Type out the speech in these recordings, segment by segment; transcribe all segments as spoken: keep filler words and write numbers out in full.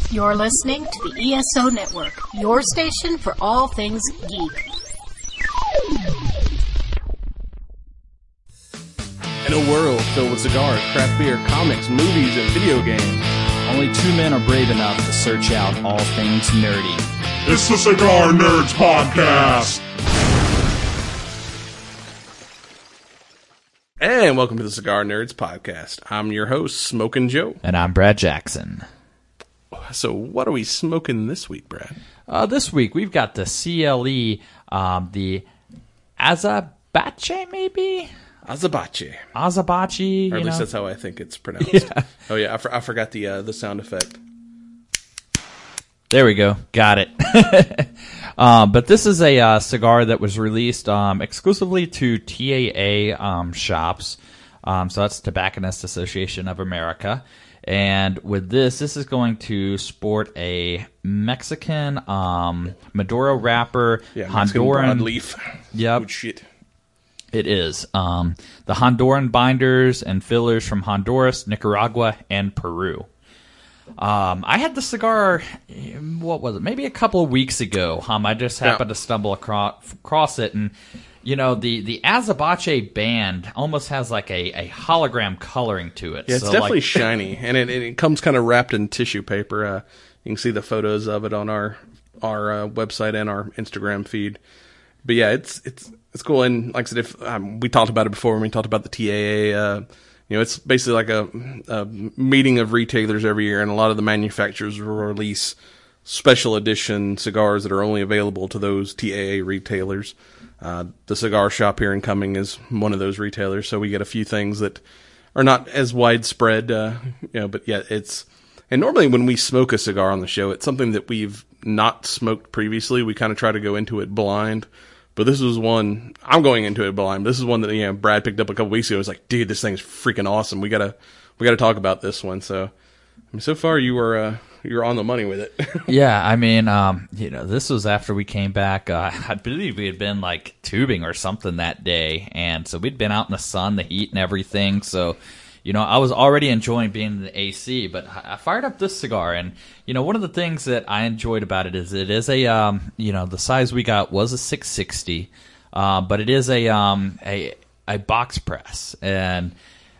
You're listening to the E S O Network, your station for all things geek. In a world filled with cigars, craft beer, comics, movies, and video games, only two men are brave enough to search out all things nerdy. It's the Cigar Nerds Podcast! And welcome to the Cigar Nerds Podcast. I'm your host, Smokin' Joe. And I'm Brad Jackson. So what are we smoking this week, Brad? Uh, this week, we've got the C L E, um, the Azabache, maybe? Azabache. Azabache, Or at you least know? that's how I think it's pronounced. Yeah. Oh yeah, I, for, I forgot the uh, the sound effect. There we go. Got it. um, but this is a uh, cigar that was released um, exclusively to T A A um, shops. Um, so that's Tobacconist Association of America. And with this, this is going to sport a Mexican um, Maduro wrapper, Yeah, Mexican Honduran broadleaf. Yep. Good shit. It is. Um, the Honduran binders and fillers from Honduras, Nicaragua, and Peru. Um, I had the cigar, what was it, maybe a couple of weeks ago. Um, I just happened Yeah. to stumble across, across it, and, you know, the, the Azabache band almost has like a, a hologram coloring to it. Yeah, it's so, definitely like, shiny, and it, it comes kind of wrapped in tissue paper. Uh, you can see the photos of it on our our uh, website and our Instagram feed. But yeah, it's it's it's cool. And like I said, if um, we talked about it before when we talked about the T A A, uh, you know, it's basically like a, a meeting of retailers every year, and a lot of the manufacturers will release special edition cigars that are only available to those T A A retailers. Uh, the Cigar Shop here in Cumming is one of those retailers, so we get a few things that are not as widespread, uh, you know, but yeah, it's, and normally when we smoke a cigar on the show, it's something that we've not smoked previously. We kind of try to go into it blind, but this was one, I'm going into it blind. This is one that, you know, Brad picked up a couple weeks ago. I was like, dude, this thing's freaking awesome. We gotta, we gotta talk about this one. So, I mean, so far you were, uh, you're on the money with it. Yeah, I mean, um, you know, this was after we came back. Uh, I believe we had been like tubing or something that day, and so we'd been out in the sun, the heat, and everything. So, you know, I was already enjoying being in the A C, but I fired up this cigar, and you know, one of the things that I enjoyed about it is it is a, um, you know, the size we got was a six sixty, uh, but it is a um, a a box press, and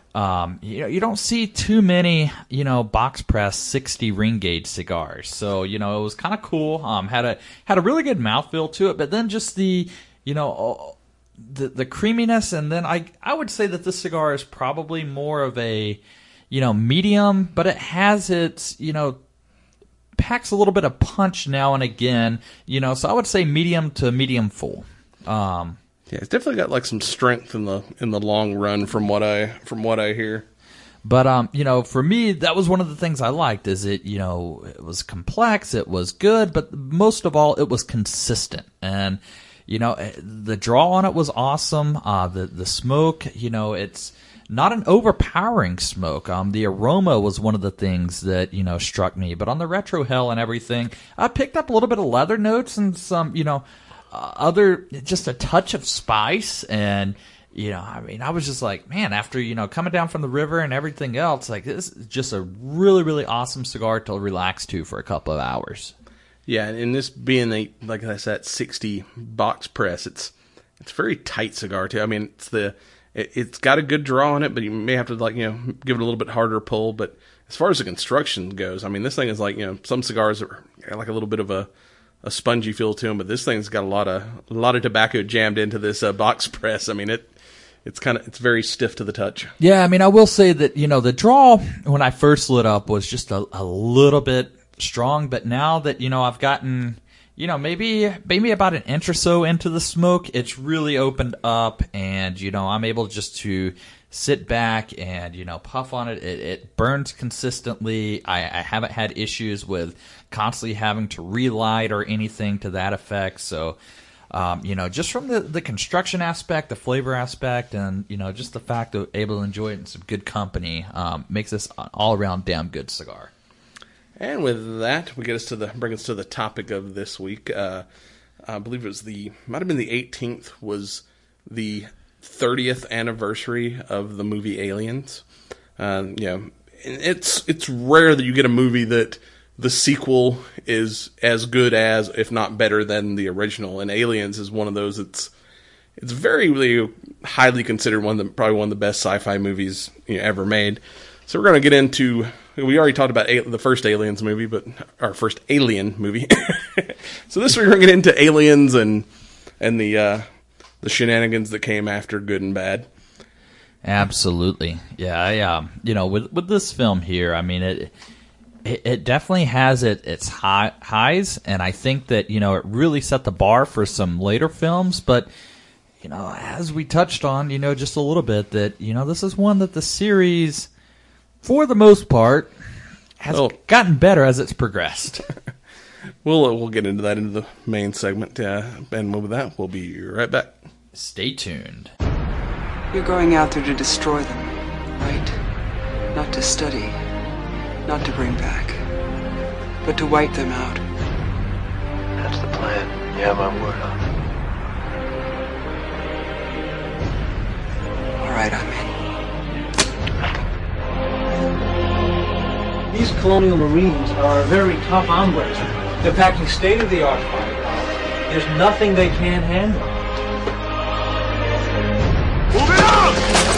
Um, you know, you don't see too many, you know, box press sixty ring gauge cigars. So, you know, it was kind of cool. Um, had a, had a really good mouthfeel to it, but then just the, you know, the, the creaminess. And then I, I would say that this cigar is probably more of a, you know, medium, but it has its, you know, packs a little bit of punch now and again, you know, so I would say medium to medium full. Um, Yeah, it's definitely got like some strength in the in the long run from what I from what I hear. But um, you know, for me, that was one of the things I liked. Is it, you know, it was complex, it was good, but most of all, it was consistent. And you know, the draw on it was awesome. Uh, the the smoke, you know, it's not an overpowering smoke. Um, the aroma was one of the things that, you know, struck me. But on the retrohale and everything, I picked up a little bit of leather notes and some, you know. Uh, other, just a touch of spice, and, you know, I mean, I was just like, man, after, you know, coming down from the river and everything else, like, this is just a really, really awesome cigar to relax to for a couple of hours. Yeah, and this being a, like I said, sixty box press, it's it's a very tight cigar too. I mean, it's the it, it's got a good draw on it, but you may have to, like, you know, give it a little bit harder pull. But as far as the construction goes, I mean, this thing is like, you know, some cigars are like a little bit of a a spongy feel to them, but this thing's got a lot of a lot of tobacco jammed into this uh, box press. I mean, it it's kind of it's very stiff to the touch. Yeah, I mean, I will say that, you know, the draw when I first lit up was just a, a little bit strong, but now that, you know, I've gotten, you know, maybe maybe about an inch or so into the smoke, it's really opened up, and, you know, I'm able just to sit back and, you know, puff on it. It, it burns consistently. I, I haven't had issues with constantly having to relight or anything to that effect. So, um, you know, just from the, the construction aspect, the flavor aspect, and, you know, just the fact of able to enjoy it in some good company, um, makes this an all-around damn good cigar. And with that, we get us to the bring us to the topic of this week. Uh, I believe it was the might have been the eighteenth was the thirtieth anniversary of the movie Aliens. Uh, you know, it's it's rare that you get a movie that the sequel is as good as, if not better than, the original. And Aliens is one of those that's it's very really highly considered one of the, probably one of the best sci-fi movies, you know, ever made. So we're going to get into, we already talked about the first Aliens movie, but our first Alien movie. So this we're going to get into Aliens and and the uh, the shenanigans that came after Good and Bad. Absolutely, yeah. I, um, you know, with with this film here, I mean, it it, it definitely has it its high, highs, and I think that, you know, it really set the bar for some later films. But, you know, as we touched on, you know, just a little bit, that, you know, this is one that the series, for the most part, has oh. gotten better as it's progressed. we'll uh, we'll get into that into the main segment, uh, and with that, we'll be right back. Stay tuned. You're going out there to destroy them, right? Not to study, not to bring back, but to wipe them out. That's the plan. You have my word on it. All right, I'm in. These colonial marines are very tough hombres. They're packing state-of-the-art firepower. There's nothing they can't handle. Move it up!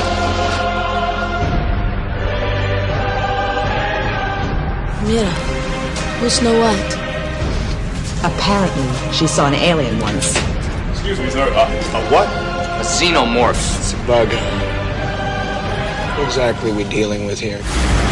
Mira, who's Snow White? Apparently, she saw an alien once. Excuse me, sir. Uh, a what? A xenomorph. It's a bug. What exactly are we dealing with here?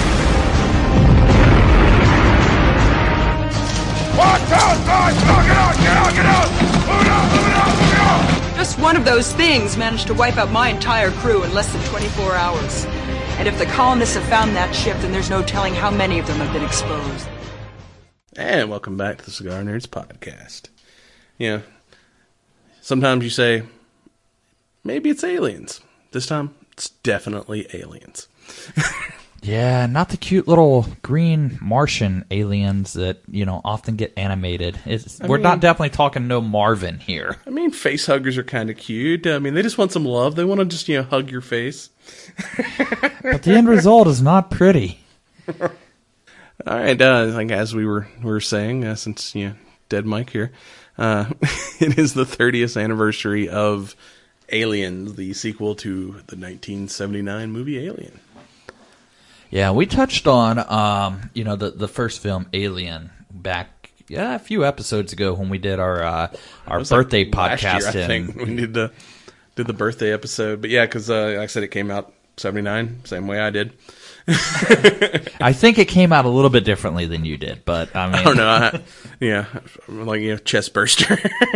Watch out, guys! Get out, get out, get out! Move it out, move it out, move it out! Just one of those things managed to wipe out my entire crew in less than twenty-four hours. And if the colonists have found that ship, then there's no telling how many of them have been exposed. And welcome back to the Cigar Nerds Podcast. Yeah, sometimes you say, maybe it's aliens. This time, it's definitely aliens. Yeah, not the cute little green Martian aliens that, you know, often get animated. It's, we're mean, not definitely talking no Marvin here. I mean, face huggers are kind of cute. I mean, they just want some love. They want to just, you know, hug your face. But the end result is not pretty. All right, uh, like as we were we were saying, uh, since, you know, dead Mike here, uh, it is the thirtieth anniversary of Aliens, the sequel to the nineteen seventy-nine movie Alien. Yeah, we touched on, um, you know, the the first film, Alien, back yeah a few episodes ago when we did our uh, our birthday like podcast. Year, I think we did the did the birthday episode, but yeah, because uh, like I said, it came out seventy-nine, same way I did. I think it came out a little bit differently than you did, but I mean, I don't know. I, yeah, like, you know, chest burster.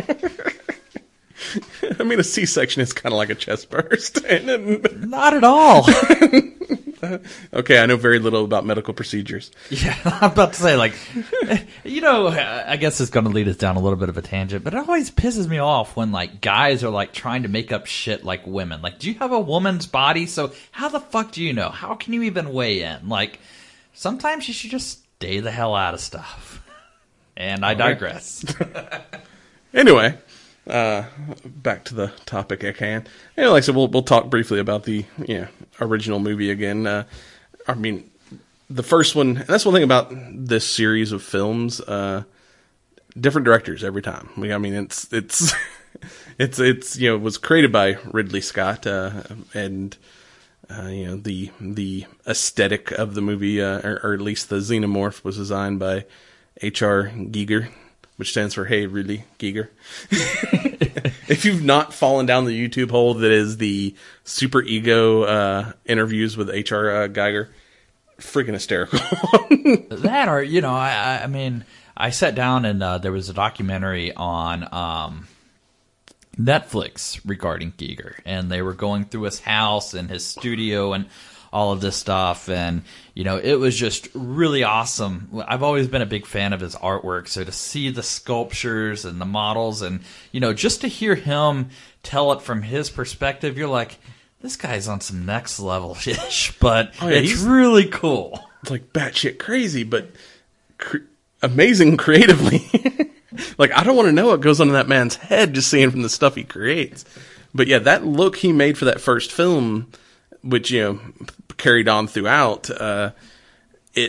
I mean, a C-section is kind of like a chest burst. Not at all. Okay, I know very little about medical procedures. Yeah, I'm about to say, like, you know, I guess it's going to lead us down a little bit of a tangent, but it always pisses me off when, like, guys are, like, trying to make up shit like women. Like, do you have a woman's body? So how the fuck do you know? How can you even weigh in? Like, sometimes you should just stay the hell out of stuff. And I digress. Anyway. Uh, back to the topic at hand. And like I said, we'll we'll talk briefly about the you know, original movie again. Uh, I mean, the first one. And that's one thing about this series of films. Uh, different directors every time. I mean, it's it's it's it's you know, it was created by Ridley Scott, uh, and uh, you know, the the aesthetic of the movie, uh, or, or at least the xenomorph, was designed by H R Giger, which stands for Hey Ridley Giger. If you've not fallen down the YouTube hole that is the Super Ego uh, interviews with H R Uh, Giger, freaking hysterical. That, or, you know, I, I mean, I sat down and uh, there was a documentary on um, Netflix regarding Giger, and they were going through his house and his studio and all of this stuff, and, you know, it was just really awesome. I've always been a big fan of his artwork, so to see the sculptures and the models, and, you know, just to hear him tell it from his perspective, you're like, this guy's on some next level ish, but oh, yeah, it's really cool. It's like batshit crazy, but cr- amazing creatively. Like, I don't want to know what goes on in that man's head just seeing from the stuff he creates. But yeah, that look he made for that first film, which, you know, carried on throughout, uh, it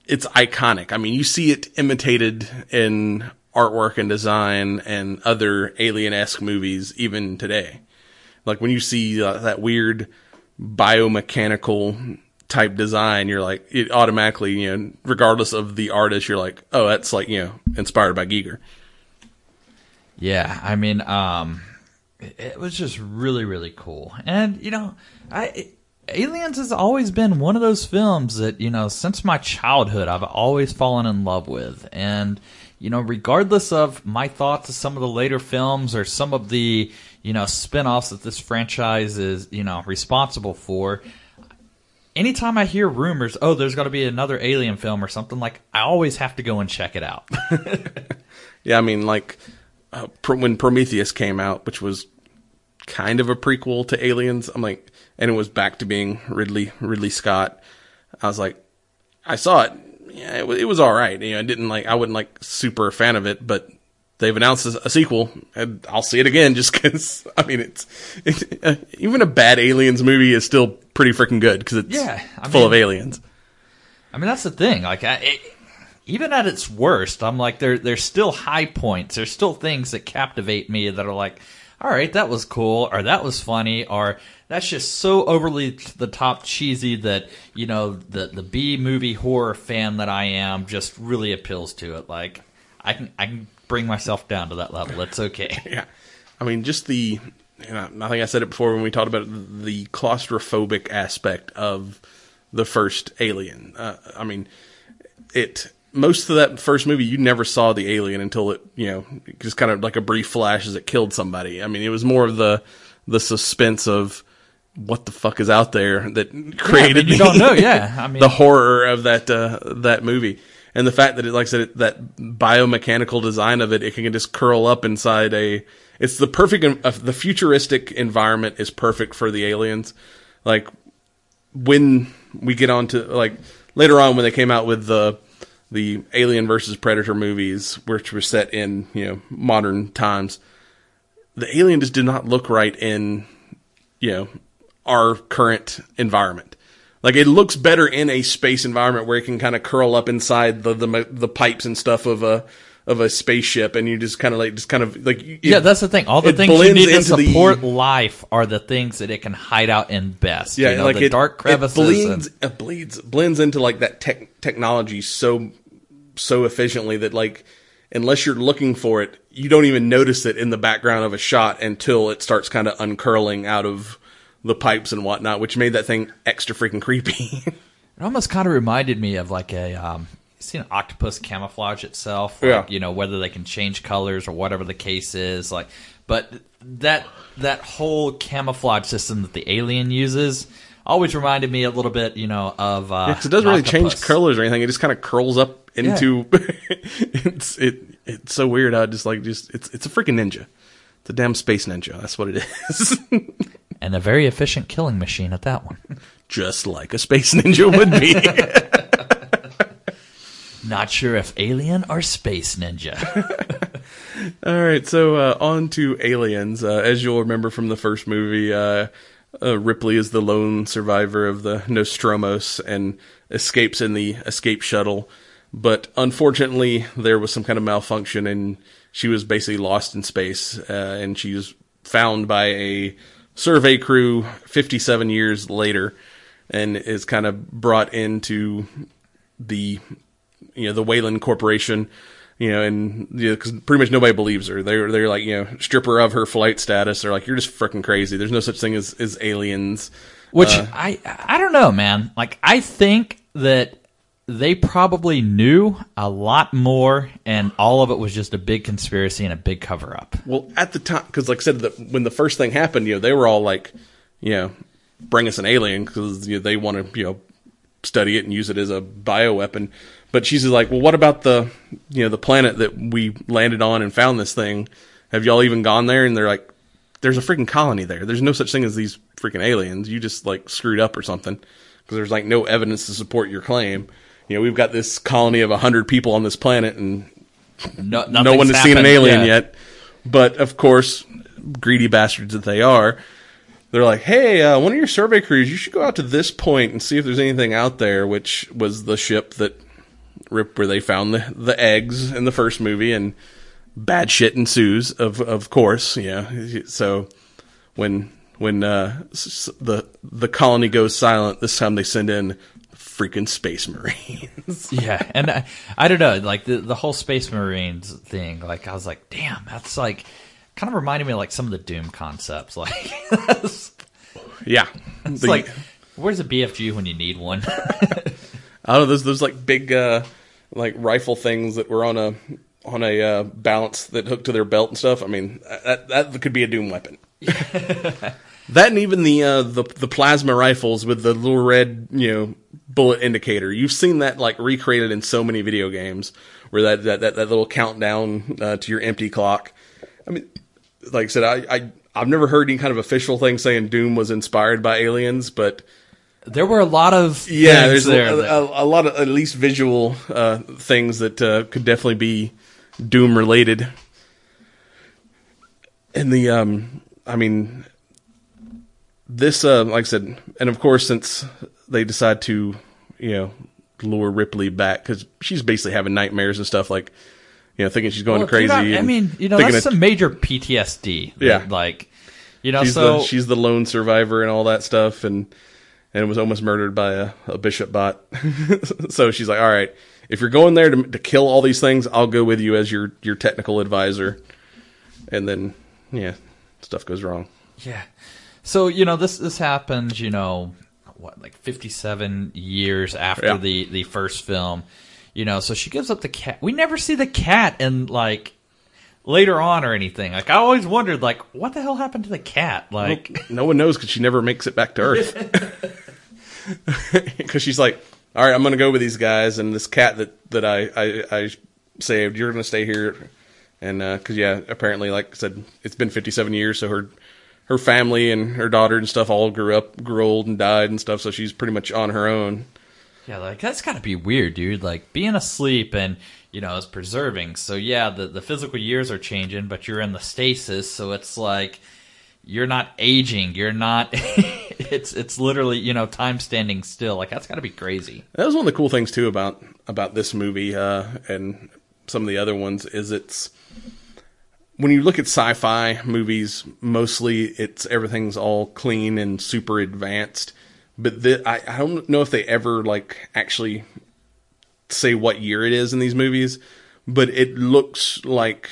it's iconic. I mean, you see it imitated in artwork and design and other Alien-esque movies even today. Like when you see uh, that weird biomechanical type design, you're like, it automatically, you know, regardless of the artist, you're like, oh, that's like, you know, inspired by Giger. Yeah, I mean, um, it, it was just really, really cool. And, you know, I it, Aliens has always been one of those films that, you know, since my childhood, I've always fallen in love with. And, you know, regardless of my thoughts of some of the later films or some of the, you know, spin-offs that this franchise is, you know, responsible for, anytime I hear rumors, oh, there's going to be another Alien film or something, like, I always have to go and check it out. Yeah, I mean, like, uh, when Prometheus came out, which was kind of a prequel to Aliens, I'm like, and it was back to being Ridley Ridley Scott. I was like, I saw it. Yeah, it, it was all right. You know, I didn't like, I wasn't like super a fan of it, but they've announced a, a sequel, and I'll see it again just because. I mean, it's, it's uh, even a bad Aliens movie is still pretty freaking good because it's yeah, I full mean, of aliens. I mean, that's the thing. Like, I, it, even at its worst, I'm like, there there's still high points. There's still things that captivate me that are like, all right, that was cool, or that was funny, or that's just so overly the top cheesy that, you know, the the B movie horror fan that I am just really appeals to it. Like, I can I can bring myself down to that level. It's okay. Yeah, I mean, just the, you know, I think I said it before when we talked about the claustrophobic aspect of the first Alien. Uh, I mean, it. Most of that first movie, you never saw the alien until it, you know, just kind of like a brief flash as it killed somebody. I mean, it was more of the the suspense of what the fuck is out there that created yeah, I mean, you the, don't know, yeah. I mean, the horror of that uh, that movie, and the fact that it, like I said, it, that biomechanical design of it, it can just curl up inside a. It's the perfect, uh, the futuristic environment is perfect for the aliens. Like when we get on to like later on when they came out with the. the Alien versus Predator movies, which were set in, you know, modern times, the alien just did not look right in, you know, our current environment. Like, it looks better in a space environment where it can kind of curl up inside the, the, the pipes and stuff of a, of a spaceship, and you just kind of like, just kind of like, it, yeah, that's the thing. All the things you need to support the, life are the things that it can hide out in best. Yeah, you know, like the it, dark crevices. It bleeds, and, it bleeds, blends into like that tech, technology so, so efficiently that like, unless you're looking for it, you don't even notice it in the background of a shot until it starts kind of uncurling out of the pipes and whatnot, which made that thing extra freaking creepy. It almost kind of reminded me of like a, um, you seen an octopus camouflage itself, like, yeah. you know, whether they can change colors or whatever the case is, like, but that that whole camouflage system that the alien uses always reminded me a little bit, you know, of uh, yeah, 'cause it doesn't really change colors or anything. It just kind of curls up into. Yeah. it's it it's so weird how it just like just it's it's a freaking ninja. It's a damn space ninja. That's what it is. And a very efficient killing machine at that one. Just like a space ninja would be. Not sure if alien or space ninja. All right, so uh, on to Aliens. Uh, as you'll remember from the first movie, uh, uh, Ripley is the lone survivor of the Nostromos and escapes in the escape shuttle. But unfortunately, there was some kind of malfunction, and she was basically lost in space. Uh, and she was found by a survey crew fifty-seven years later, and is kind of brought into the, you know, the Weyland Corporation, you know, and you know, 'cause pretty much nobody believes her. They're they're like, you know, strip her of her flight status. They're like, you're just freaking crazy. There's no such thing as, as aliens. Which uh, I I don't know, man. Like, I think that they probably knew a lot more, and all of it was just a big conspiracy and a big cover up. Well, at the time, because like I said, the, when the first thing happened, you know, they were all like, you know, bring us an alien because you know, they want to, you know, study it and use it as a bioweapon. But she's like, well, what about the, you know, the planet that we landed on and found this thing? Have y'all even gone there? And they're like, there's a freaking colony there. There's no such thing as these freaking aliens. You just like screwed up or something, because there's like no evidence to support your claim. You know, we've got this colony of a hundred people on this planet, and no, no one has happened. seen an alien yeah. yet. But of course, greedy bastards that they are, they're like, hey, uh, one of your survey crews, you should go out to this point and see if there's anything out there, which was the ship that Rip where they found the, the eggs in the first movie, and bad shit ensues, of of course. Yeah, so when when uh, the the colony goes silent, this time they send in freaking Space Marines. Yeah, and I, I don't know, like the the whole Space Marines thing. Like I was like, damn, that's like kind of reminded me of like some of the Doom concepts. Like, yeah, it's the, like where's a B F G when you need one? I don't know. Those those like big uh, like rifle things that were on a on a uh, balance that hooked to their belt and stuff. I mean, that that could be a Doom weapon. That and even the uh, the the plasma rifles with the little red, you know, bullet indicator. You've seen that like recreated in so many video games, where that that that, that little countdown uh, to your empty clock. I mean, like I said, I, I I've never heard any kind of official thing saying Doom was inspired by aliens, but there were a lot of yeah, there's there a, a, a lot of at least visual uh, things that uh, could definitely be Doom related. And the um, I mean. This, uh, like I said, and of course, since they decide to, you know, lure Ripley back, because she's basically having nightmares and stuff, like, you know, thinking she's going well, crazy. Not, I mean, you know, that's some major P T S D. Yeah. That, like, you know, she's so. The, she's the lone survivor and all that stuff, and and was almost murdered by a, a bishop bot. So she's like, all right, if you're going there to, to kill all these things, I'll go with you as your, your technical advisor. And then, yeah, stuff goes wrong. Yeah. So, you know, this this happens, you know, what, like fifty-seven years after yeah. the, the first film. You know, so she gives up the cat. We never see the cat in, like, later on or anything. Like, I always wondered, like, what the hell happened to the cat? Like, well, no one knows because she never makes it back to Earth. Because she's like, all right, I'm going to go with these guys, and this cat that, that I, I, I saved, you're going to stay here. And, because, uh, yeah, apparently, like I said, it's been fifty-seven years, so her... her family and her daughter and stuff all grew up, grew old and died and stuff, so she's pretty much on her own. Yeah, like, that's gotta be weird, dude. Like, being asleep and, you know, it's preserving. So, yeah, the, the physical years are changing, but you're in the stasis, so it's like, you're not aging. You're not, it's it's literally, you know, time standing still. Like, that's gotta be crazy. That was one of the cool things, too, about, about this movie, uh, and some of the other ones, is it's, when you look at sci-fi movies, mostly it's everything's all clean and super advanced. But the, I, I don't know if they ever like actually say what year it is in these movies, but it looks like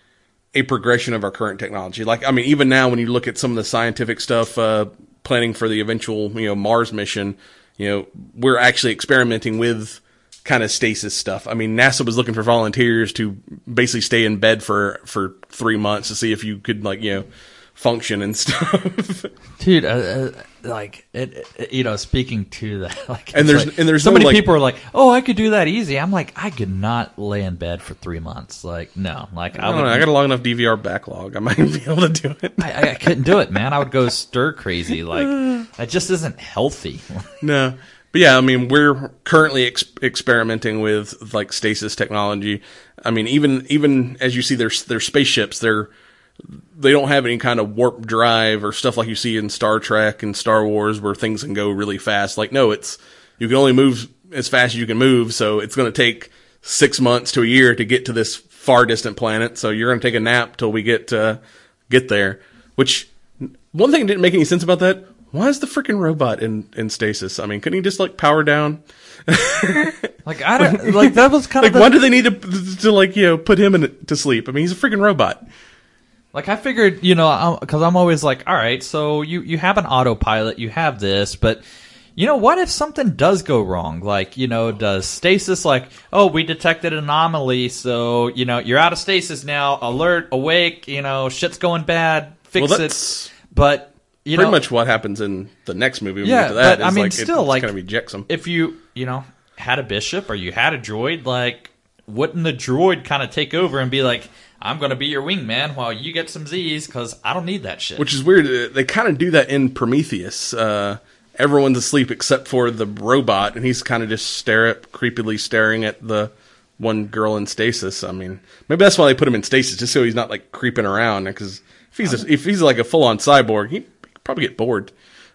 a progression of our current technology. Like, I mean, even now when you look at some of the scientific stuff, uh, planning for the eventual, you know, Mars mission, you know, we're actually experimenting with kind of stasis stuff. I mean, NASA was looking for volunteers to basically stay in bed for, for three months to see if you could, like, you know, function and stuff. Dude, uh, uh, like, it, it, you know, speaking to that, like, and there's like, and there's so no, many like, people are like, oh, I could do that easy. I'm like, I could not lay in bed for three months. Like, no, like, I, I, would, know, I got a long enough D V R backlog. I might be able to do it. I, I couldn't do it, man. I would go stir crazy. Like, that just isn't healthy. No. But yeah, I mean, we're currently ex- experimenting with like stasis technology. I mean, even even as you see their their spaceships, they're they don't have any kind of warp drive or stuff like you see in Star Trek and Star Wars, where things can go really fast. Like, no, it's you can only move as fast as you can move, so it's going to take six months to a year to get to this far distant planet. So you're going to take a nap till we get uh, get there. Which one thing that didn't make any sense about that. Why is the freaking robot in, in stasis? I mean, couldn't he just like power down? Like, I don't, like, that was kind like, of the, why do they need to, to like, you know, put him in to sleep? I mean, he's a freaking robot. Like, I figured, you know, because I'm always like, all right, so you, you have an autopilot, you have this, but, you know, what if something does go wrong? Like, you know, does stasis, like, oh, we detected an anomaly, so, you know, you're out of stasis now, alert, awake, you know, shit's going bad, fix well, it. But, you pretty know, much what happens in the next movie. When yeah, we get to that, but I is mean, like, still, it, like, kind of rejects them. If you, you know, had a bishop or you had a droid, like, wouldn't the droid kind of take over and be like, I'm going to be your wingman while you get some Z's because I don't need that shit. Which is weird. They kind of do that in Prometheus. Uh, everyone's asleep except for the robot, and he's kind of just stare at, creepily staring at the one girl in stasis. I mean, maybe that's why they put him in stasis, just so he's not like creeping around. Because if he's a, if he's like a full on cyborg, he'd probably get bored.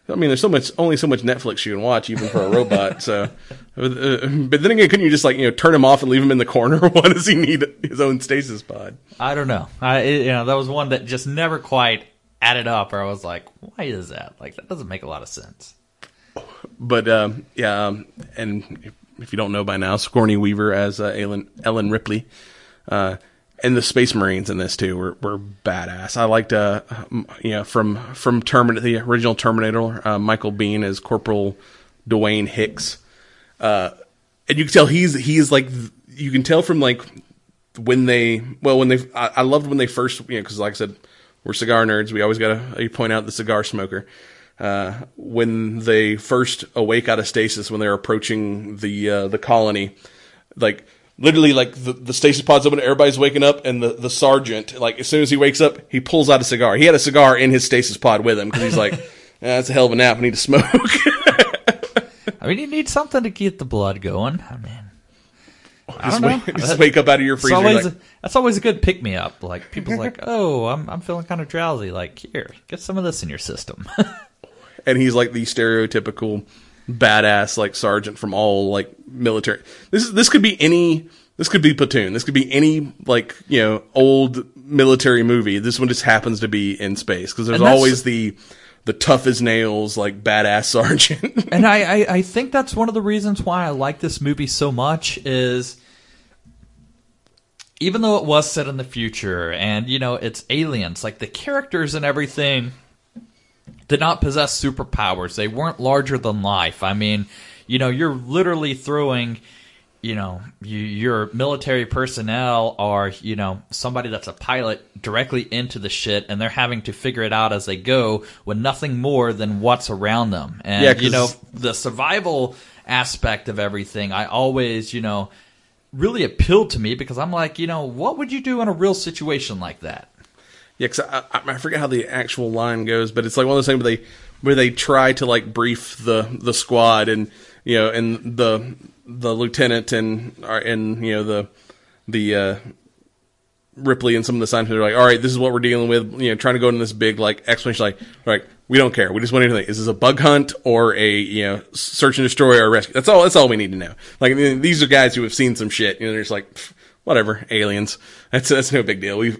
I mean, there's so much, only so much Netflix you can watch, even for a robot. So, uh, but then again, couldn't you just like you know turn him off and leave him in the corner? Why does he need his own stasis pod? I don't know. I it, you know that was one that just never quite added up. Or I was like, why is that? Like that doesn't make a lot of sense. But um, yeah, um, and if you don't know by now, Sigourney Weaver as uh, Ellen, Ellen Ripley, uh, and the Space Marines in this too were, were badass. I liked, uh, you know, from from Terminator, the original Terminator, uh, Michael Biehn as Corporal Dwayne Hicks, uh, and you can tell he's he's like you can tell from like when they well when they I, I loved when they first you know because like I said we're cigar nerds, we always gotta point out the cigar smoker. Uh, when they first awake out of stasis, when they're approaching the uh, the colony, like. Literally, like, the, the stasis pod's open, everybody's waking up, and the, the sergeant, like, as soon as he wakes up, he pulls out a cigar. He had a cigar in his stasis pod with him, because he's like, eh, that's a hell of a nap, I need to smoke. I mean, you need something to keep the blood going. I mean, I just don't know. Wake, just wake up out of your freezer. Always like, a, that's always a good pick-me-up. Like, people's like, oh, I'm I'm feeling kind of drowsy. Like, here, get some of this in your system. And he's like the stereotypical badass like sergeant from all like military. This is this could be any. This could be Platoon. This could be any like you know old military movie. This one just happens to be in space because there's always the the tough as nails like badass sergeant. And I, I I think that's one of the reasons why I like this movie so much is. Even though it was set in the future and you know it's aliens, like the characters and everything. Did not possess superpowers. They weren't larger than life. I mean, you know, you're literally throwing, you know, you, your military personnel or, you know, somebody that's a pilot directly into the shit, and they're having to figure it out as they go with nothing more than what's around them. And, yeah, you know, the survival aspect of everything, I always, you know, really appealed to me because I'm like, you know, what would you do in a real situation like that? Yeah, because I, I, I forget how the actual line goes, but it's like one of those things where they where they try to like brief the, the squad, and you know, and the the lieutenant and and you know the the uh, Ripley and some of the scientists are like, all right, this is what we're dealing with. You know, trying to go into this big like explanation, like, like we don't care, we just want to know, is this a bug hunt or a you know search and destroy or rescue? That's all. That's all we need to know. Like these are guys who have seen some shit. You know, they're just like. Whatever, aliens. That's that's no big deal. We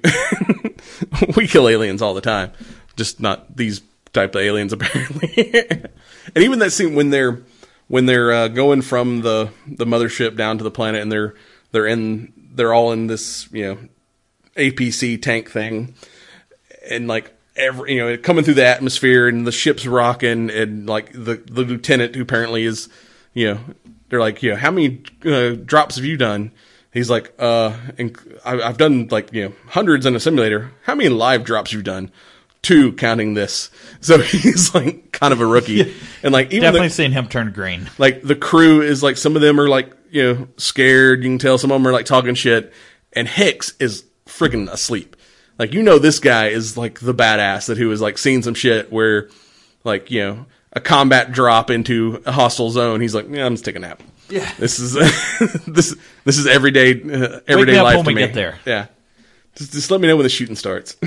we kill aliens all the time, just not these type of aliens apparently. And even that scene when they're when they're uh, going from the, the mothership down to the planet, and they're they're in they're all in this you know A P C tank thing, and like every you know coming through the atmosphere, and the ship's rocking, and like the the lieutenant who apparently is you know they're like you know how many uh, drops have you done? He's like, uh, and I've done like, you know, hundreds in a simulator. How many live drops you've done? Two, counting this. So he's like kind of a rookie. Yeah. And like, even definitely the, seen him turn green. Like the crew is like, some of them are like, you know, scared. You can tell some of them are like talking shit. And Hicks is freaking asleep. Like, you know, this guy is like the badass that who is like seeing some shit where like, you know, a combat drop into a hostile zone. He's like, yeah, I'm just taking a nap. Yeah, this is this this is everyday uh, everyday Wake me up life when to we me. Get there. Yeah, just just let me know when the shooting starts.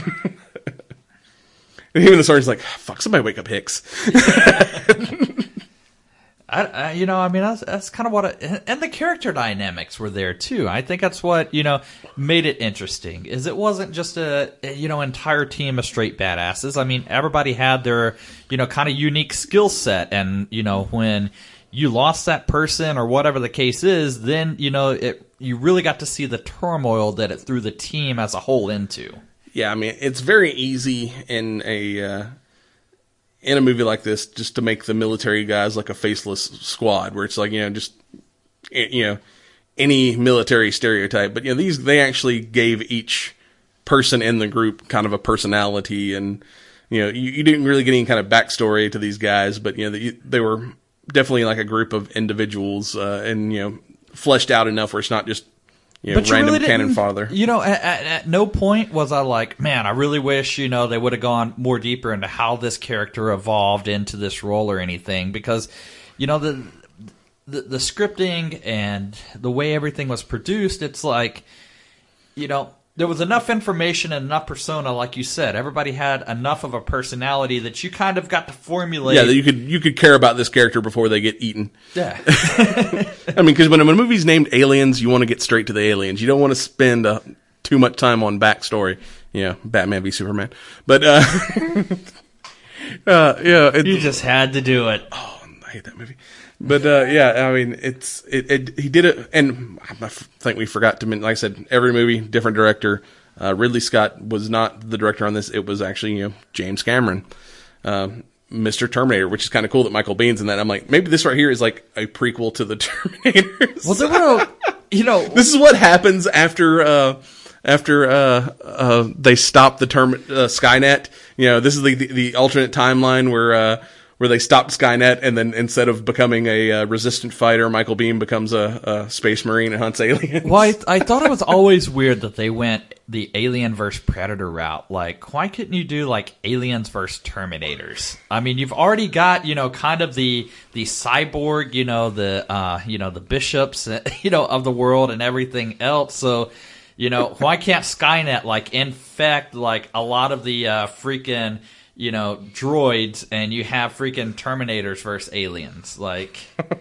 And even the sergeant's like, "Fuck, somebody wake up Hicks." I, I, you know, I mean, that's, that's kind of what, I, and the character dynamics were there too. I think that's what you know made it interesting. Is it wasn't just a you know entire team of straight badasses. I mean, everybody had their you know kind of unique skill set, and you know when. You lost that person or whatever the case is, then, you know, it you really got to see the turmoil that it threw the team as a whole into. Yeah, I mean, it's very easy in a uh, in a movie like this just to make the military guys like a faceless squad, where it's like, you know, just, you know, any military stereotype. But, you know, these, they actually gave each person in the group kind of a personality, and, you know, you, you didn't really get any kind of backstory to these guys, but, you know, they, they were definitely like a group of individuals, uh, and, you know, fleshed out enough where it's not just, you know, but you random really cannon fodder. You know, at, at, at no point was I like, man, I really wish, you know, they would have gone more deeper into how this character evolved into this role or anything, because, you know, the the, the scripting and the way everything was produced, it's like, you know, there was enough information and enough persona, like you said. Everybody had enough of a personality that you kind of got to formulate. Yeah, that you could you could care about this character before they get eaten. Yeah. I mean, because when a movie's named Aliens, you want to get straight to the aliens. You don't want to spend uh, too much time on backstory. Yeah, Batman v Superman. But, uh, uh yeah. It, you just had to do it. Oh, I hate that movie. But, uh, yeah, I mean, it's, it, it, he did it, and I think we forgot to mention, like I said, every movie, different director. Uh, Ridley Scott was not the director on this. It was actually, you know, James Cameron, uh, Mister Terminator, which is kind of cool that Michael Biehn's in that. I'm like, maybe this right here is like a prequel to the Terminators. Well, there were, you know, this is what happens after, uh, after, uh, uh, they stop the term, uh, Skynet. You know, this is the, the, the alternate timeline where, uh, where they stopped Skynet, and then instead of becoming a uh, resistant fighter, Michael Biehn becomes a, a space marine and hunts aliens. Well, I, I thought it was always weird that they went the Alien versus Predator route. Like, why couldn't you do, like, Aliens versus Terminators? I mean, you've already got, you know, kind of the the cyborg, you know, the, uh, you know, the bishops, you know, of the world and everything else. So, you know, why can't Skynet, like, infect, like, a lot of the uh, freaking... you know, droids, and you have freaking Terminators versus aliens. Like,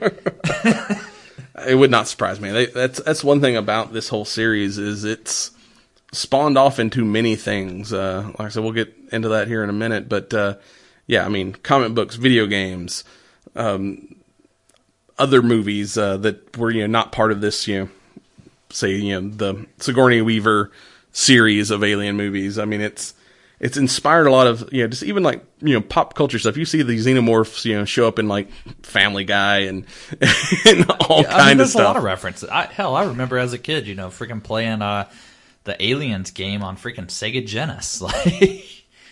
it would not surprise me. They, that's that's one thing about this whole series is it's spawned off into many things. Uh, like I said, we'll get into that here in a minute. But uh, yeah, I mean, comic books, video games, um, other movies uh, that were you know not part of this. You know, say you know the Sigourney Weaver series of Alien movies. I mean, it's. It's inspired a lot of, you know, just even like, you know, pop culture stuff. You see the xenomorphs, you know, show up in like Family Guy and, and all yeah, kind I mean, of there's stuff. A lot of references. I, hell, I remember as a kid, you know, freaking playing uh, the Aliens game on freaking Sega Genesis. Like,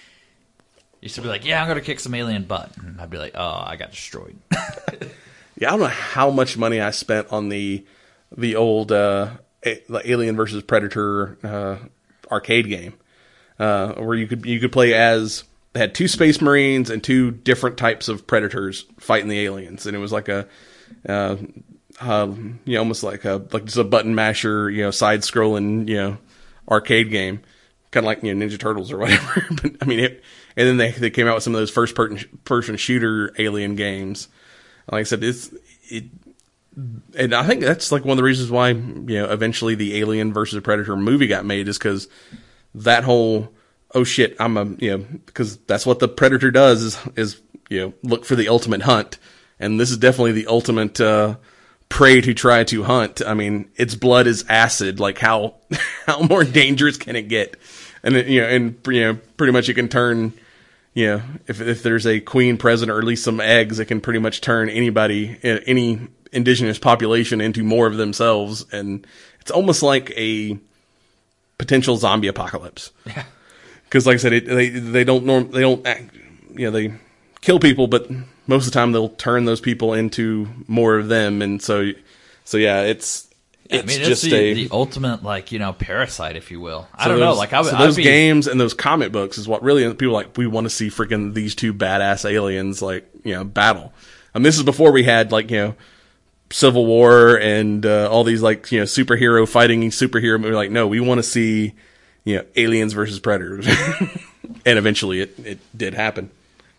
used to be like, yeah, I'm going to kick some alien butt. And I'd be like, oh, I got destroyed. Yeah, I don't know how much money I spent on the, the old, uh, a, the Alien versus Predator, uh, arcade game. Uh, where you could you could play as they had two space marines and two different types of predators fighting the aliens, and it was like a, uh, uh, you know, almost like a like just a button masher, you know, side scrolling, you know, arcade game, kind of like you know Ninja Turtles or whatever. But I mean, it, and then they they came out with some of those first person person shooter alien games. Like I said, it's it. And I think that's like one of the reasons why you know eventually the Alien versus Predator movie got made is because. That whole, oh shit, I'm a, you know, because that's what the predator does is, is, you know, look for the ultimate hunt. And this is definitely the ultimate, uh, prey to try to hunt. I mean, its blood is acid. Like how, how more dangerous can it get? And, it, you know, and, you know, pretty much you can turn, you know, if, if there's a queen present or at least some eggs, it can pretty much turn anybody, any indigenous population into more of themselves. And it's almost like a, potential zombie apocalypse. Yeah. Because, like I said, it, they they don't norm they don't act, you know they kill people, but most of the time they'll turn those people into more of them, and so so yeah, it's yeah, it's I mean, just it's the, a the ultimate like you know parasite, if you will. I so don't those, know, like I would, so those I'd be, games and those comic books is what really people are like. We want to see freaking these two badass aliens like you know battle. And this is before we had like you know. Civil War and uh, all these like you know superhero fighting superhero. We're like, no, we want to see you know aliens versus predators, and eventually it it did happen.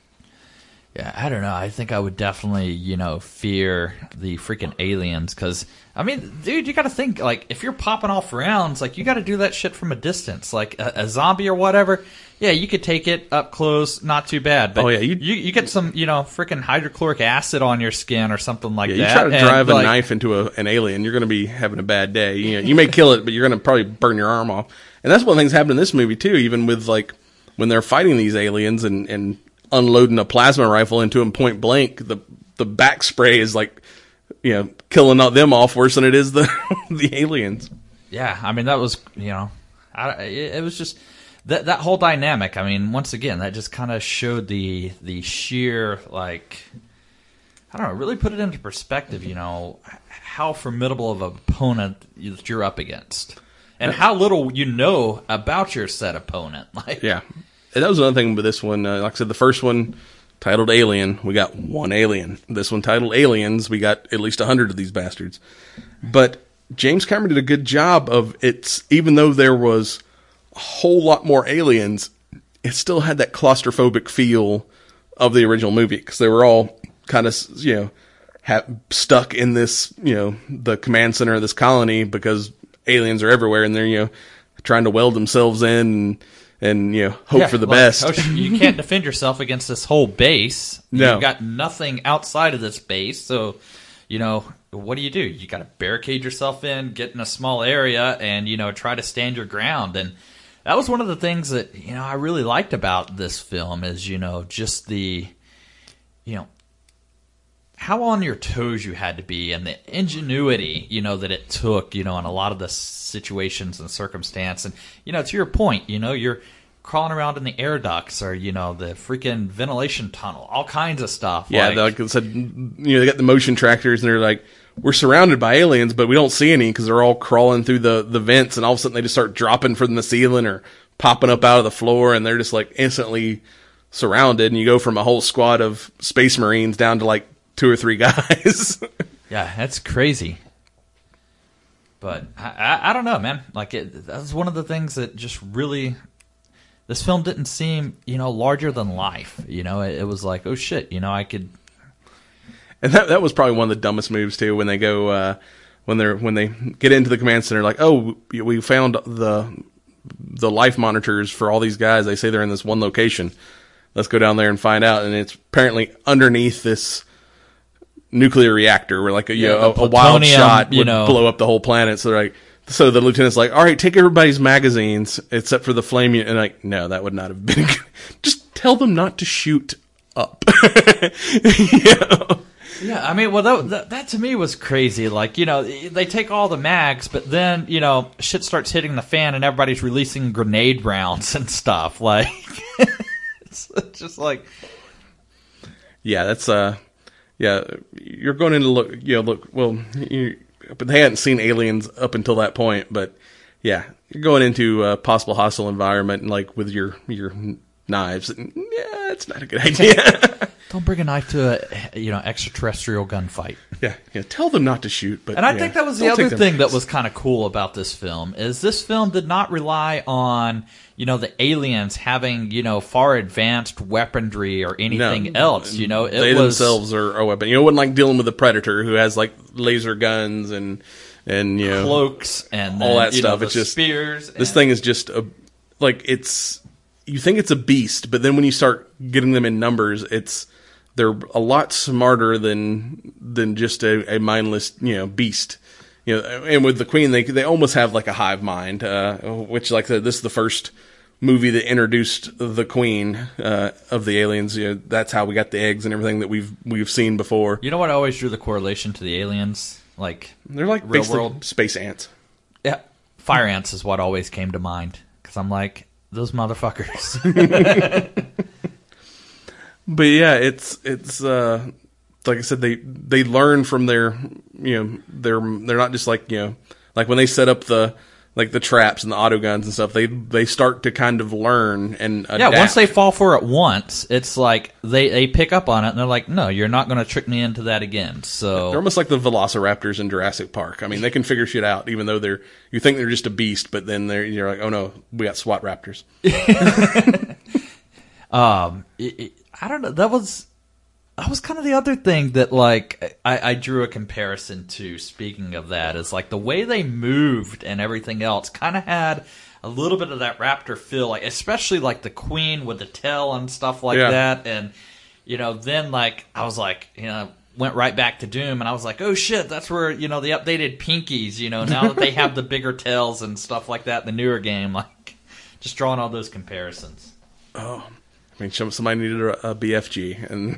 Yeah, I don't know. I think I would definitely you know fear the freaking aliens because I mean, dude, you got to think like if you're popping off rounds, like you got to do that shit from a distance, like a, a zombie or whatever. Yeah, you could take it up close, not too bad. But oh, yeah, you, you you get some, you know, freaking hydrochloric acid on your skin or something like yeah, that. You try to and drive a like, knife into a, an alien, you're going to be having a bad day. You know, you may kill it, but you're going to probably burn your arm off. And that's one of the things that happened in this movie too. Even with like when they're fighting these aliens and, and unloading a plasma rifle into them point blank, the the back spray is like, you know, killing them off worse than it is the the aliens. Yeah, I mean that was you know, I, it, it was just. That that whole dynamic, I mean, once again, that just kind of showed the the sheer, like, I don't know, really put it into perspective, you know, how formidable of an opponent that you're up against. And how little you know about your said opponent. Like, yeah. And that was another thing with this one. Uh, like I said, the first one titled Alien, we got one alien. This one titled Aliens, we got at least a hundred of these bastards. But James Cameron did a good job of it's, even though there was a whole lot more aliens, it still had that claustrophobic feel of the original movie, because they were all kind of, you know, ha- stuck in this, you know, the command center of this colony because aliens are everywhere, and they're, you know, trying to weld themselves in and, and you know, hope yeah, for the like, best. Oh, you can't defend yourself against this whole base. No. You've got nothing outside of this base, so, you know, what do you do? You got to barricade yourself in, get in a small area, and, you know, try to stand your ground. And that was one of the things that, you know, I really liked about this film is, you know, just the, you know, how on your toes you had to be and the ingenuity, you know, that it took, you know, in a lot of the situations and circumstance. And, you know, to your point, you know, you're crawling around in the air ducts or, you know, the freaking ventilation tunnel, all kinds of stuff. Yeah, like, like I said, you know, they got the motion tractors, and they're like, we're surrounded by aliens, but we don't see any because they're all crawling through the, the vents, and all of a sudden they just start dropping from the ceiling or popping up out of the floor, and they're just like instantly surrounded, and you go from a whole squad of space marines down to like two or three guys. Yeah, that's crazy. But I, I, I don't know, man. Like it, that was one of the things that just really, this film didn't seem, you know, larger than life. You know, it, it was like, oh shit, you know, I could. And that that was probably one of the dumbest moves too. When they go, uh, when they're when they get into the command center, like, oh, we, we found the the life monitors for all these guys. They say they're in this one location. Let's go down there and find out. And it's apparently underneath this nuclear reactor where like a, Yeah, you know, the a, a wild plutonium, shot you would know. blow up the whole planet. So they're like, so the lieutenant's like, all right, take everybody's magazines except for the flame unit. And like, no, that would not have been good. Just tell them not to shoot up. You know? Yeah, I mean, well, that, that, that to me was crazy. Like, you know, they take all the mags, but then, you know, shit starts hitting the fan and everybody's releasing grenade rounds and stuff. Like, it's just like... Yeah, that's, uh, yeah, you're going in to look, you know, look, well, you, but they hadn't seen aliens up until that point, but yeah, you're going into a possible hostile environment, and like with your, your knives, and, yeah, it's not a good idea. Don't bring a knife to a, you know, extraterrestrial gunfight. Yeah, yeah. Tell them not to shoot, but and I yeah, think that was the don't other take their thing that knives. was kind of cool about this film is this film did not rely on, you know, the aliens having, you know, far advanced weaponry or anything No, else. You know, it they was themselves are a weapon. You know, it wasn't like dealing with a predator who has like laser guns and and you know cloaks and all then, that you know, stuff. the It's just spears. This and- thing is just a like it's. You think it's a beast, but then when you start getting them in numbers, it's they're a lot smarter than than just a, a mindless, you know, beast. You know, and with the Queen, they they almost have like a hive mind, uh, which, like I said, this is the first movie that introduced the Queen uh, of the aliens. You know, that's how we got the eggs and everything that we've we've seen before. You know what? I always drew the correlation to the aliens, like They're like real basically world space ants. Yeah, fire ants is what always came to mind because I'm like those motherfuckers. But yeah, it's it's uh, like I said, they they learn from their you know they're they're not just like you know like when they set up the like the traps and the auto guns and stuff. They they start to kind of learn and adapt. Yeah, once they fall for it once, it's like they, they pick up on it and they're like, no, you're not going to trick me into that again. So They're almost like the velociraptors in Jurassic Park. I mean, they can figure shit out, even though they're you think they're just a beast, but then they're you're like, oh no, we got SWAT raptors. um, it, it, I don't know. That was that was kind of the other thing that like I, I drew a comparison to. Speaking of that, is like the way they moved and everything else kind of had a little bit of that raptor feel, like especially like the Queen with the tail and stuff like Yeah. that. And you know, then like I was like, you know. Went right back to Doom, and I was like, oh shit, that's where, you know, the updated pinkies, you know, now that they have the bigger tails and stuff like that in the newer game, like, just drawing all those comparisons. Oh, I mean, somebody needed a, a B F G, and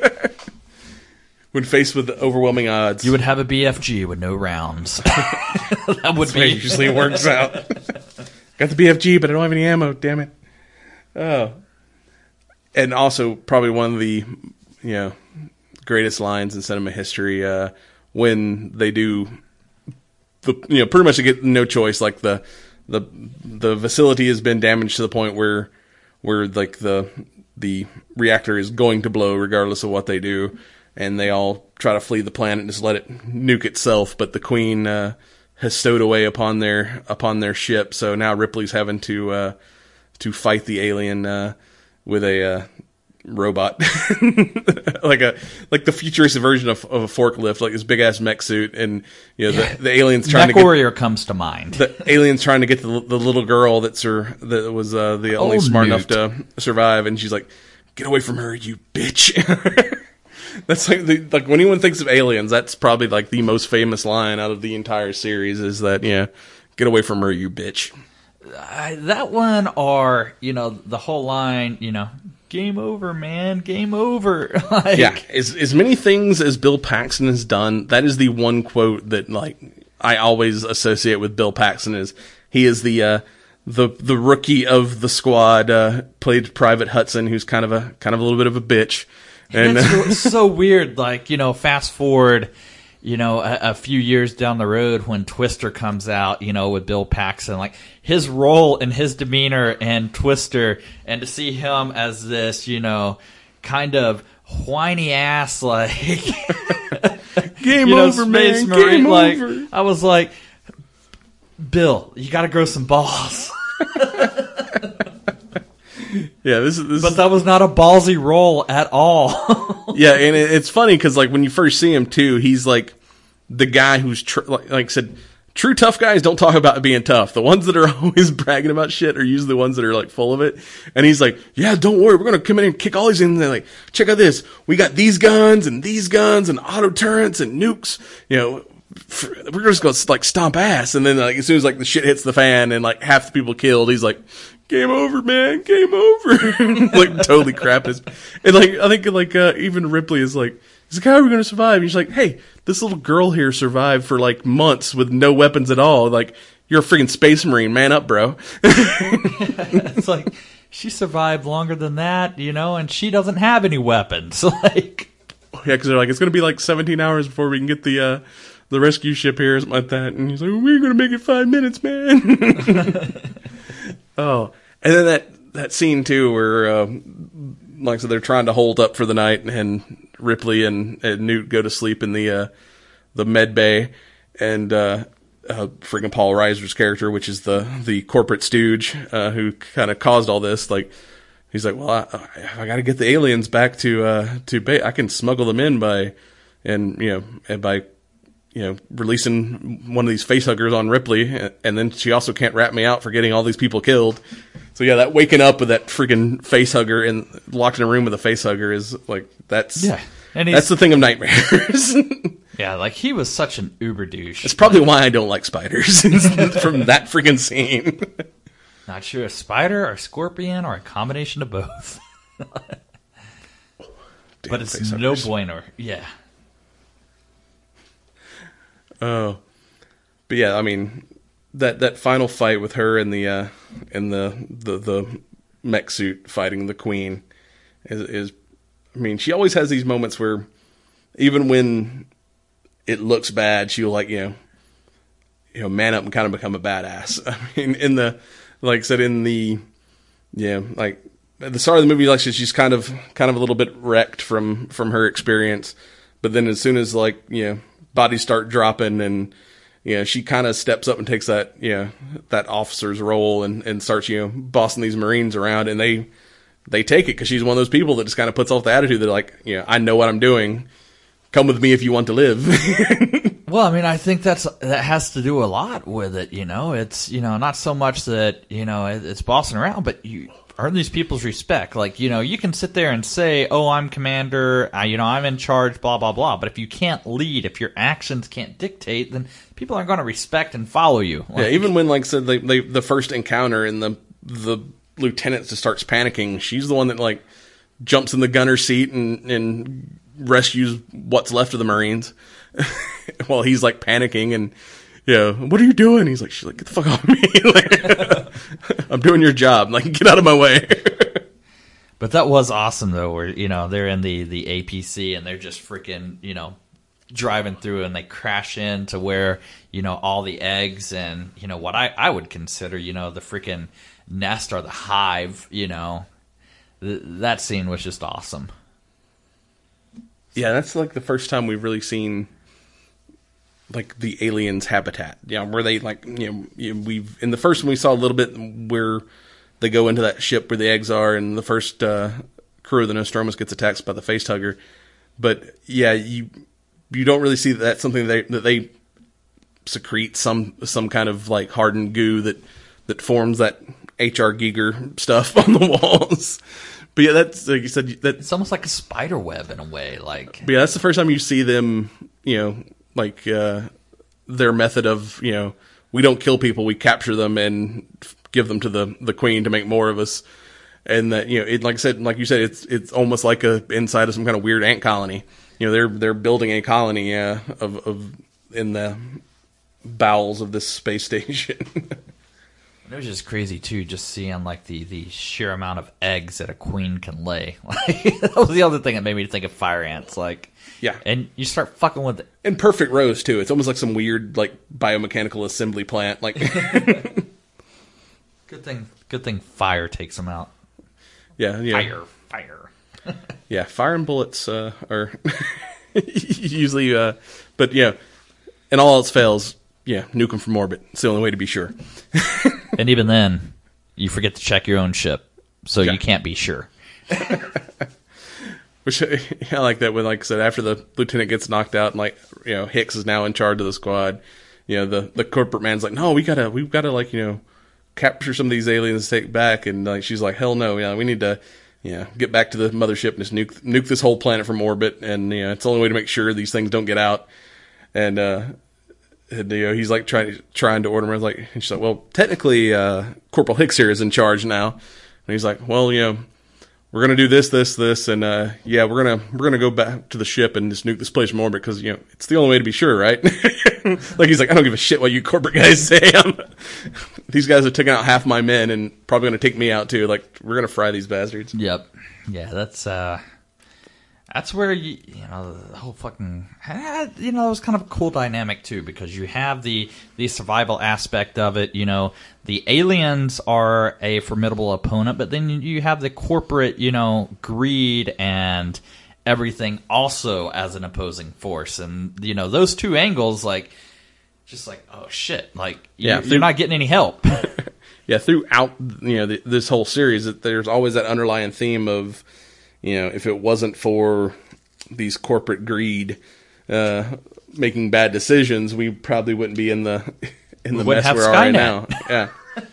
when faced with overwhelming odds, You would have a B F G with no rounds. That would that's the way be it usually works out. Got the B F G, but I don't have any ammo. Damn it! Oh, and also probably one of the you know greatest lines in cinema history uh, when they do the you know pretty much they get no choice. Like the the the facility has been damaged to the point where where like the the reactor is going to blow regardless of what they do, and they all try to flee the planet and just let it nuke itself. But the Queen uh, has stowed away upon their upon their ship. So now Ripley's having to uh, to fight the alien uh, with a uh, robot, like a like the futuristic version of, of a forklift, like this big ass mech suit, and you know the, the aliens trying Mech to get, Warrior comes to mind. The aliens trying to get the, the little girl that's her that was uh, the only Oh, smart Newt. enough to survive, and she's like, "Get away from her, you bitch." That's like the, like when anyone thinks of aliens, that's probably like the most famous line out of the entire series is that, yeah, "Get away from her, you bitch." I, that one, or you know, the whole line, you know, "Game over, man, game over." Like, Yeah, as as many things as Bill Paxton has done, that is the one quote that like I always associate with Bill Paxton is he is the uh, the the rookie of the squad, uh, played Private Hudson, who's kind of a kind of a little bit of a bitch. And it's so, so weird. Like, you know, fast forward, you know, a, a few years down the road when Twister comes out, you know, with Bill Paxton, like his role and his demeanor and Twister, and to see him as this, you know, kind of whiny ass, like game you know, over, Space man, Marine, game like, over. I was like, Bill, you got to grow some balls. Yeah, this is. This But is, that was not a ballsy role at all. yeah, and it, it's funny because like when you first see him too, he's like the guy who's tr- like, like I said, true tough guys don't talk about being tough. The ones that are always bragging about shit are usually the ones that are like full of it. And he's like, "Yeah, don't worry, we're gonna come in and kick all these in." And they're like, "Check out this, we got these guns and these guns and auto turrets and nukes. You know, we're just gonna like stomp ass." And then like as soon as like the shit hits the fan and like half the people killed, he's like, "Game over, man. Game over." Like totally crap his. And like I think like uh, even Ripley is like, he's like, "How are we gonna survive?" And he's like, "Hey, this little girl here survived for like months with no weapons at all. Like, you're a freaking space marine. Man up, bro." It's like, she survived longer than that, you know, and she doesn't have any weapons. Like, Yeah, because they're like, it's gonna be like seventeen hours before we can get the uh, the rescue ship here, or something like that. And he's like, "We're gonna make it five minutes, man." Oh, and then that, that scene too, where uh, like I said, they're trying to hold up for the night, and Ripley and, and Newt go to sleep in the uh, the med bay, and uh, uh, freaking Paul Reiser's character, which is the the corporate stooge uh, who kind of caused all this, like he's like, "Well, I, I got to get the aliens back to uh, to bay. I can smuggle them in by and you know and by." you know, releasing one of these facehuggers on Ripley, and then she also can't rat me out for getting all these people killed." So yeah, that waking up with that freaking facehugger and locked in a room with a facehugger is like, that's, yeah. And that's the thing of nightmares. Yeah, like he was such an uber douche. That's probably why I don't like spiders from that freaking scene. Not sure a spider or a scorpion or a combination of both. But it's no bueno. Yeah. Oh, but yeah, I mean that that final fight with her and the uh, and the, the the mech suit fighting the Queen is is. I mean, she always has these moments where, even when it looks bad, she'll like you know, you know, man up and kind of become a badass. I mean, in the like I said in the yeah, like at the start of the movie, like she's kind of kind of a little bit wrecked from from her experience, but then as soon as like you know. bodies start dropping, and you know she kind of steps up and takes that you know that officer's role and, and starts you know bossing these Marines around, and they they take it because she's one of those people that just kind of puts off the attitude that like you know I know what I'm doing, come with me if you want to live. Well, I mean, I think that's that has to do a lot with it. You know, it's you know not so much that you know it's bossing around, but you earn these people's respect. Like, you know, you can sit there and say, "Oh, I'm commander, I, you know, I'm in charge, blah, blah, blah." But if you can't lead, if your actions can't dictate, then people aren't going to respect and follow you. Like, yeah, even when, like I said, they, they, the first encounter and the the lieutenant just starts panicking, she's the one that, like, jumps in the gunner seat and, and rescues what's left of the Marines while he's, like, panicking and, yeah, "What are you doing?" He's like, she's like, "Get the fuck off me." Like, "I'm doing your job. Like, get out of my way." But that was awesome, though, where, you know, they're in the, the A P C and they're just freaking, you know, driving through and they crash into where, you know, all the eggs and, you know, what I, I would consider, you know, the freaking nest or the hive, you know. Th- that scene was just awesome. Yeah, that's like the first time we've really seen like the aliens' habitat. You know, where they like you know, you know we've in the first one we saw a little bit where they go into that ship where the eggs are, and the first uh, crew of the Nostromus gets attacked by the facehugger. But yeah, you you don't really see that that's something they, that they secrete some some kind of like hardened goo that that forms that H R. Giger stuff on the walls. But yeah, that's like you said. That, it's almost like a spider web in a way. Like, but yeah, that's the first time you see them. You know, like uh, their method of you know, we don't kill people, we capture them and give them to the the queen to make more of us. And that you know, it like I said, like you said, it's it's almost like a inside of some kind of weird ant colony. You know, they're they're building a colony uh, of of in the bowels of this space station. It was just crazy too, just seeing like the, the sheer amount of eggs that a queen can lay. Like, that was the other thing that made me think of fire ants. Like, yeah, and you start fucking with it in perfect rows too. It's almost like some weird like biomechanical assembly plant. Like, good thing, good thing fire takes them out. Yeah, yeah. Fire, fire. Yeah, fire and bullets uh, are usually, uh, but yeah, and all else fails. Yeah, nuke them from orbit. It's the only way to be sure. And even then, you forget to check your own ship, so yeah. you can't be sure. Which I like that when, like I said, after the lieutenant gets knocked out, and like you know, Hicks is now in charge of the squad. You know, the the corporate man's like, no, we gotta, we've gotta like you know, capture some of these aliens, take back, and like she's like, hell no, yeah, we need to, you know, get back to the mothership and just nuke nuke this whole planet from orbit, and you know, it's the only way to make sure these things don't get out, and. uh And, you know, he's like trying trying to order him. I was like, and she's like, well, technically, uh, Corporal Hicks here is in charge now. And he's like, well, you know, we're gonna do this, this, this, and uh, yeah, we're gonna we're gonna go back to the ship and just nuke this place from orbit because you know it's the only way to be sure, right? Like he's like, I don't give a shit what you corporate guys say. I'm, these guys have taken out half my men and probably gonna take me out too. Like we're gonna fry these bastards. Yep. Yeah, that's uh. That's where, you you know, the whole fucking, you know, it was kind of a cool dynamic, too, because you have the, the survival aspect of it, you know, the aliens are a formidable opponent, but then you have the corporate, you know, greed and everything also as an opposing force. And, you know, those two angles, like, just like, oh, shit, like, yeah, you, through, you're not getting any help. Yeah, throughout, you know, the, this whole series, there's always that underlying theme of, you know, if it wasn't for these corporate greed uh, making bad decisions, we probably wouldn't be in the in the we mess have we're Skynet. in now. Yeah.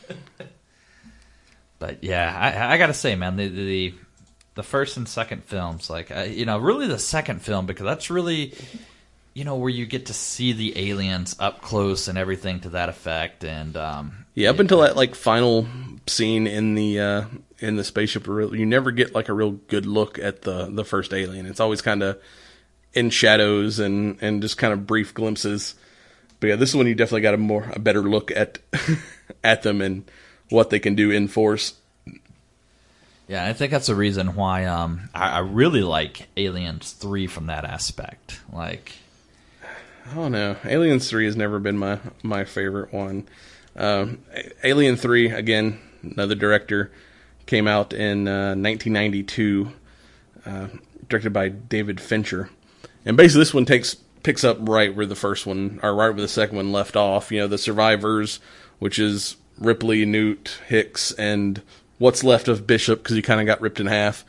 But yeah, I, I gotta say, man, the, the the first and second films, like uh, you know, really the second film because that's really, you know, where you get to see the aliens up close and everything to that effect, and um, yeah, up it, until that like final scene in the. Uh, in the spaceship, you never get like a real good look at the, the first alien. It's always kind of in shadows and, and just kind of brief glimpses. But yeah, this is when you definitely got a more a better look at at them and what they can do in force. Yeah, I think that's the reason why um, I, I really like Aliens three from that aspect. Like, oh no, Aliens three has never been my my favorite one. Um, Alien three again, another director. Came out in uh, nineteen ninety-two, uh, directed by David Fincher, and basically this one takes picks up right where the first one, or right where the second one left off. You know, the survivors, which is Ripley, Newt, Hicks, and what's left of Bishop because he kind of got ripped in half,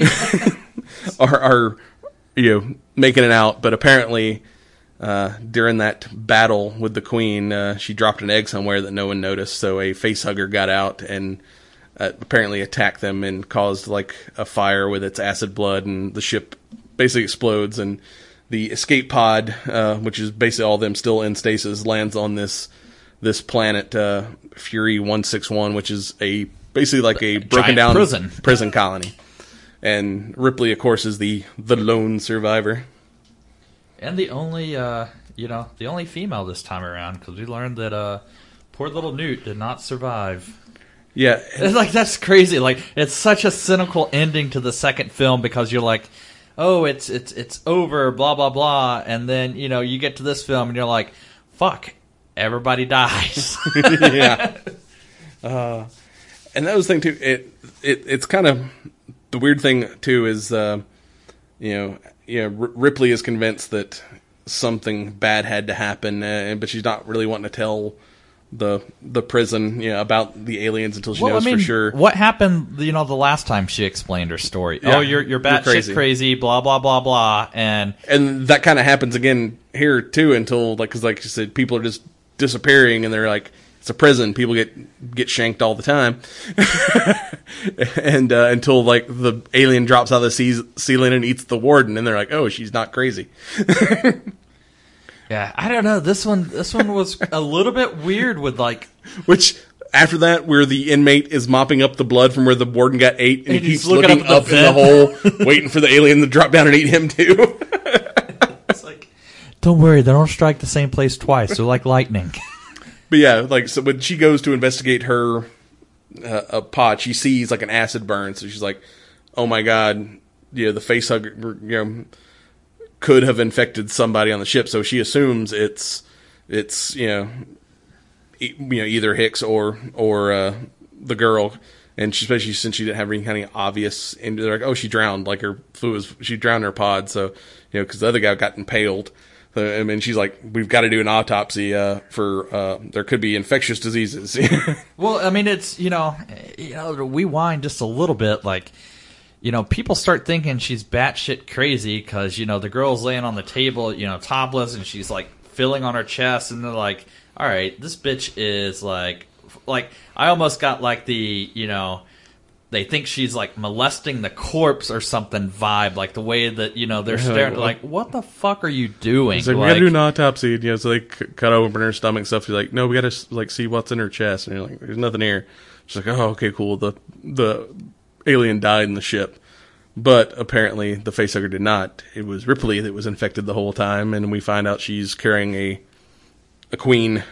are, are you know making it out. But apparently, uh, during that battle with the Queen, uh, she dropped an egg somewhere that no one noticed, so a facehugger got out and. Uh, apparently attacked them and caused like a fire with its acid blood, and the ship basically explodes, and the escape pod, uh, which is basically all of them still in stasis, lands on this this planet, uh, Fury one sixty-one, which is a basically like a broken down prison. prison colony. And Ripley, of course, is the the lone survivor, and the only uh, you know the only female this time around, because we learned that uh, poor little Newt did not survive. Yeah, it's like that's crazy. Like it's such a cynical ending to the second film because you're like, oh, it's it's it's over, blah blah blah, and then you know you get to this film and you're like, fuck, everybody dies. Yeah, uh, and that was the thing too. It it it's kind of the weird thing too is uh, you know you know R- Ripley is convinced that something bad had to happen, uh, but she's not really wanting to tell the the prison, you know, about the aliens until she well, knows I mean, for sure. What happened, you know, the last time she explained her story? Yeah, oh, you're you're batshit crazy. crazy, blah blah blah blah, and and that kind of happens again here too, until like because like you said, people are just disappearing, and they're like, it's a prison. People get get shanked all the time, and uh, until like the alien drops out of the sea- ceiling and eats the warden, and they're like, oh, she's not crazy. Yeah, I don't know. This one, this one was a little bit weird with like, which after that, where the inmate is mopping up the blood from where the warden got ate, and, And he he's keeps looking looking, up up, at the in the hole, waiting for the alien to drop down and eat him too. it's like, don't worry, they don't strike the same place twice. They're like lightning. But yeah, like so when she goes to investigate her uh, a pod, she sees like an acid burn, so she's like, "Oh my god, you know, the face hugger, you know, could have infected somebody on the ship." So she assumes it's it's you know, e- you know either Hicks or or uh, the girl, and she, especially since she didn't have any kind of obvious, and they're like, "Oh, she drowned, like her fluid was, she drowned in her pod." So you know, because the other guy got impaled. Uh, I mean, she's like, we've got to do an autopsy uh, for uh, there could be infectious diseases. Well, I mean, it's you know, you know, to rewind just a little bit, like, you know, people start thinking she's batshit crazy because you know the girl's laying on the table, you know, topless, and she's like filling on her chest, and they're like, all right, this bitch is like, like I almost got like the you know. They think she's like molesting the corpse or something vibe, like the way that you know they're staring. Like, what the fuck are you doing? It's like, like, we gotta do an autopsy. You know, so they c- cut open her stomach and stuff. She's like, no, we gotta like see what's in her chest. And you're like, there's nothing here. She's like, oh, okay, cool. The the alien died in the ship, but apparently the facehugger did not. It was Ripley that was infected the whole time, and we find out she's carrying a a queen.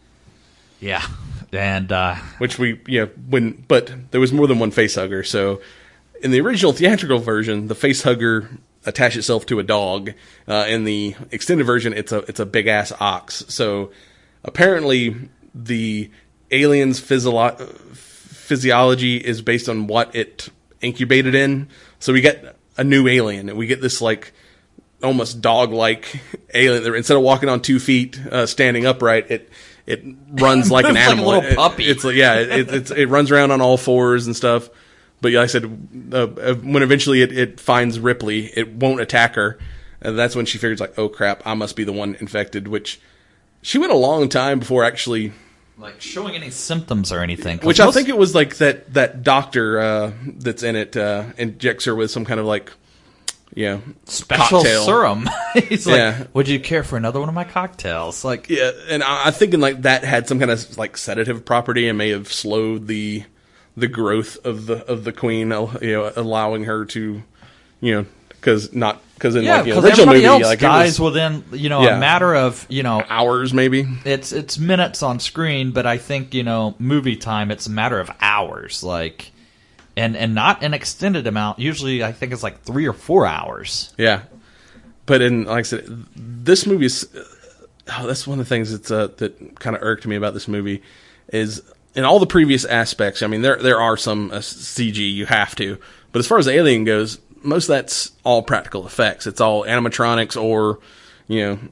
Yeah. And uh, which we, you know, when, but there was more than one facehugger. So in the original theatrical version, the facehugger attached itself to a dog. Uh, in the extended version, it's a it's a big ass ox. So apparently, the alien's physiolo- physiology is based on what it incubated in. So we get a new alien, and we get this like almost dog-like alien. Instead of walking on two feet, uh, standing upright, it. It runs like an animal. Like a little puppy. It, it's like, yeah, it, it's, it runs around on all fours and stuff. But yeah, like I said, uh, when eventually it, it finds Ripley, it won't attack her. And that's when she figures like, oh crap, I must be the one infected, which she went a long time before actually like showing any symptoms or anything. Which most... I think it was like that, that doctor, uh, that's in it, uh, injects her with some kind of like, yeah, special cocktail. Serum. He's like, yeah. would you care for another one of my cocktails? Like, yeah, and I, I'm thinking like that had some kind of like sedative property and may have slowed the the growth of the of the queen, you know, allowing her to, you know, because not because in yeah, like the original everybody movie, else like dies it was, within you know yeah, a matter of you know hours maybe. It's it's minutes on screen, but I think you know movie time, it's a matter of hours, like. And and not an extended amount. Usually, I think it's like three or four hours. Yeah, but in like I said, this movie is. Oh, that's one of the things that's uh, that kind of irked me about this movie is in all the previous aspects. I mean, there there are some uh, C G you have to, but as far as Alien goes, most of that's all practical effects. It's all animatronics or you know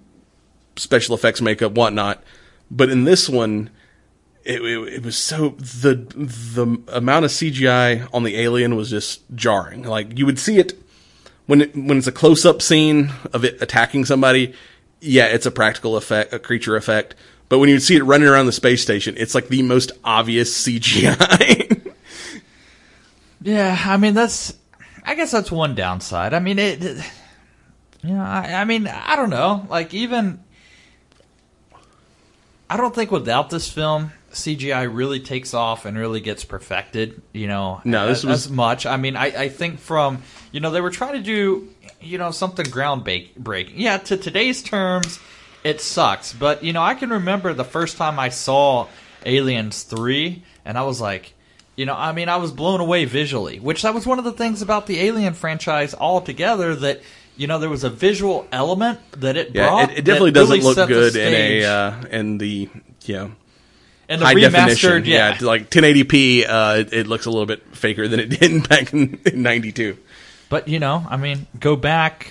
special effects, makeup, whatnot. But in this one. It, it, it was so the the amount of C G I on the alien was just jarring. Like you would see it when it, when it's a close up scene of it attacking somebody. Yeah, it's a practical effect, a creature effect. But when you see it running around the space station, it's like the most obvious C G I. Yeah, I mean that's. I guess that's one downside. I mean it. it you know, I, I mean I don't know. Like even. I don't think without this film. C G I really takes off and really gets perfected, you know, no, this as, was... as much. I mean, I, I think from, you know, they were trying to do, you know, something groundbreaking. Yeah, to today's terms, it sucks. But, you know, I can remember the first time I saw Aliens three, and I was like, you know, I mean, I was blown away visually, which that was one of the things about the Alien franchise altogether that, you know, there was a visual element that it yeah, brought. It, it definitely doesn't really look good in stage. a, uh, in the, you know, and the high remastered, definition, yeah. yeah, like ten eighty p. Uh, it, it looks a little bit faker than it did back in, in ninety-two. But you know, I mean, go back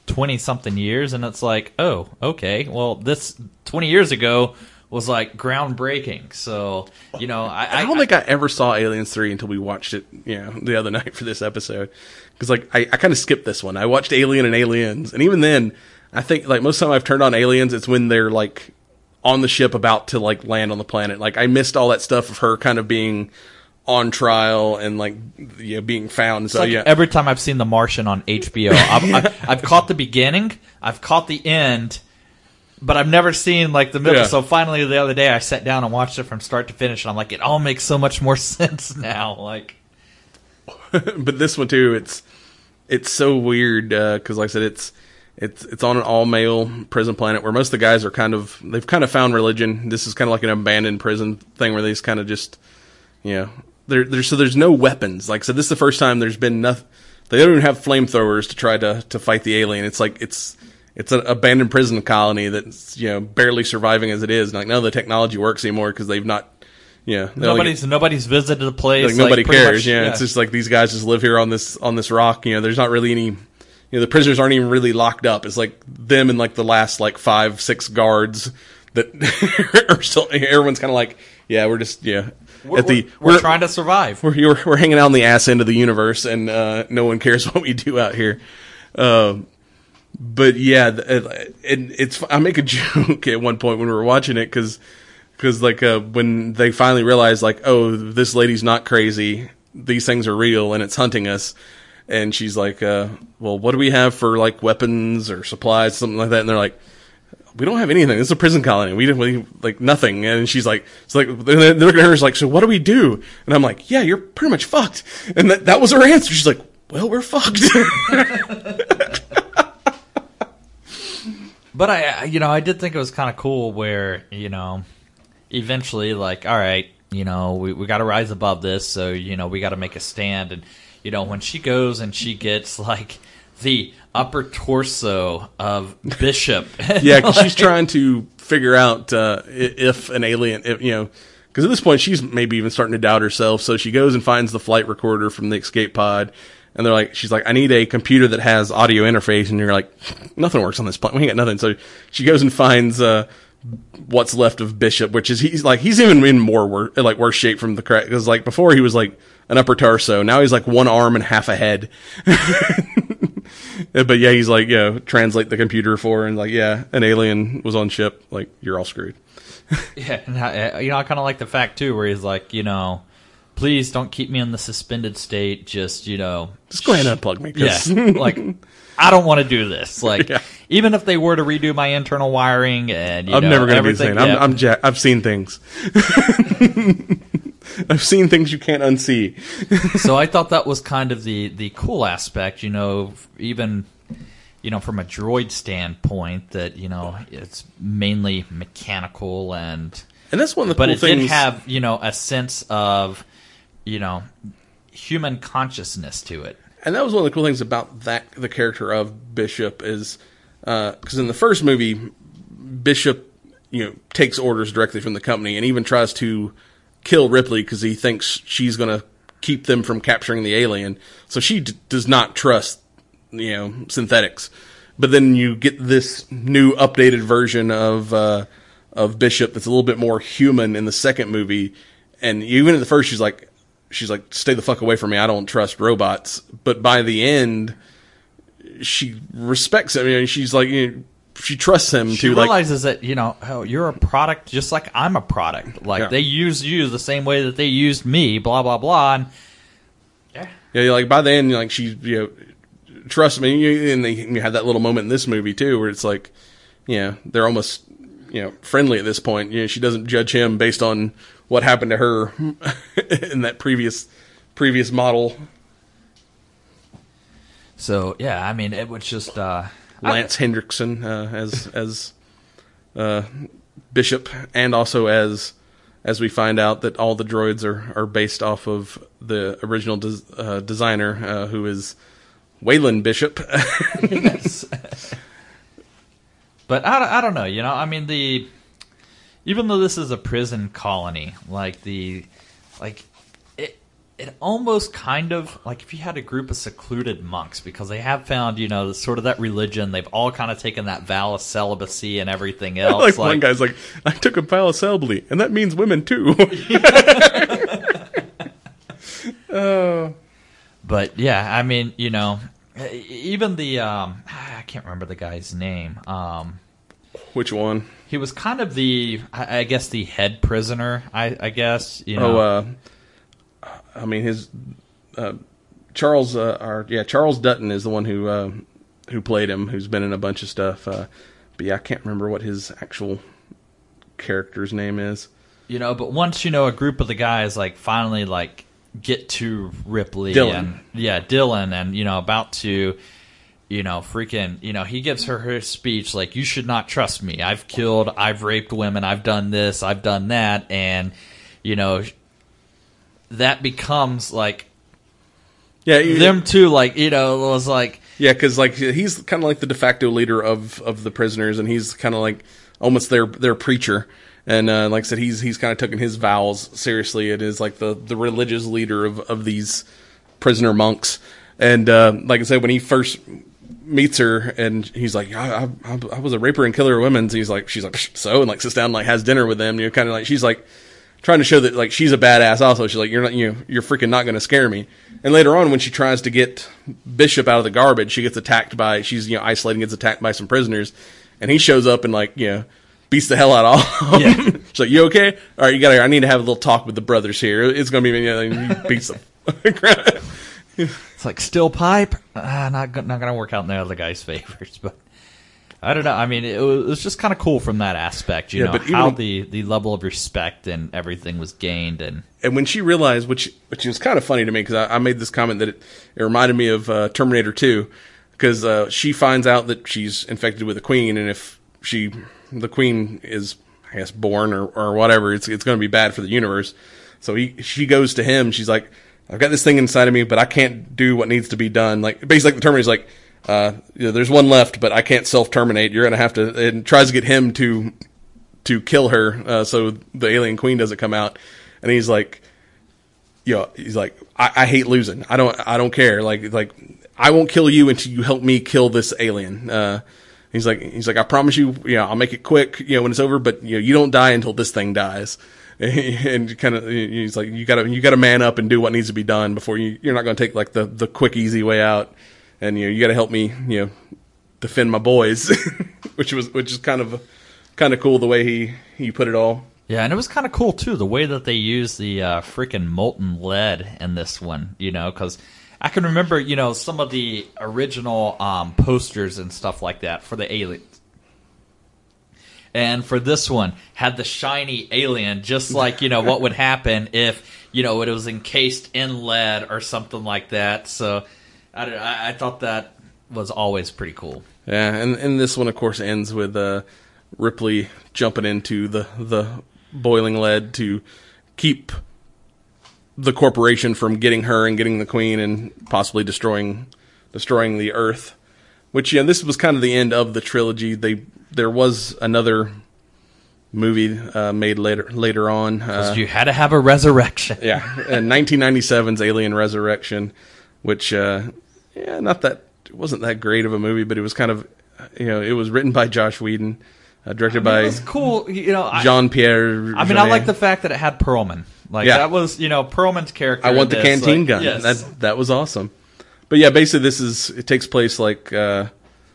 twenty something years, and it's like, oh, okay, well, this twenty years ago was like groundbreaking. So, you know, I, I, I don't think I ever saw Aliens three until we watched it, you know, the other night for this episode. Because, like, I, I kind of skipped this one. I watched Alien and Aliens, and even then, I think, like, most of the time I've turned on Aliens, it's when they're, like, on the ship about to, like, land on the planet. Like, I missed all that stuff of her kind of being on trial and, like, you know, being found. It's so, like yeah. every time I've seen The Martian on H B O, I've, I've, I've caught the beginning, I've caught the end, but I've never seen, like, the middle. Yeah. So finally, the other day, I sat down and watched it from start to finish, and I'm like, it all makes so much more sense now. Like, But this one, too, it's it's so weird, because, uh, like I said, it's it's it's on an all-male prison planet where most of the guys are kind of, they've kind of found religion. This is kind of like an abandoned prison thing where they just kind of just, you know, there, there's, so there's no weapons. Like, so this is the first time there's been nothing, they don't even have flamethrowers to try to, to fight the alien. It's like, it's, It's an abandoned prison colony that's, you know, barely surviving as it is. And like, none of the technology works anymore because they've not, you know, nobody's get, nobody's visited the place. Like, nobody like, cares. Much, yeah, yeah, it's just like these guys just live here on this on this rock. You know, there's not really any. You know, the prisoners aren't even really locked up. It's like them and like the last like five, six guards that are still. Everyone's kind of like, yeah, we're just yeah. We're, at the we're, we're trying to survive. We're, we're we're hanging out on the ass end of the universe, and uh, no one cares what we do out here. Um, But yeah, it, it, it's. I make a joke at one point when we were watching it because, because like uh, when they finally realize like, oh, this lady's not crazy. These things are real, and it's hunting us. And she's like, uh, well, what do we have for like weapons or supplies, something like that? And they're like, we don't have anything. This is a prison colony. We didn't we, like nothing. And she's like, it's like they're looking at her like, so what do we do? And I'm like, yeah, you're pretty much fucked. And that that was her answer. She's like, well, we're fucked. But I, you know, I did think it was kind of cool where, you know, eventually, like, all right, you know, we we got to rise above this, so, you know, we got to make a stand. And, you know, when she goes and she gets, like, the upper torso of Bishop. Yeah, because like, she's trying to figure out uh, if an alien, if, you know, because at this point she's maybe even starting to doubt herself. So she goes and finds the flight recorder from the escape pod. And they're like, she's like, I need a computer that has audio interface. And you're like, nothing works on this planet. We ain't got nothing. So she goes and finds uh, what's left of Bishop, which is he's like he's even in more wor- like worse shape from the crack. Because like before he was like an upper torso. Now he's like one arm and half a head. But yeah, he's like, you know, translate the computer for her and like, yeah, an alien was on ship. Like, you're all screwed. Yeah, and I, you know, I kind of like the fact too, where he's like, you know, please don't keep me in the suspended state. Just, you know, just go ahead and unplug me. Yeah, like I don't want to do this. Like, yeah. Even if they were to redo my internal wiring, and you I'm know, never going to be the everything. same. Yeah. I'm, I'm Jack. I've seen things. I've seen things you can't unsee. So I thought that was kind of the the cool aspect. You know, even. You know, from a droid standpoint, that, you know, it's mainly mechanical and... And that's one of the but cool it things... did have, you know, a sense of, you know, human consciousness to it. And that was one of the cool things about that the character of Bishop is... Because uh, in the first movie, Bishop, you know, takes orders directly from the company and even tries to kill Ripley because he thinks she's going to keep them from capturing the alien. So she d- does not trust... you know, synthetics. But then you get this new updated version of uh, of Bishop that's a little bit more human in the second movie. And even in the first, she's like, she's like, stay the fuck away from me. I don't trust robots. But by the end, she respects him. I mean, she's like, you know, she trusts him. She to realizes like, that, you know, oh, you're a product just like I'm a product. Like, yeah. they use you the same way that they used me, blah, blah, blah. And yeah. Yeah, like, by the end, like, she, you know, trust me, and they, you have that little moment in this movie too, where it's like, you know, they're almost, you know, friendly at this point. You know, she doesn't judge him based on what happened to her in that previous previous model. So yeah, I mean, it was just uh, Lance I, Hendrickson uh, as as uh, Bishop, and also as as we find out that all the droids are are based off of the original des, uh, designer, uh, who is Wayland Bishop. Yes. But I, I don't know, you know, I mean, the even though this is a prison colony, like the like it it almost kind of like if you had a group of secluded monks, because they have found, you know, sort of that religion. They've all kind of taken that vow of celibacy and everything else. like, like one guy's like, I took a vow of celibacy, and that means women too. Oh. But yeah, I mean, you know, even the um, I can't remember the guy's name. Um, Which one? He was kind of the, I I guess, the head prisoner. I, I guess, you know. Oh, uh, I mean, his uh, Charles, uh, or yeah, Charles Dutton is the one who uh, who played him, who's been in a bunch of stuff. Uh, but yeah, I can't remember what his actual character's name is. You know, but once, you know, a group of the guys like finally like get to Ripley Dylan. and yeah, Dylan, and you know, about to, you know, freaking, you know, he gives her her speech like, you should not trust me. I've killed, I've raped women, I've done this, I've done that, and you know, that becomes like, yeah, you, them too, like, you know, it was like, yeah, because like he's kind of like the de facto leader of of the prisoners, and he's kind of like almost their their preacher. And uh, like I said, he's he's kind of taken his vows seriously. It is like the, the religious leader of, of these prisoner monks. And uh, like I said, when he first meets her, and he's like, I, I, I was a raper and killer of women. And he's like, she's like, so, and like sits down and like has dinner with them. You know, kind of like she's like trying to show that like she's a badass. Also, she's like, you're not, you know, you're freaking not going to scare me. And later on, when she tries to get Bishop out of the garbage, she gets attacked by she's you know isolating, gets attacked by some prisoners, and he shows up and like you know. beats the hell out of all of them. Yeah. She's like, you okay? All right, you gotta, I need to have a little talk with the brothers here. It's going to be, you know, he beats them. It's like, still pipe? Uh, not, not going to work out in the other guy's favors. But I don't know. I mean, it was, it was just kind of cool from that aspect, you yeah, know, but how the, the level of respect and everything was gained. And and when she realized, which which was kind of funny to me, because I, I made this comment that it, it reminded me of uh, Terminator two, because uh, she finds out that she's infected with a queen, and if she... the queen is, I guess, born or, or whatever. It's it's going to be bad for the universe. So he she goes to him. She's like, I've got this thing inside of me, but I can't do what needs to be done. Like basically, the Terminator's like, uh, you know, there's one left, but I can't self terminate. You're going to have to. And tries to get him to to kill her, uh, so the alien queen doesn't come out. And he's like, you know, he's like, I, I hate losing. I don't I don't care. Like like I won't kill you until you help me kill this alien. Uh, He's like, he's like, I promise you, you know, I'll make it quick, you know, when it's over, but you know, you don't die until this thing dies. And kind of, he's like, you gotta, you gotta man up and do what needs to be done before you, you're not going to take like the, the quick, easy way out. And, you know, you gotta help me, you know, defend my boys, which was, which is kind of, kind of cool the way he, he put it all. Yeah. And it was kind of cool too, the way that they used the, uh, freaking molten lead in this one, you know, cause I can remember, you know, some of the original um, posters and stuff like that for the aliens. And for this one, had the shiny alien, just like, you know, what would happen if, you know, it was encased in lead or something like that. So I, I, I thought that was always pretty cool. Yeah, and, and this one, of course, ends with uh, Ripley jumping into the, the boiling lead to keep the corporation from getting her and getting the queen and possibly destroying destroying the Earth. Which, yeah, this was kind of the end of the trilogy. They there was another movie uh, made later later on. Because uh, you had to have a resurrection. Yeah, and nineteen ninety-seven's Alien Resurrection, which uh, yeah, not that it wasn't that great of a movie, but it was kind of, you know, it was written by Josh Whedon, uh, directed I mean, by it was cool. You know, Jean-Pierre. I mean, I like the fact that it had Perlman. Like, yeah. That was, you know, Perlman's character. I want the this, canteen like, gun. Yes. That that was awesome. But yeah, basically this is, it takes place like uh,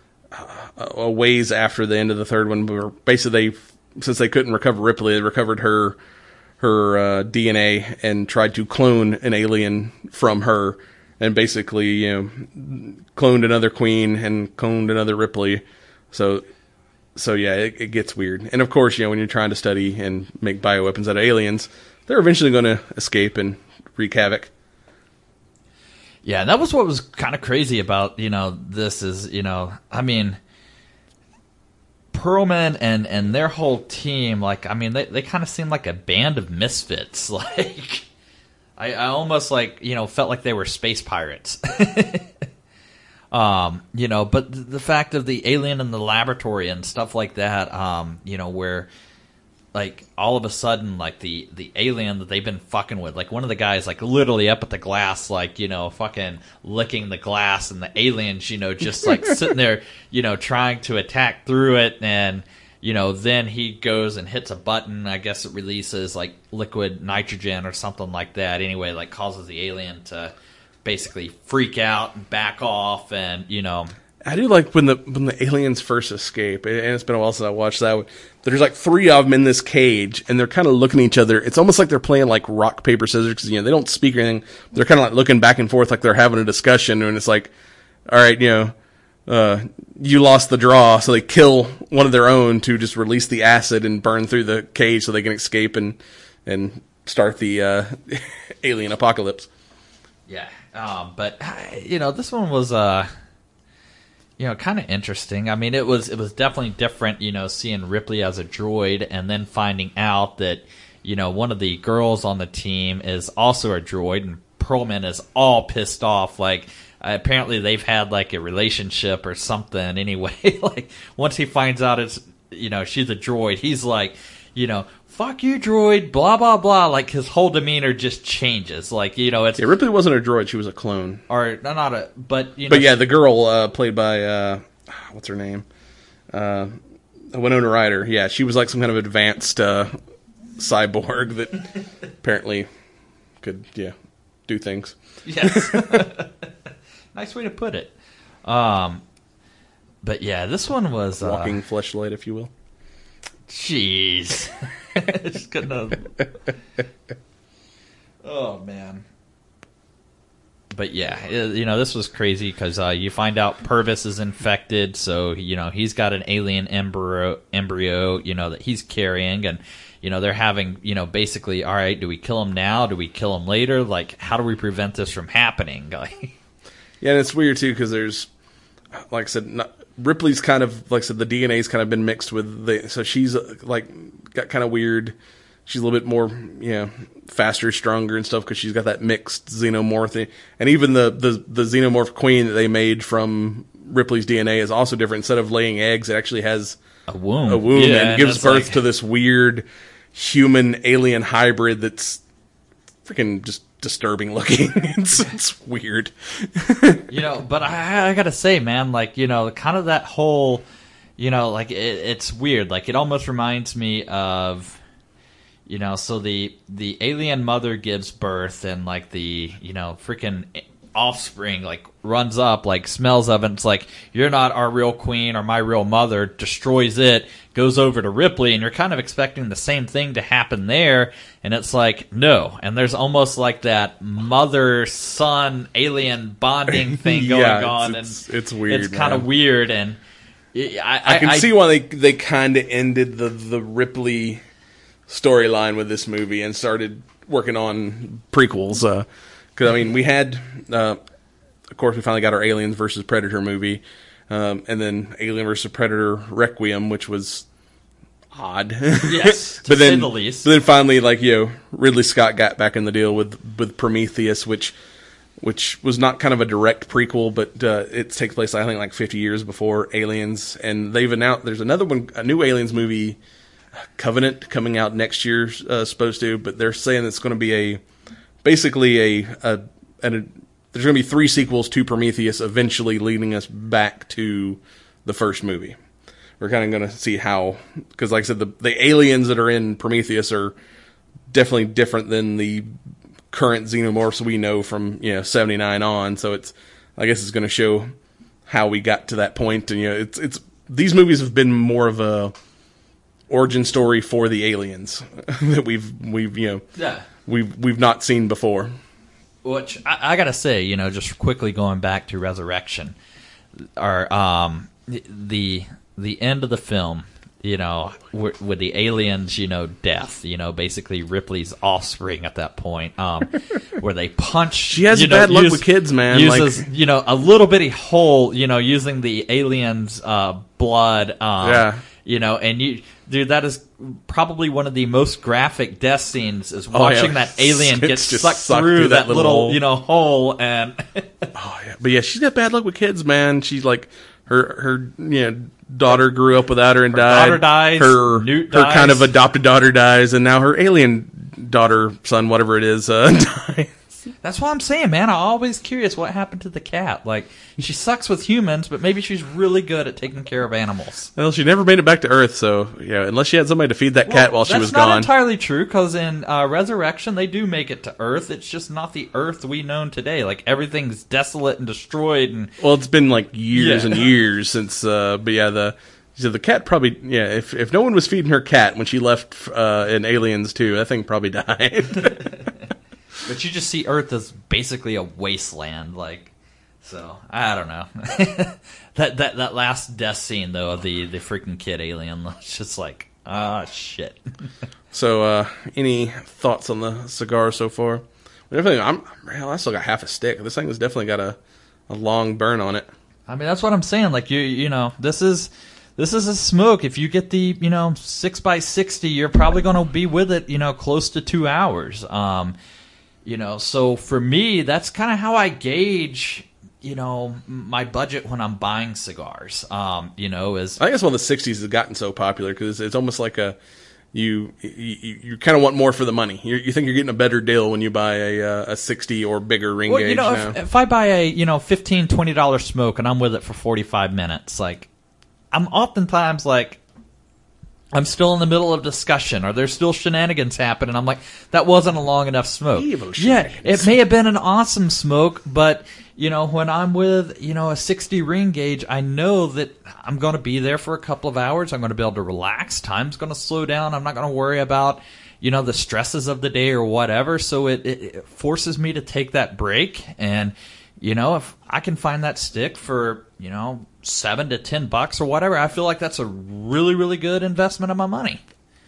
a ways after the end of the third one. Where basically they, since they couldn't recover Ripley, they recovered her her uh, D N A and tried to clone an alien from her, and basically, you know, cloned another queen and cloned another Ripley. So so yeah, it, it gets weird. And of course, you know, when you're trying to study and make bioweapons out of aliens, they're eventually going to escape and wreak havoc. Yeah, that was what was kind of crazy about, you know, this is, you know, I mean, Perlman and, and their whole team, like, I mean, they, they kind of seemed like a band of misfits. Like, I, I almost, like, you know, felt like they were space pirates. um, you know, but the fact of the alien in the laboratory and stuff like that, um, you know, where like all of a sudden, like the, the alien that they've been fucking with, like one of the guys, like literally up at the glass, like, you know, fucking licking the glass, and the aliens, you know, just like sitting there, you know, trying to attack through it. And, you know, then he goes and hits a button. I guess it releases like liquid nitrogen or something like that. Anyway, like causes the alien to basically freak out and back off. And, you know, I do like when the when the aliens first escape, and it's been a while since I watched that one. There's like three of them in this cage, and they're kind of looking at each other. It's almost like they're playing like rock, paper, scissors, because, you know, they don't speak or anything. They're kind of like looking back and forth like they're having a discussion, and it's like, all right, you know, uh, you lost the draw, so they kill one of their own to just release the acid and burn through the cage so they can escape and and start the uh, alien apocalypse. Yeah, um, but, you know, this one was... Uh... You know, kind of interesting. I mean, it was it was definitely different, you know, seeing Ripley as a droid and then finding out that, you know, one of the girls on the team is also a droid, and Perlman is all pissed off. Like, uh, apparently they've had, like, a relationship or something anyway. Like, once he finds out it's, you know, she's a droid, he's like, you know, fuck you, droid, blah, blah, blah. Like, his whole demeanor just changes. Like, you know, it's... Yeah, Ripley wasn't a droid, she was a clone. Or, no, not a... But, you know... But, yeah, the girl uh, played by... Uh, what's her name? Uh, Winona Ryder. Yeah, she was like some kind of advanced uh, cyborg that apparently could, yeah, do things. Yes. Nice way to put it. Um, but, yeah, this one was... Uh, Walking fleshlight, if you will. Jeez. Just couldn't Oh, man. But yeah, it, you know, this was crazy because uh, you find out Purvis is infected, so, you know, he's got an alien embryo, embryo, you know, that he's carrying, and, you know, they're having, you know, basically, all right, do we kill him now? Do we kill him later? Like, how do we prevent this from happening? Yeah, and it's weird, too, because there's, like I said, not, Ripley's kind of, like I said, the D N A's kind of been mixed with the, so she's uh, like got kind of weird. She's a little bit more, you know, faster, stronger and stuff because she's got that mixed xenomorph thing. And even the, the, the xenomorph queen that they made from Ripley's D N A is also different. Instead of laying eggs, it actually has a womb, a womb yeah, and gives birth like... to this weird human alien hybrid that's freaking just disturbing looking. it's, it's weird. You know, but I, I gotta say, man, like, you know, kind of that whole, you know, like, it, it's weird. Like, it almost reminds me of, you know, so the the alien mother gives birth, and, like, the, you know, freaking offspring, like, runs up, like, smells of it, and it's like, you're not our real queen or my real mother, destroys it, goes over to Ripley, and you're kind of expecting the same thing to happen there, and it's like, no. And there's almost like that mother-son alien bonding thing going yeah, it's, on, it's, and it's weird. It's kind of weird, and I, I, I can I, see why they they kind of ended the the Ripley storyline with this movie and started working on prequels. Because uh, I mean, we had, uh, of course, we finally got our Aliens versus Predator movie, um, and then Alien versus Predator Requiem, which was odd. Yes, to but then, say the least. But then finally, like, you know, Ridley Scott got back in the deal with with Prometheus, which which was not kind of a direct prequel, but uh, it takes place, I think, like fifty years before Aliens, and they've announced there's another one, a new Aliens movie, Covenant, coming out next year, uh, supposed to, but they're saying it's going to be a basically a, a, a, a there's going to be three sequels to Prometheus, eventually leading us back to the first movie. We're kind of going to see how, because like I said, the the aliens that are in Prometheus are definitely different than the current xenomorphs we know from, you know, seventy-nine on. So it's, I guess it's going to show how we got to that point. And, you know, it's it's these movies have been more of a origin story for the aliens that we've we've you know yeah. we've we've not seen before. Which I, I gotta say, you know, just quickly going back to Resurrection, or um, the the end of the film, you know, with, with the aliens, you know, death, you know, basically Ripley's offspring at that point, um, where they punch. She has you bad know, luck use, with kids, man. Uses, like, you know, a little bitty hole, you know, using the aliens' uh, blood. Um, yeah. You know, and you, dude, that is probably one of the most graphic death scenes is watching oh, yeah. that alien get It's just sucked, sucked through, through that, that little, little hole. you know, hole. And oh yeah, but yeah, she's got bad luck with kids, man. She's like her her you know daughter grew up without her and her died. Daughter dies. Her Newt her dies. kind of adopted daughter dies, and now her alien daughter, son, whatever it is, uh, dies. That's what I'm saying, man. I'm always curious what happened to the cat. Like, she sucks with humans, but maybe she's really good at taking care of animals. Well, she never made it back to Earth, so yeah. Unless she had somebody to feed that cat Well, while she was That's not gone. entirely true, because in uh, Resurrection, they do make it to Earth. It's just not the Earth we know today. Like, everything's desolate and destroyed. And Well, it's been like years Yeah. and years since. Uh, but yeah, the so the cat probably yeah. If if no one was feeding her cat when she left uh, in Aliens two, that thing probably died. But you just see Earth as basically a wasteland, like. So I don't know. that that that last death scene though of the the freaking kid alien, it's just like ah shit. So, uh, any thoughts on the cigar so far? Definitely, I'm. Hell, I still got half a stick. This thing has definitely got a, a long burn on it. I mean, that's what I'm saying. Like you, you know, this is this is a smoke. If you get the, you know, six by sixty, you're probably going to be with it, you know, close to two hours. Um, you know, so for me, that's kind of how I gauge, you know, my budget when I'm buying cigars. Um, you know, is I guess one of the sixties has gotten so popular because it's almost like a you you, you kind of want more for the money. You, you think you're getting a better deal when you buy a uh, a sixty or bigger ring well, gauge. you know, now. if, if I buy a, you know, fifteen, twenty dollar smoke and I'm with it for forty-five minutes, like, I'm oftentimes like, I'm still in the middle of discussion, or there's still shenanigans happening. I'm like, that wasn't a long enough smoke. Evil Yeah, shenanigans. it may have been an awesome smoke, but, you know, when I'm with, you know, a sixty ring gauge, I know that I'm going to be there for a couple of hours. I'm going to be able to relax. Time's going to slow down. I'm not going to worry about, you know, the stresses of the day or whatever. So it, it, it forces me to take that break. And, you know, if I can find that stick for, you know, seven to ten bucks or whatever, I feel like that's a really, really good investment of my money.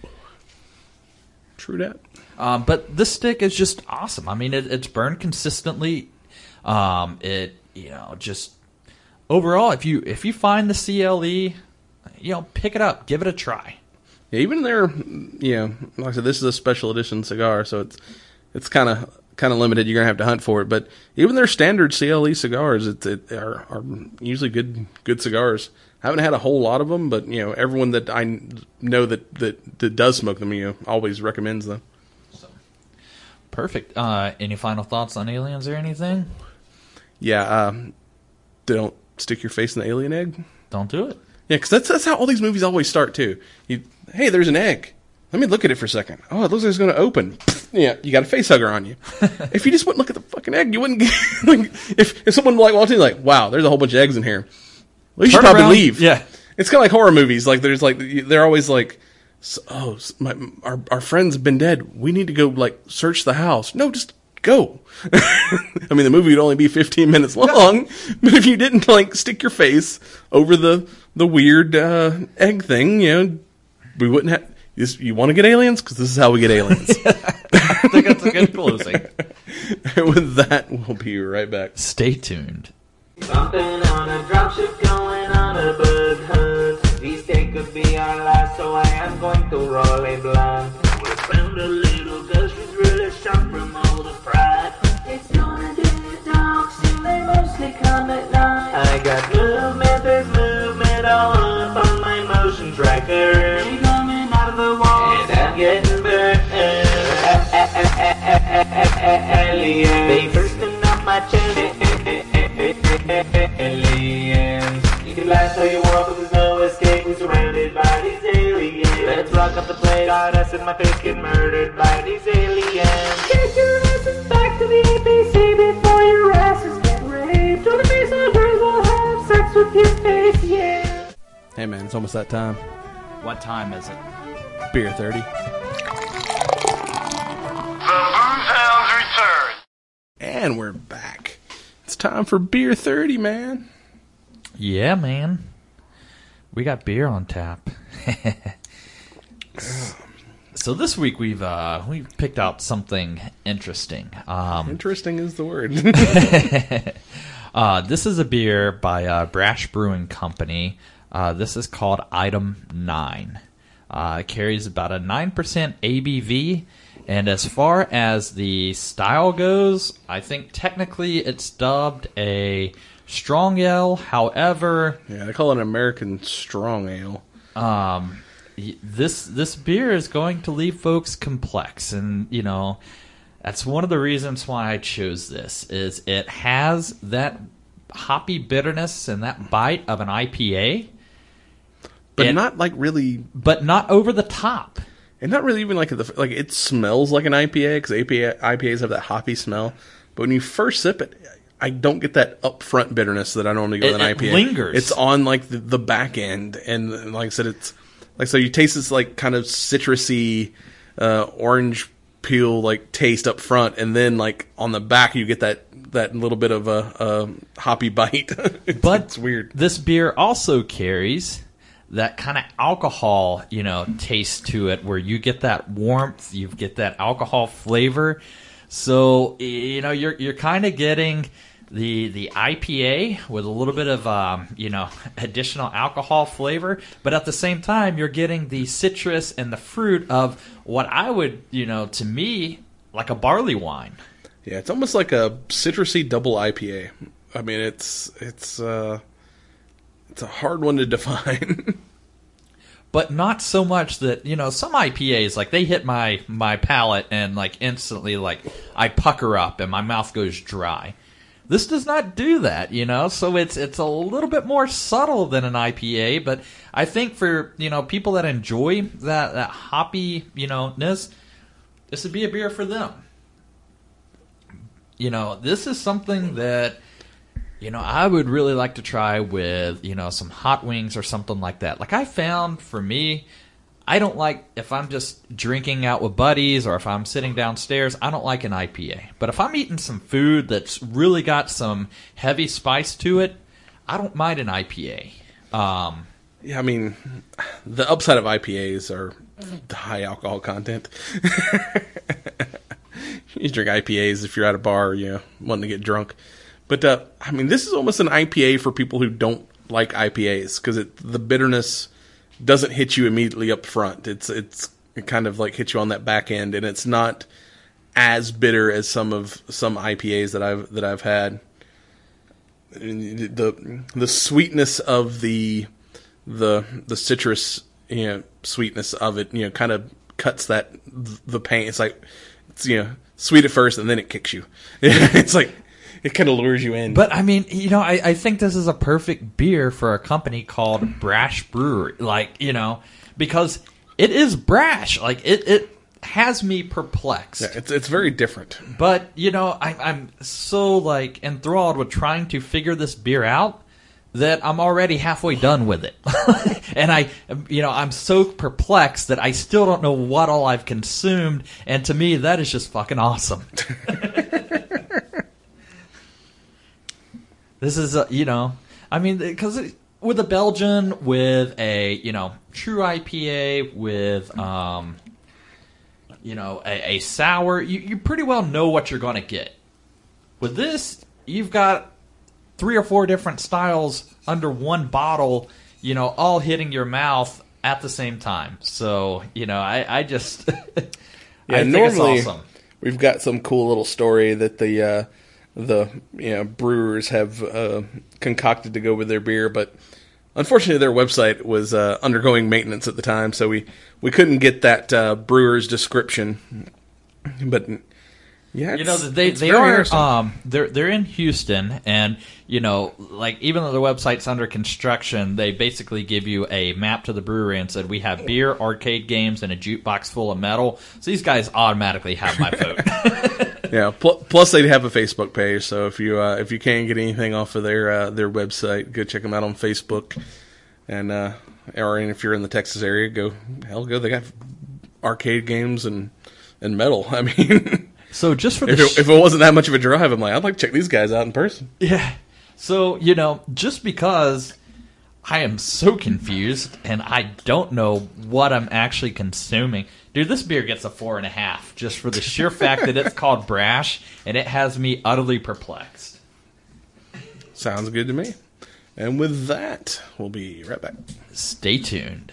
True that. Um, but this stick is just awesome. I mean, it, it's burned consistently. Um, it, you know, just overall, if you if you find the C L E, you know, pick it up, give it a try. Yeah, even their, you know, like I said, this is a special edition cigar, so it's it's kind of kind of limited. You're gonna have to hunt for it. But even their standard C L E cigars, it, it are, are usually good good cigars. I haven't had a whole lot of them, but you know, everyone that I know that that, that does smoke them, you know, always recommends them. So, perfect. Uh, any final thoughts on Aliens or anything? Yeah, um, don't stick your face in the alien egg. Don't do it. Yeah, because that's that's how all these movies always start too. You, hey, there's an egg. Let me look at it for a second. Oh, it looks like it's going to open. Yeah, you got a face hugger on you. If you just wouldn't look at the fucking egg, you wouldn't get. Like, if if someone like walked in, like, wow, there's a whole bunch of eggs in here. Well, you should Turn probably around. leave. Yeah. It's kind of like horror movies. Like, there's like they're always like, oh, my, our our friends have been dead. We need to go like search the house. No, just go. I mean, the movie would only be fifteen minutes long, but if you didn't like stick your face over the the weird uh, egg thing, you know, we wouldn't have. You, you want to get aliens? Because this is how we get aliens. I think that's a good closing. And with that, we'll be right back. Stay tuned. Something on a dropship, going on a bug hunt. These days could be our last, so I am going to roll a blunt. We found a little girl, she's really sharp from all the pride. It's gonna do the dog, still they mostly come at night. I got movement, there's movement all up on my motion tracker. She coming out of the wall, and I'm getting burnt. Aliens, they bursting off my chest. Aliens, you can blast all you want, but there's no escape. We're surrounded by these aliens. Let's rock up the place. Got us in my face, get murdered by these aliens. Get your asses back to the A B C before your asses get raped. Or the base hunters will have sex with your face, yeah. Hey man, it's almost that time. What time is it? Beer thirty. The Booze Hounds return. And we're back. It's time for Beer thirty, man. Yeah, man. We got beer on tap. So this week we've uh, we've picked out something interesting. Um, Interesting is the word. uh, this is a beer by uh, Brash Brewing Company. Uh, this is called Item nine. Uh, it carries about a nine percent A B V. And as far as the style goes, I think technically it's dubbed a strong ale. However, yeah, they call it an American strong ale. Um, this this beer is going to leave folks complex, and you know that's one of the reasons why I chose this. Is it has that hoppy bitterness and that bite of an I P A, but and, not like really, but not over the top. And not really even like the like it smells like an I P A because I P A, I P As have that hoppy smell. But when you first sip it, I don't get that upfront bitterness that I normally get with an it I P A. Lingers. It's on like the, the back end, and like I said, it's like so you taste this like kind of citrusy, uh, orange peel like taste up front, and then like on the back you get that that little bit of a, a hoppy bite. it's, but it's weird. This beer also carries that kind of alcohol, you know, taste to it, where you get that warmth, you get that alcohol flavor. So, you know, you're you're kind of getting the the I P A with a little bit of um, you know, additional alcohol flavor, but at the same time you're getting the citrus and the fruit of what I would, you know, to me, like a barley wine. Yeah, it's almost like a citrusy double I P A. I mean, it's it's uh it's a hard one to define. But not so much that, you know, some I P As, like, they hit my, my palate and, like, instantly, like, I pucker up and my mouth goes dry. This does not do that, you know, so it's it's a little bit more subtle than an I P A, but I think for, you know, people that enjoy that, that hoppy, you know, ness, this would be a beer for them. You know, this is something that, you know, I would really like to try with, you know, some hot wings or something like that. Like I found, for me, I don't like, if I'm just drinking out with buddies or if I'm sitting downstairs, I don't like an I P A. But if I'm eating some food that's really got some heavy spice to it, I don't mind an I P A. Um, yeah, I mean, the upside of I P As are the high alcohol content. You drink I P As if you're at a bar, you know, wanting to get drunk. But, uh, I mean, this is almost an I P A for people who don't like I P As because the bitterness doesn't hit you immediately up front. It's it's it kind of like hits you on that back end, and it's not as bitter as some of some I P As that I've that I've had. The the sweetness of the the the citrus, you know, sweetness of it, you know, kind of cuts that the pain. It's like it's, you know, sweet at first, and then it kicks you. It's like. It kind of lures you in. But, I mean, you know, I, I think this is a perfect beer for a company called Brash Brewery. Like, you know, because it is brash. Like, it, it has me perplexed. Yeah, it's it's very different. But, you know, I, I'm so, like, enthralled with trying to figure this beer out that I'm already halfway done with it. And I, you know, I'm so perplexed that I still don't know what all I've consumed. And to me, that is just fucking awesome. This is, a, you know, I mean, because with a Belgian, with a, you know, true I P A, with, um, you know, a, a sour, you, you pretty well know what you're going to get. With this, you've got three or four different styles under one bottle, you know, all hitting your mouth at the same time. So, you know, I, I just, yeah, I think normally it's awesome. We've got some cool little story that the, uh, the you know, brewers have uh, concocted to go with their beer, but unfortunately their website was uh, undergoing maintenance at the time, so we, we couldn't get that uh, brewer's description. But yeah, you know they they are um they're they're in Houston, and you know, like, even though the website's under construction, they basically give you a map to the brewery and said we have beer, arcade games, and a jukebox full of metal. So these guys automatically have my vote. Yeah. Pl- plus, they have a Facebook page, so if you uh, if you can't get anything off of their uh, their website, go check them out on Facebook. And uh, or if you're in the Texas area, go hell go. They got arcade games and and metal. I mean, so just for the if it, sh- if it wasn't that much of a drive, I'm like, I'd like to check these guys out in person. Yeah. So, you know, just because I am so confused and I don't know what I'm actually consuming. Dude, this beer gets a four and a half just for the sheer fact that it's called Brash, and it has me utterly perplexed. Sounds good to me. And with that, we'll be right back. Stay tuned.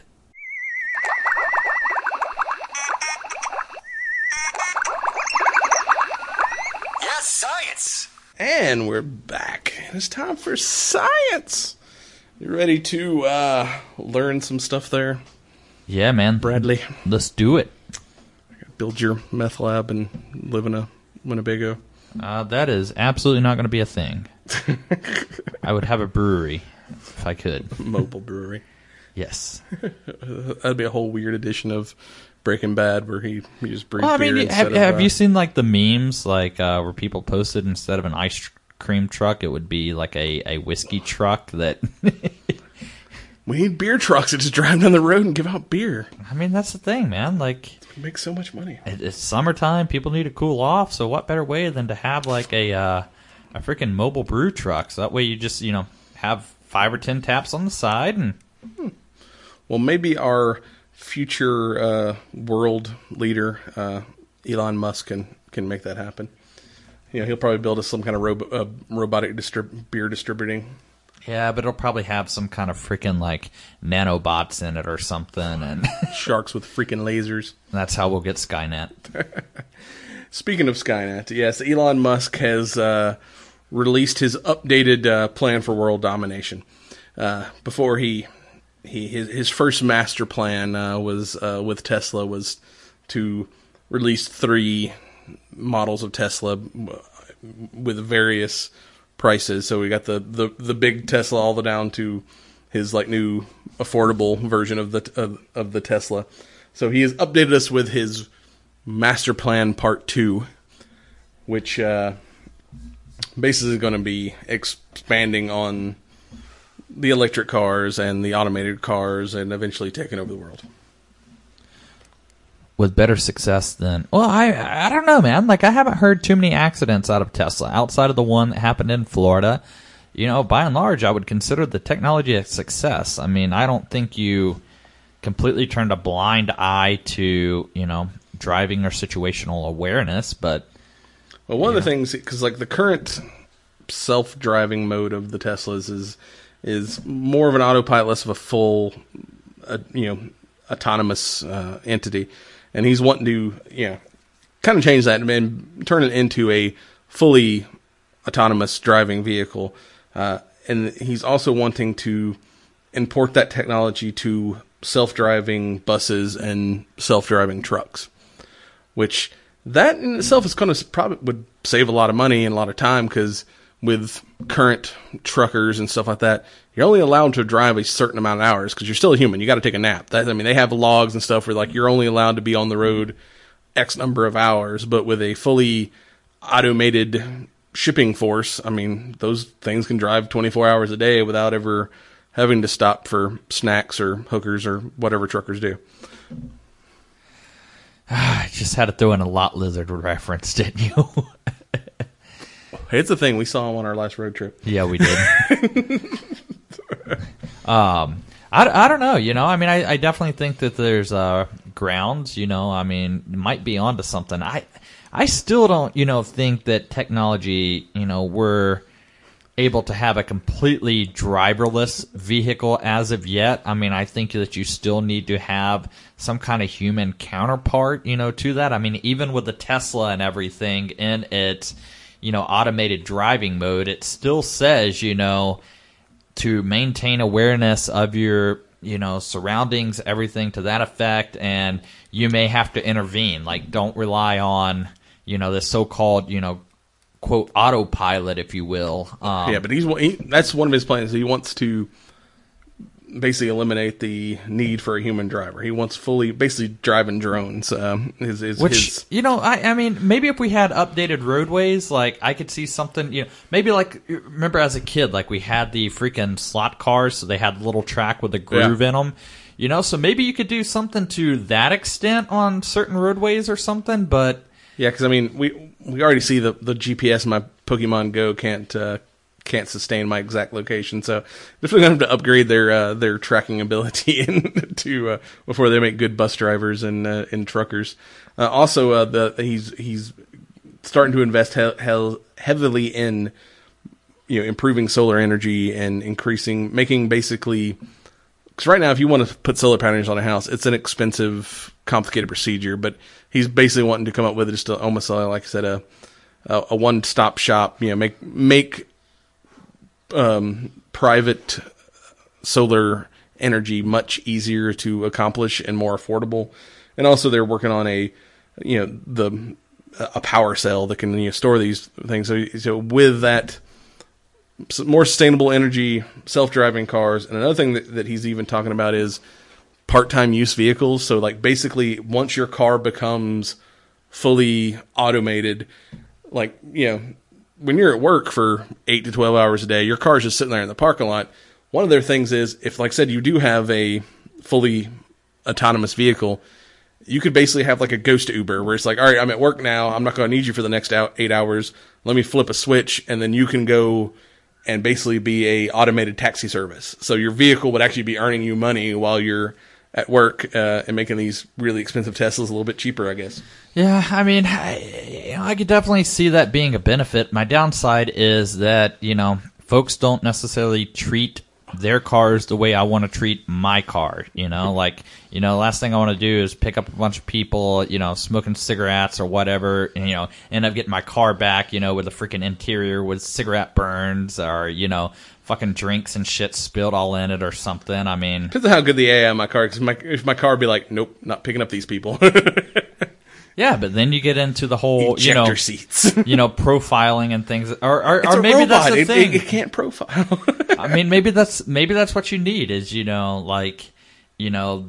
Yes, science! And we're back. It's time for science. You ready to uh, learn some stuff there? Yeah, man. Bradley. Let's do it. Build your meth lab and live in a Winnebago. Uh, that is absolutely not going to be a thing. I would have a brewery if I could. Mobile brewery. Yes. That'd be a whole weird edition of Breaking Bad where he, he just brewed well, I beer mean, instead have, of... have uh, you seen like the memes like uh, where people posted instead of an ice cream truck, it would be like a, a whiskey truck that... We need beer trucks that just drive down the road and give out beer. I mean, that's the thing, man. Like, we make so much money. It, it's summertime. People need to cool off. So what better way than to have like a uh, a freaking mobile brew truck? So that way you just, you know, have five or ten taps on the side. And hmm. Well, maybe our future uh, world leader, uh, Elon Musk, can, can make that happen. You know, he'll probably build us some kind of ro- uh, robotic distrib- beer distributing. Yeah, but it'll probably have some kind of freaking like nanobots in it or something, and sharks with freaking lasers. That's how we'll get Skynet. Speaking of Skynet, yes, Elon Musk has uh, released his updated uh, plan for world domination. Uh, before he, he his, his first master plan uh, was uh, with Tesla was to release three models of Tesla with various prices. So we got the, the, the big Tesla all the down to his like new affordable version of the of, of the Tesla. So he has updated us with his master plan part two, which uh, basically is going to be expanding on the electric cars and the automated cars and eventually taking over the world. With better success than... Well, I I don't know, man. Like, I haven't heard too many accidents out of Tesla. Outside of the one that happened in Florida, you know, by and large, I would consider the technology a success. I mean, I don't think you completely turned a blind eye to, you know, driving or situational awareness, but... Well, one of the things... Because, like, the current self-driving mode of the Teslas is is more of an autopilot, less of a full, uh, you know, autonomous uh, entity. And he's wanting to, you know, kind of change that and turn it into a fully autonomous driving vehicle. Uh, and he's also wanting to import that technology to self-driving buses and self-driving trucks, which that in itself is going to probably would save a lot of money and a lot of time, because with current truckers and stuff like that, you're only allowed to drive a certain amount of hours because you're still a human. You got to take a nap. That, I mean, they have logs and stuff where like you're only allowed to be on the road X number of hours. But with a fully automated shipping force, I mean, those things can drive twenty-four hours a day without ever having to stop for snacks or hookers or whatever truckers do. I just had to throw in a lot lizard reference, didn't you? It's a thing. We saw him on our last road trip. Yeah, we did. um, I, I don't know. You know, I mean, I, I definitely think that there's uh, grounds. You know, I mean, it might be onto something. I I still don't, you know, think that technology, you know, we're able to have a completely driverless vehicle as of yet. I mean, I think that you still need to have some kind of human counterpart, you know, to that. I mean, even with the Tesla and everything in its, you know, automated driving mode, it still says, you know, to maintain awareness of your, you know, surroundings, everything to that effect, and you may have to intervene. Like, don't rely on, you know, this so-called, you know, quote, autopilot, if you will. Um, yeah, but he's he, that's one of his plans. He wants to basically eliminate the need for a human driver. He wants fully, basically driving drones. Um, his, his, Which, his, you know, I, I mean, maybe if we had updated roadways, like, I could see something, you know, maybe like, remember as a kid, like, we had the freaking slot cars, so they had a little track with a groove yeah. in them, you know, so maybe you could do something to that extent on certain roadways or something, but... Yeah, because, I mean, we we already see the, the G P S in my Pokemon Go can't uh, can't sustain my exact location, so they're going to have to upgrade their uh, their tracking ability in, to uh, before they make good bus drivers and uh, and truckers. Uh, also, uh, the he's he's starting to invest he- he- heavily in you know improving solar energy and increasing making basically. Because right now, if you want to put solar panels on a house, it's an expensive, complicated procedure. But he's basically wanting to come up with just a, almost uh, like I said, a a, a one stop shop. You know, make make um, private solar energy much easier to accomplish and more affordable. And also, they're working on a you know the a power cell that can you know, store these things. So, so with that. More sustainable energy, self-driving cars, and another thing that, that he's even talking about is part-time use vehicles. So, like, basically, once your car becomes fully automated, like, you know, when you're at work for eight to twelve hours a day, your car's just sitting there in the parking lot. One of their things is, if, like I said, you do have a fully autonomous vehicle, you could basically have, like, a ghost Uber, where it's like, all right, I'm at work now, I'm not going to need you for the next eight hours, let me flip a switch, and then you can go and basically be a automated taxi service. So your vehicle would actually be earning you money while you're at work uh, and making these really expensive Teslas a little bit cheaper, I guess. Yeah, I mean, I, you know, I could definitely see that being a benefit. My downside is that, you know, folks don't necessarily treat their cars the way I want to treat my car, you know, like, you know, last thing I want to do is pick up a bunch of people, you know, smoking cigarettes or whatever, and, you know, end up getting my car back, you know, with a freaking interior with cigarette burns or, you know, fucking drinks and shit spilled all in it or something. I mean, depends on how good the A I in my car, because my, if my car would be like, nope, not picking up these people. Yeah, but then you get into the whole, Ejector you know, seats. you know, profiling and things, or or, It's or a maybe robot. that's the it, thing. It, it can't profile. I mean, maybe that's maybe that's what you need is, you know, like, you know,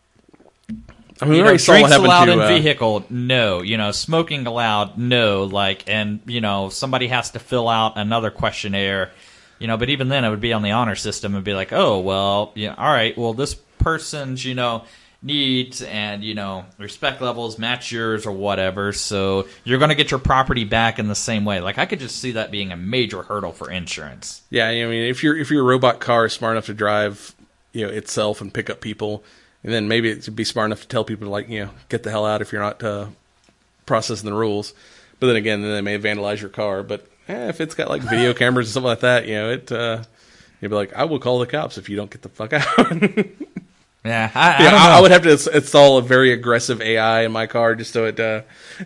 I mean, we you know, already saw what drinks happened allowed to in uh, vehicle, no. You know, smoking allowed, no. Like, and you know, somebody has to fill out another questionnaire. You know, but even then, it would be on the honor system and be like, oh, well, yeah, all right, well, this person's, you know, needs and, you know, respect levels match yours or whatever, so you're going to get your property back in the same way. Like, I could just see that being a major hurdle for insurance. Yeah, I mean, if your if your robot car is smart enough to drive, you know, itself and pick up people, and then maybe it should be smart enough to tell people to, like, you know, get the hell out if you're not uh, processing the rules. But then again, then they may vandalize your car. But eh, if it's got like video cameras and something like that, you know, it uh, you'd be like, I will call the cops if you don't get the fuck out. Yeah, I, I, yeah, don't know. I, I would have to install a very aggressive A I in my car just so it. Uh...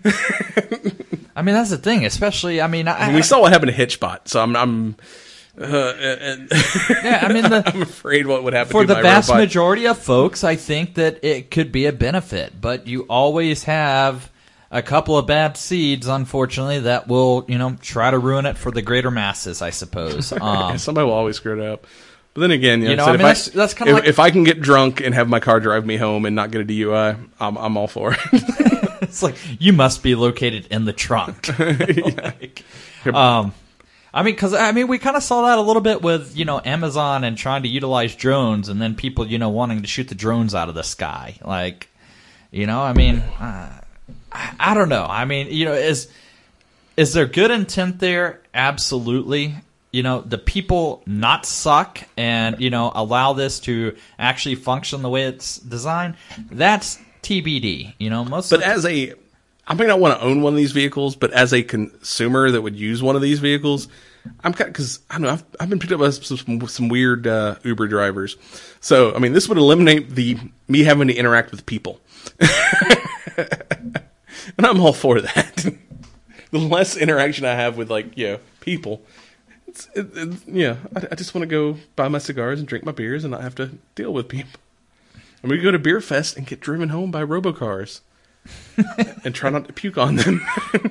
I mean, that's the thing, especially. I mean, I, I mean we saw what happened to Hitchbot, so I'm. I'm uh, and yeah, I mean, the, I'm afraid what would happen for to the my vast robot. majority of folks. I think that it could be a benefit, but you always have a couple of bad seeds, unfortunately, that will, you know, try to ruin it for the greater masses, I suppose. Um, Somebody will always screw it up. But then again, you know, You know, so I if, mean, I, that's- that's kinda if, like- if I can get drunk and have my car drive me home and not get a D U I, I'm, I'm all for it. It's like, you must be located in the trunk. Like, um, I mean, because I mean, we kind of saw that a little bit with, you know, Amazon and trying to utilize drones, and then people, you know, wanting to shoot the drones out of the sky. Like, you know, I mean, uh, I, I don't know. I mean, you know, is is there good intent there? Absolutely. You know, the people not suck and, you know, allow this to actually function the way it's designed. That's T B D. You know, most. But of the, as a, I may not want to own one of these vehicles, but as a consumer that would use one of these vehicles, I'm kind because I don't know. I've, I've been picked up by some, some weird uh, Uber drivers. So I mean, this would eliminate the me having to interact with people, and I'm all for that. The less interaction I have with, like, you know, people. It's, it, it, yeah, I, I just want to go buy my cigars and drink my beers and not have to deal with people. And we go to Beer Fest and get driven home by robocars and try not to puke on them.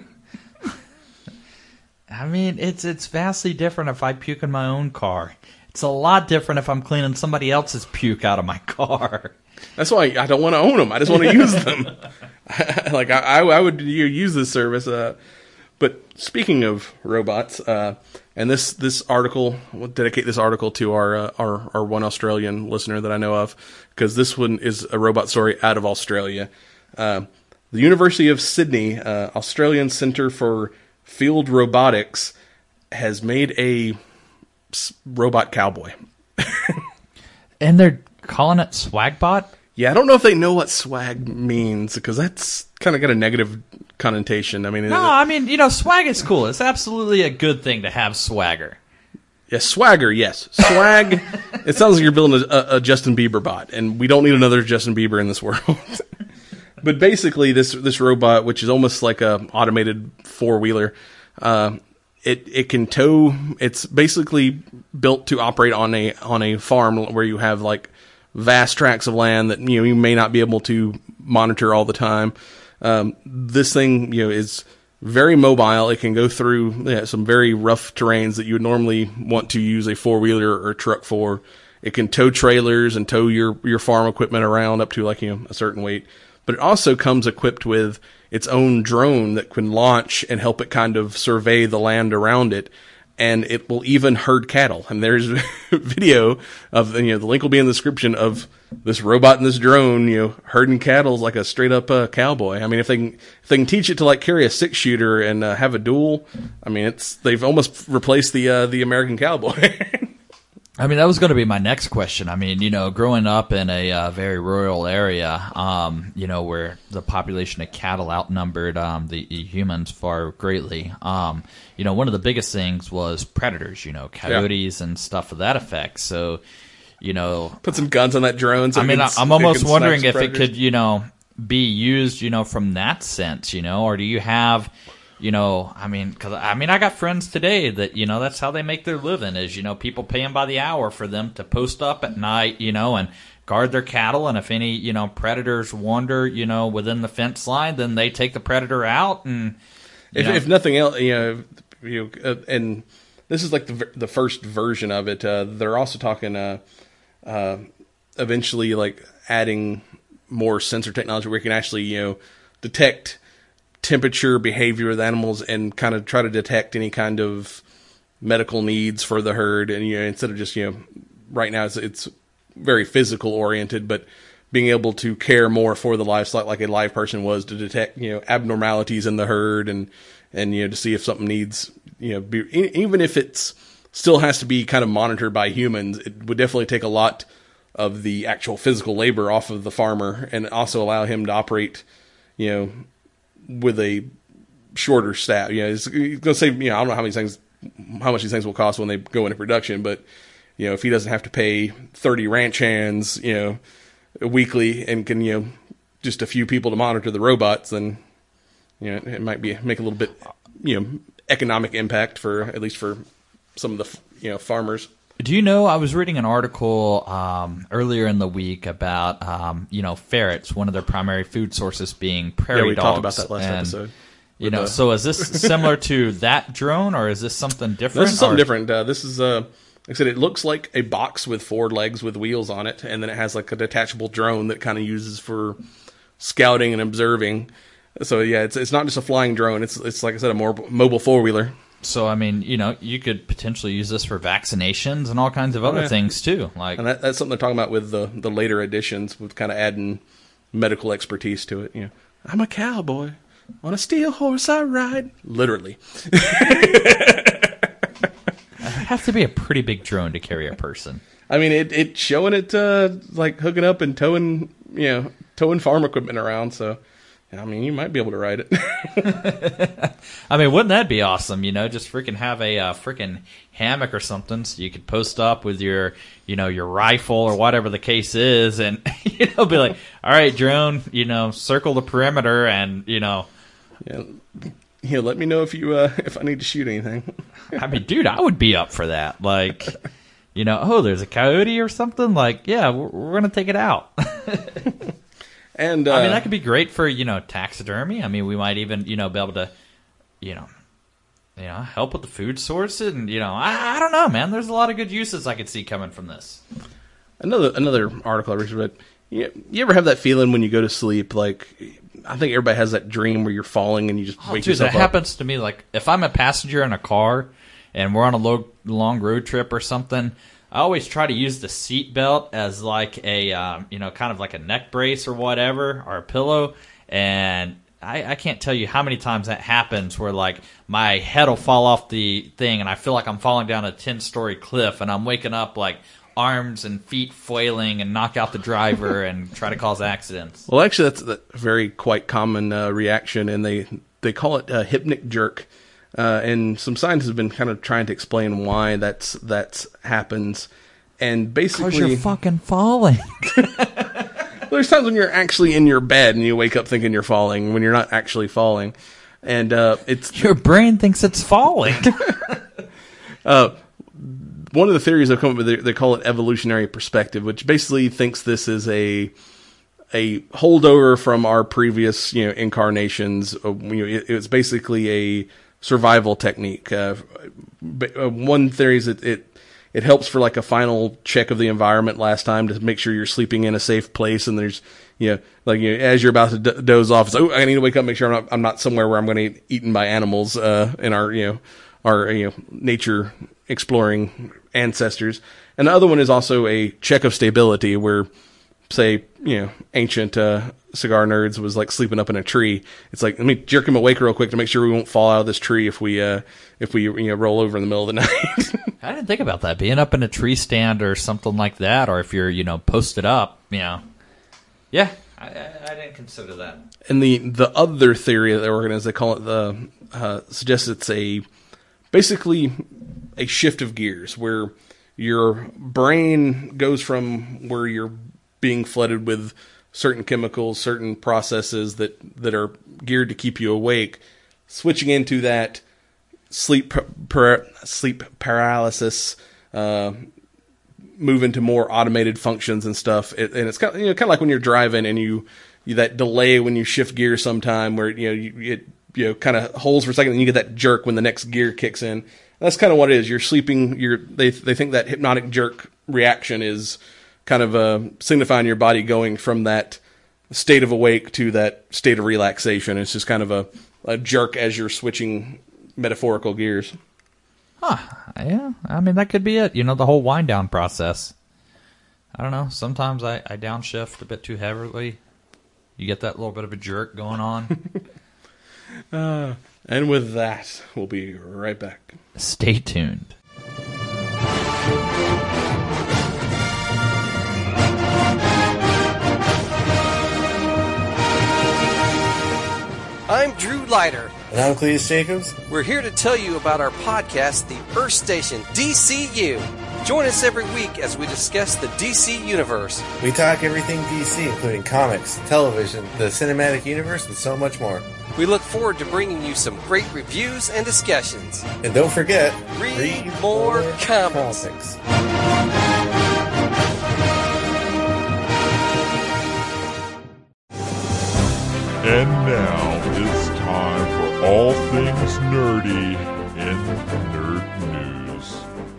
I mean, it's it's vastly different if I puke in my own car. It's a lot different if I'm cleaning somebody else's puke out of my car. That's why I don't want to own them. I just want to use them. Like, I, I would use this service. Uh, but speaking of robots, uh, and this, this article, we'll dedicate this article to our, uh, our, our one Australian listener that I know of, because this one is a robot story out of Australia. Uh, the University of Sydney, uh, Australian Centre for Field Robotics, has made a robot cowboy. And they're calling it Swagbot? Yeah, I don't know if they know what swag means, because that's kind of got a negative connotation. I mean, No, it, I mean, you know, swag is cool. It's absolutely a good thing to have swagger. yeah, swagger, yes. Swag, it sounds like you're building a, a Justin Bieber bot, and we don't need another Justin Bieber in this world. But basically, this this robot, which is almost like a automated four-wheeler, Uh, it it can tow. It's basically built to operate on a on a farm where you have like vast tracts of land that you know you may not be able to monitor all the time. Um, this thing you know is very mobile. It can go through yeah, some very rough terrains that you would normally want to use a four wheeler or truck for. It can tow trailers and tow your, your farm equipment around up to like, you know, a certain weight. But it also comes equipped with its own drone that can launch and help it kind of survey the land around it. And it will even herd cattle. And there's a video of, you know, the link will be in the description of this robot and this drone, you know, herding cattle like a straight up uh, cowboy. I mean, if they can, if they can teach it to like carry a six shooter and uh, have a duel, I mean, it's, they've almost replaced the, uh, the American cowboy. I mean, that was going to be my next question. I mean, you know, growing up in a uh, very rural area, um, you know, where the population of cattle outnumbered um, the humans far greatly, um, you know, one of the biggest things was predators, you know, coyotes yeah. and stuff of that effect. So, you know. Put some guns on that drone. So I mean, can, I'm almost wondering if predators. it could, you know, be used, you know, from that sense, you know, or do you have... You know, I mean, because I mean, I got friends today that, you know, that's how they make their living is, you know, people pay them by the hour for them to post up at night, you know, and guard their cattle. And if any, you know, predators wander, you know, within the fence line, then they take the predator out. And if, if nothing else, you know, you know, uh, and this is like the the first version of it. Uh, they're also talking uh, uh, eventually like adding more sensor technology where you can actually, you know, detect temperature, behavior of the animals, and kind of try to detect any kind of medical needs for the herd. And you know, instead of just you know, right now it's, it's very physical oriented, but being able to care more for the livestock like a live person was to detect you know abnormalities in the herd and and you know to see if something needs you know be, even if it's still has to be kind of monitored by humans, it would definitely take a lot of the actual physical labor off of the farmer and also allow him to operate you know with a shorter staff. You know, it's, it's going to save, you know, I don't know how many things, how much these things will cost when they go into production, but, you know, if he doesn't have to pay thirty ranch hands, you know, weekly and can, you know, just a few people to monitor the robots, then, you know, it might be, make a little bit, you know, economic impact for, at least for some of the, you know, farmers. Do you know, I was reading an article um, earlier in the week about, um, you know, ferrets, one of their primary food sources being prairie dogs. Yeah, we dogs. talked about that last and, episode. You know, the... so is this similar to that drone, or is this something different? This is something or... different. Uh, this is, uh, like I said, it looks like a box with four legs with wheels on it, and then it has like a detachable drone that kind of uses for scouting and observing. So yeah, it's it's not just a flying drone. It's it's like I said, a more mobile four wheeler. So, I mean, you know, you could potentially use this for vaccinations and all kinds of other oh, yeah. things, too. Like, and that, that's something they're talking about with the, the later editions, with kind of adding medical expertise to it. You know, I'm a cowboy. On a steel horse I ride. Literally. It'd have to be a pretty big drone to carry a person. I mean, it it showing it, uh, like, hooking up and towing, you know, towing farm equipment around, so... I mean, you might be able to ride it. I mean, wouldn't that be awesome? You know, just freaking have a uh, freaking hammock or something, so you could post up with your, you know, your rifle or whatever the case is, and you know, be like, "All right, drone, you know, circle the perimeter," and you know, yeah, yeah. Let me know if you uh, if I need to shoot anything. I mean, dude, I would be up for that. Like, you know, oh, there's a coyote or something. Like, yeah, we're, we're gonna take it out. And uh, I mean, that could be great for, you know, taxidermy. I mean, we might even, you know, be able to, you know, you know, help with the food source. And, you know, I, I don't know, man. There's a lot of good uses I could see coming from this. Another another article I read, you, you ever have that feeling when you go to sleep, like, I think everybody has that dream where you're falling and you just oh, wake dude, yourself that up. happens to me. Like, if I'm a passenger in a car and we're on a low, long road trip or something, I always try to use the seat belt as like a, um, you know, kind of like a neck brace or whatever, or a pillow. And I, I can't tell you how many times that happens where like my head will fall off the thing and I feel like I'm falling down a ten-story cliff and I'm waking up like arms and feet flailing and knock out the driver and try to cause accidents. Well, actually, that's a very quite common uh, reaction, and they, they call it a hypnic jerk. Uh, and some scientists have been kind of trying to explain why that's that's happens. And basically, because you're fucking falling. There's times when you're actually in your bed and you wake up thinking you're falling when you're not actually falling. And uh, it's your brain thinks it's falling. uh, one of the theories I've come up with, they, they call it evolutionary perspective, which basically thinks this is a a holdover from our previous, you know, incarnations. Uh, you know, it, it's basically a survival technique. Uh, uh, one theory is that it it helps for like a final check of the environment last time to make sure you're sleeping in a safe place, and there's, you know, like, you know, as you're about to d- doze off, it's, oh, I need to wake up, make sure I'm not, I'm not somewhere where I'm going to get eaten by animals uh, in our, you know, our, you know, nature exploring ancestors. And the other one is also a check of stability, where, say, you know, ancient uh, cigar nerds was like sleeping up in a tree. It's like, let me jerk him awake real quick to make sure we won't fall out of this tree if we uh, if we, you know, roll over in the middle of the night. I didn't think about that, being up in a tree stand or something like that, or if you're, you know, posted up, you know. Yeah, I, I, I didn't consider that. And the the other theory that they organize, they call it the uh, suggests it's a basically a shift of gears, where your brain goes from where you're being flooded with certain chemicals, certain processes that, that are geared to keep you awake, switching into that sleep par- sleep paralysis, uh, move into more automated functions and stuff. It, and it's kind of, you know, kind of like when you're driving and you, you that delay when you shift gears sometime, where, you know, you, it, you know, kind of holds for a second and you get that jerk when the next gear kicks in. That's kind of what it is. You're sleeping. You're they they think that hypnotic jerk reaction is kind of uh, signifying your body going from that state of awake to that state of relaxation. It's just kind of a, a jerk as you're switching metaphorical gears. Huh. Yeah. I mean, that could be it. You know, the whole wind down process. I don't know. Sometimes I, I downshift a bit too heavily. You get that little bit of a jerk going on. uh, and with that, we'll be right back. Stay tuned. I'm Drew Leiter. And I'm Cletus Jacobs. We're here to tell you about our podcast, The Earth Station, D C U. Join us every week as we discuss the D C universe. We talk everything D C, including comics, television, the cinematic universe, and so much more. We look forward to bringing you some great reviews and discussions. And don't forget, read, read more, more comics. comics. And now it's time for all things nerdy in Nerd News.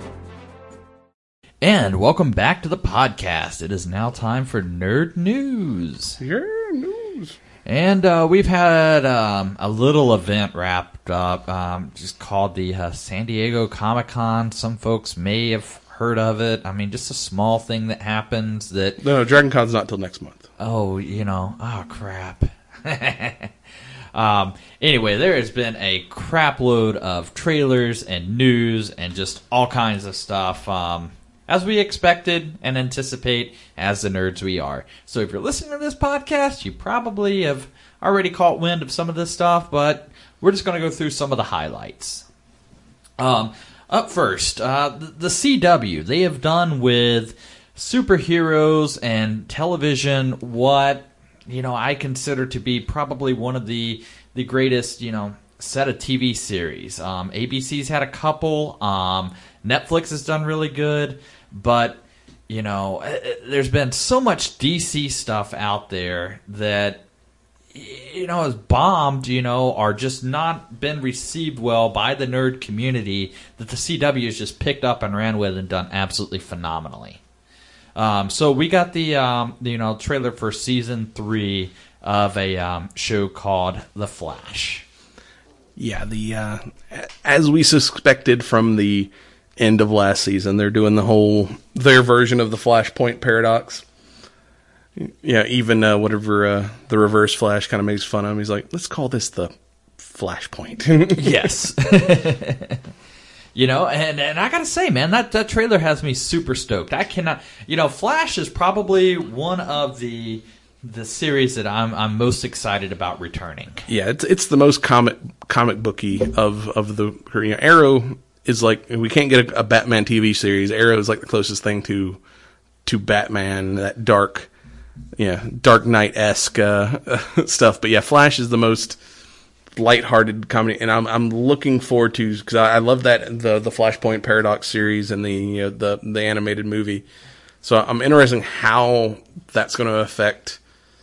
And welcome back to the podcast. It is now time for Nerd News. Yeah, news. And uh, we've had um, a little event wrapped up, um, just called the uh, San Diego Comic-Con. Some folks may have heard of it. I mean, just a small thing that happens that... No, Dragon Con's not till next month. Oh, you know, oh, crap. um, anyway, there has been a crap load of trailers and news and just all kinds of stuff, um, as we expected and anticipate as the nerds we are. So if you're listening to this podcast, you probably have already caught wind of some of this stuff, but we're just going to go through some of the highlights. Um, up first, uh, the, the C W, they have done with superheroes and television what... you know, I consider to be probably one of the the greatest, you know, set of T V series. Um, A B C's had a couple. Um, Netflix has done really good. But, you know, there's been so much D C stuff out there that, you know, has bombed, you know, or just not been received well by the nerd community that the C W has just picked up and ran with and done absolutely phenomenally. Um, so we got the um, you know trailer for season three of a um, show called The Flash. Yeah, the uh, as we suspected from the end of last season, they're doing the whole their version of the Flashpoint paradox. Yeah, even uh, whatever uh, the Reverse Flash kind of makes fun of him. He's like, let's call this the Flashpoint. Yes. You know, and, and I gotta say, man, that, that trailer has me super stoked. I cannot, you know, Flash is probably one of the the series that I'm I'm most excited about returning. Yeah, it's it's the most comic comic booky of of the you know, Arrow is like, we can't get a, a Batman T V series. Arrow is like the closest thing to to Batman, that dark, yeah, Dark Knight-esque uh, stuff. But yeah, Flash is the most lighthearted comedy, and I'm I'm looking forward to because I, I love that the the Flashpoint Paradox series and the you know, the the animated movie. So I'm interested in how that's going to affect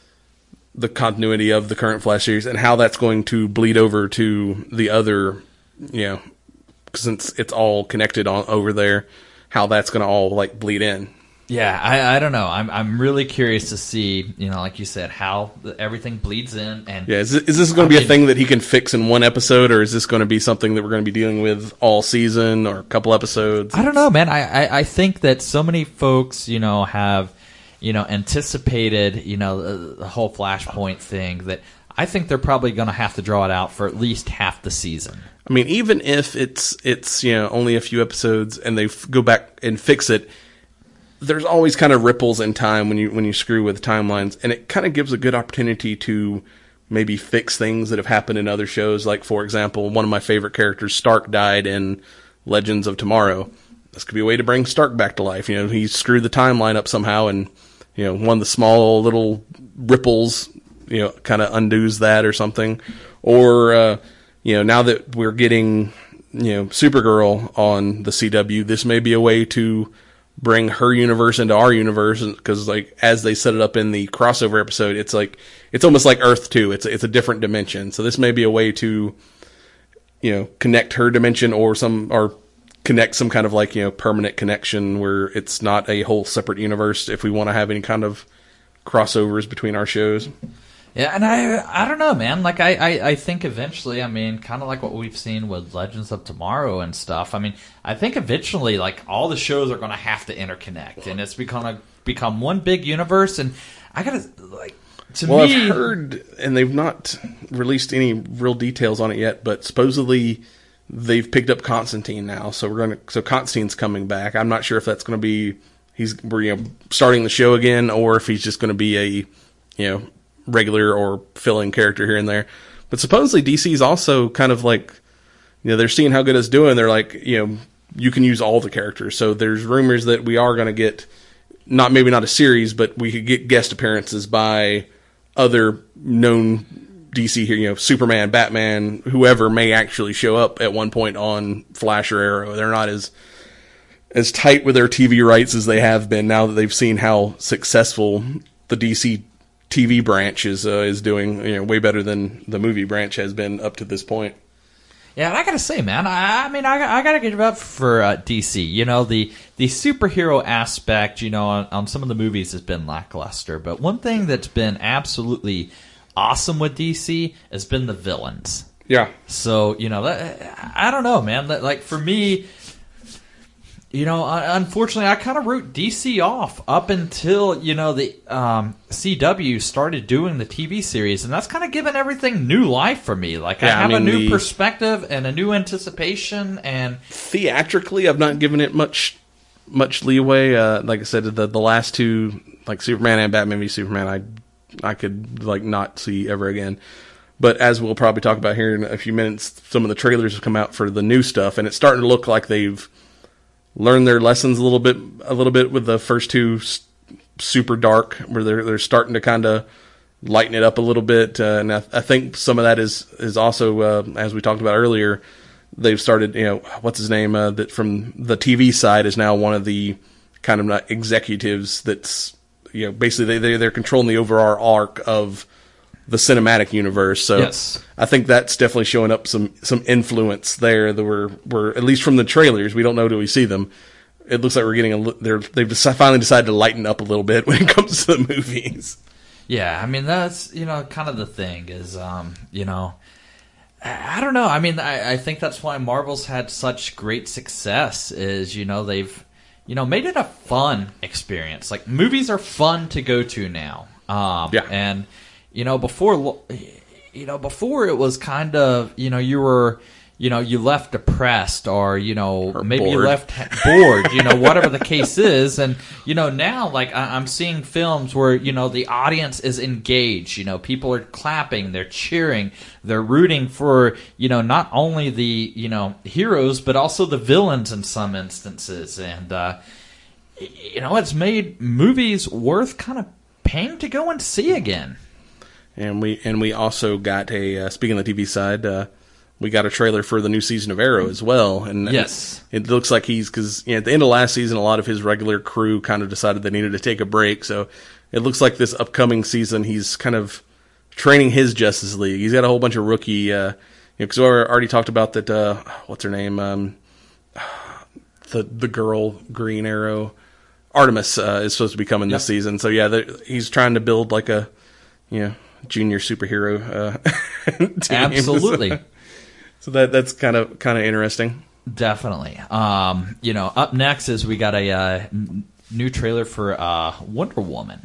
the continuity of the current Flash series and how that's going to bleed over to the other, you know, since it's all connected on over there, how that's going to all like bleed in. Yeah, I, I don't know. I'm I'm really curious to see, you know, like you said, how the, everything bleeds in. And yeah, is, is this going to be mean, a thing that he can fix in one episode, or is this going to be something that we're going to be dealing with all season or a couple episodes? I don't know, man. I, I, I think that so many folks, you know, have, you know, anticipated, you know, the, the whole Flashpoint thing that I think they're probably going to have to draw it out for at least half the season. I mean, even if it's it's you know only a few episodes and they f- go back and fix it. There's always kind of ripples in time when you when you screw with timelines, and it kind of gives a good opportunity to maybe fix things that have happened in other shows. Like, for example, one of my favorite characters, Stark, died in Legends of Tomorrow. This could be a way to bring Stark back to life. You know, he screwed the timeline up somehow, and you know, one of the small little ripples, you know, kind of undoes that or something. Or uh, you know, now that we're getting you know Supergirl on the C W, this may be a way to bring her universe into our universe, because like as they set it up in the crossover episode, it's like it's almost like Earth two. It's it's a different dimension. So this may be a way to, you know, connect her dimension or some or connect some kind of like you know permanent connection where it's not a whole separate universe. If we want to have any kind of crossovers between our shows. Yeah, and I I don't know, man. Like, I, I, I think eventually, I mean, kind of like what we've seen with Legends of Tomorrow and stuff. I mean, I think eventually, like, all the shows are going to have to interconnect, and it's going to become one big universe, and I got to, like, to well, me... Well, I've heard, and they've not released any real details on it yet, but supposedly they've picked up Constantine now, so we're going to, so Constantine's coming back. I'm not sure if that's going to be, he's, we're, you know, starting the show again, or if he's just going to be a, you know, regular or fill-in character here and there. But supposedly D C's also kind of like, you know, they're seeing how good it's doing. They're like, you know, you can use all the characters. So there's rumors that we are going to get, not maybe not a series, but we could get guest appearances by other known D C here, you know, Superman, Batman, whoever may actually show up at one point on Flash or Arrow. They're not as as tight with their T V rights as they have been now that they've seen how successful the D C T V branch is uh, is doing, you know, way better than the movie branch has been up to this point. Yeah, and I gotta say, man, I, I mean, I, I gotta give it up for uh, D C. You know, the the superhero aspect, you know, on, on some of the movies has been lackluster, but one thing that's been absolutely awesome with D C has been the villains. Yeah. So, you know, that, I don't know, man. That, like, for me, you know, unfortunately, I kind of wrote D C off up until, you know, the um, C W started doing the T V series, and that's kind of given everything new life for me. Like, yeah, I have I mean, a new the, perspective and a new anticipation, and theatrically, I've not given it much much leeway. Uh, like I said, the the last two, like Superman and Batman v Superman, I I could like not see ever again. But as we'll probably talk about here in a few minutes, some of the trailers have come out for the new stuff, and it's starting to look like they've learn their lessons a little bit, a little bit with the first two super dark, where they're they're starting to kind of lighten it up a little bit, uh, and I, I think some of that is is also uh, as we talked about earlier, they've started, you know, what's his name uh, that from the T V side is now one of the kind of executives that's, you know, basically they they're controlling the overall arc of the cinematic universe. So yes. I think that's definitely showing up some, some influence there that we're, we're, at least from the trailers, we don't know till we see them. It looks like we're getting a, they're, they've deci- finally decided to lighten up a little bit when it comes to the movies. Yeah. I mean, that's, you know, kind of the thing is, um, you know, I, I don't know. I mean, I, I think that's why Marvel's had such great success is, you know, they've, you know, made it a fun experience. Like, movies are fun to go to now. Um, yeah. And, You know, before, you know, before it was kind of, you know, you were, you know, you left depressed or, you know, or maybe bored. you left bored, you know, whatever the case is. And, you know, now, like, I'm seeing films where, you know, the audience is engaged. You know, people are clapping, they're cheering, they're rooting for, you know, not only the, you know, heroes, but also the villains in some instances. And, uh, you know, it's made movies worth kind of paying to go and see again. and we and we also got a uh, speaking of the T V side, uh, we got a trailer for the new season of Arrow as well. And yes, it, it looks like he's because you know, at the end of last season, a lot of his regular crew kind of decided they needed to take a break. So it looks like this upcoming season, he's kind of training his Justice League. He's got a whole bunch of rookie. Uh, Because you know, we already talked about that. Uh, what's her name? Um, the the girl Green Arrow, Artemis uh, is supposed to be coming yep. this season. So yeah, he's trying to build like a you know junior superhero uh, team. Absolutely. So, so that that's kind of kind of interesting. Definitely. Um, you know, up next is we got a uh, n- new trailer for uh, Wonder Woman.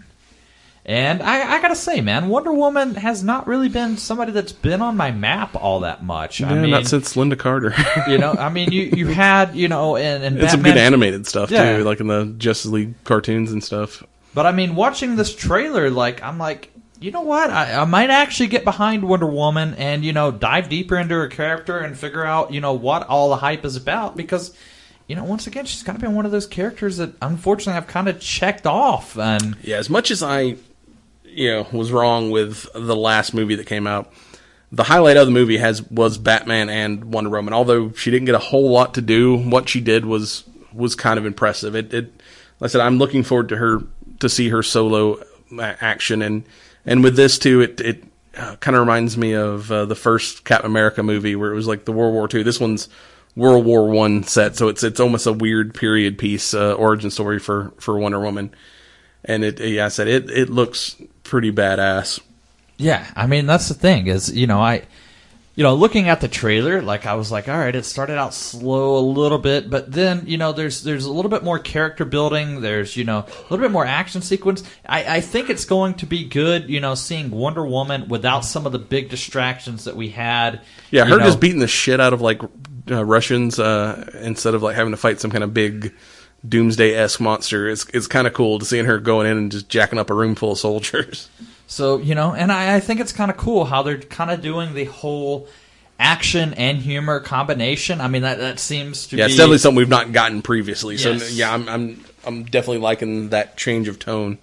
And I, I gotta say, man, Wonder Woman has not really been somebody that's been on my map all that much. Yeah, I mean, not since Linda Carter. you know, I mean, you, you had, you know, and, and it's Batman, some good animated stuff yeah. too, like in the Justice League cartoons and stuff. But I mean, watching this trailer, like, I'm like, you know what? I, I might actually get behind Wonder Woman and, you know, dive deeper into her character and figure out, you know, what all the hype is about because. You know, once again, she's kind of been one of those characters that, unfortunately, I've kind of checked off. And yeah, as much as I, you know, was wrong with the last movie that came out, the highlight of the movie has was Batman and Wonder Woman. Although she didn't get a whole lot to do, what she did was was kind of impressive. It, it like I said, I'm looking forward to her to see her solo action, and and with this too, it it uh, kind of reminds me of uh, the first Captain America movie where it was like the World War Two. This one's World War One set, so it's it's almost a weird period piece uh, origin story for, for Wonder Woman, and it yeah I said it it looks pretty badass. Yeah, I mean that's the thing is you know I, you know looking at the trailer like I was like all right it started out slow a little bit but then you know there's there's a little bit more character building there's you know a little bit more action sequence. I I think it's going to be good you know seeing Wonder Woman without some of the big distractions that we had. Yeah, her know. just beating the shit out of like. Uh, Russians uh, instead of like having to fight some kind of big doomsday-esque monster. It's it's kind of cool to seeing her going in and just jacking up a room full of soldiers. So, you know, and I, I think it's kind of cool how they're kind of doing the whole action and humor combination. I mean, that, that seems to yeah, be... it's definitely something we've not gotten previously. Yes. So, yeah, I'm, I'm I'm definitely liking that change of tone.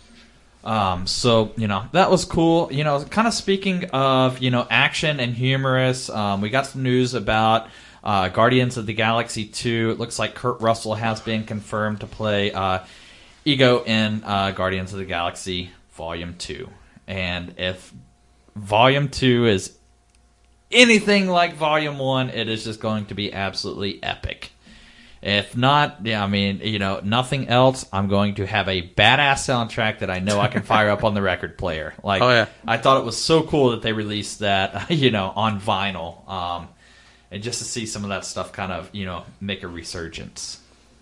Um, so, you know, that was cool. You know, kind of speaking of, you know, action and humorous, um, we got some news about uh, Guardians of the Galaxy two. It looks like Kurt Russell has been confirmed to play uh, Ego in uh, Guardians of the Galaxy Volume two. And if Volume two is anything like Volume one, it is just going to be absolutely epic. If not, yeah, I mean, you know, nothing else, I'm going to have a badass soundtrack that I know I can fire up on the record player. Like, oh, yeah. I thought it was so cool that they released that, you know, on vinyl. Um, and just to see some of that stuff kind of, you know, make a resurgence.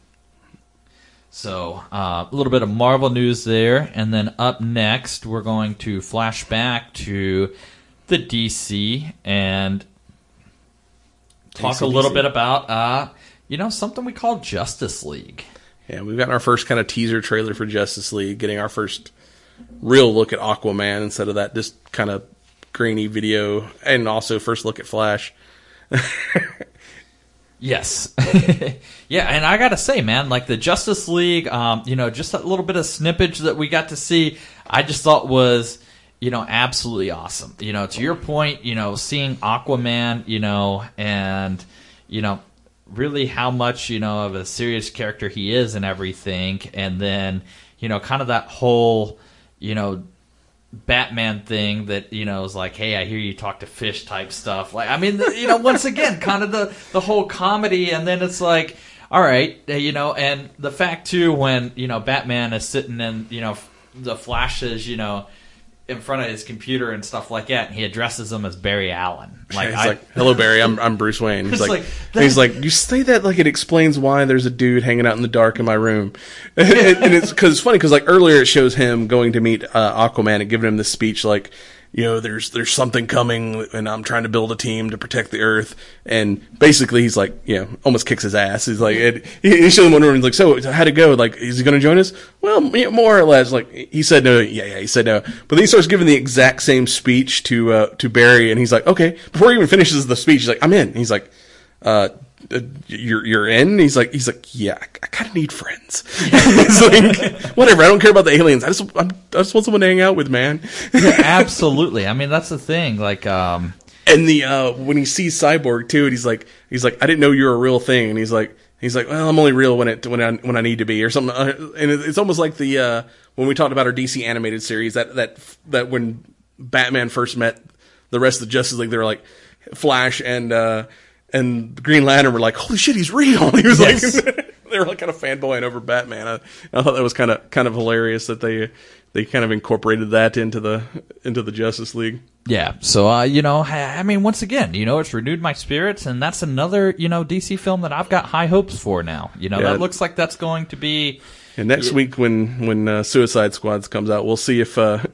So, uh, a little bit of Marvel news there. And then up next, we're going to flash back to the D C and talk D C, a little D C. bit about... Uh, You know, something we call Justice League. Yeah, we've gotten our first kind of teaser trailer for Justice League, getting our first real look at Aquaman instead of that just kind of grainy video, and also first look at Flash. Yes. Yeah, and I gotta say, man, like the Justice League, um, you know, just that little bit of snippage that we got to see, I just thought was, you know, absolutely awesome. You know, to your point, you know, seeing Aquaman, you know, and, you know, really how much, you know, of a serious character he is and everything. And then, you know, kind of that whole, you know, Batman thing that, you know, is like, hey, I hear you talk to fish type stuff. Like, I mean, you know, once again, kind of the, the whole comedy. And then it's like, all right, you know, and the fact, too, when, you know, Batman is sitting in, you know, the Flashes, you know, in front of his computer and stuff like that, and he addresses him as Barry Allen. Like, he's I, like, "Hello, Barry. I'm I'm Bruce Wayne." He's like, like he's like, "You say that like it explains why there's a dude hanging out in the dark in my room," and, and it's because it's funny because like earlier it shows him going to meet uh, Aquaman and giving him this speech like, you know, there's there's something coming, and I'm trying to build a team to protect the Earth. And basically, he's like, you know, almost kicks his ass. He's like, it, he shows him Wonder Woman. He's like, so how'd it go? Like, is he going to join us? Well, yeah, more or less. Like, he said no. Yeah, yeah, he said no. But then he starts giving the exact same speech to uh, to Barry, and he's like, okay. Before he even finishes the speech, he's like, I'm in. And he's like, uh, uh, you're you're in. He's like he's like yeah, I, I kind of need friends. He's like, whatever. I don't care about the aliens. I just I'm, I just want someone to hang out with, man. Yeah, absolutely. I mean, that's the thing. Like, um, and the uh, when he sees Cyborg too, and he's like he's like I didn't know you were a real thing, and he's like. He's like, well, I'm only real when it when I when I need to be, or something. And it's almost like the uh, when we talked about our D C animated series that that that when Batman first met the rest of the Justice League, they were like Flash and uh, and Green Lantern were like, holy shit, he's real. He was yes. like, they were like kind of fanboying over Batman. I, I thought that was kind of kind of hilarious that they they kind of incorporated that into the into the Justice League. Yeah, so, uh, you know, I mean, once again, you know, it's renewed my spirits, and that's another, you know, D C film that I've got high hopes for now. You know, yeah. that looks like that's going to be... And next yeah. week when, when uh, Suicide Squad comes out, we'll see if uh,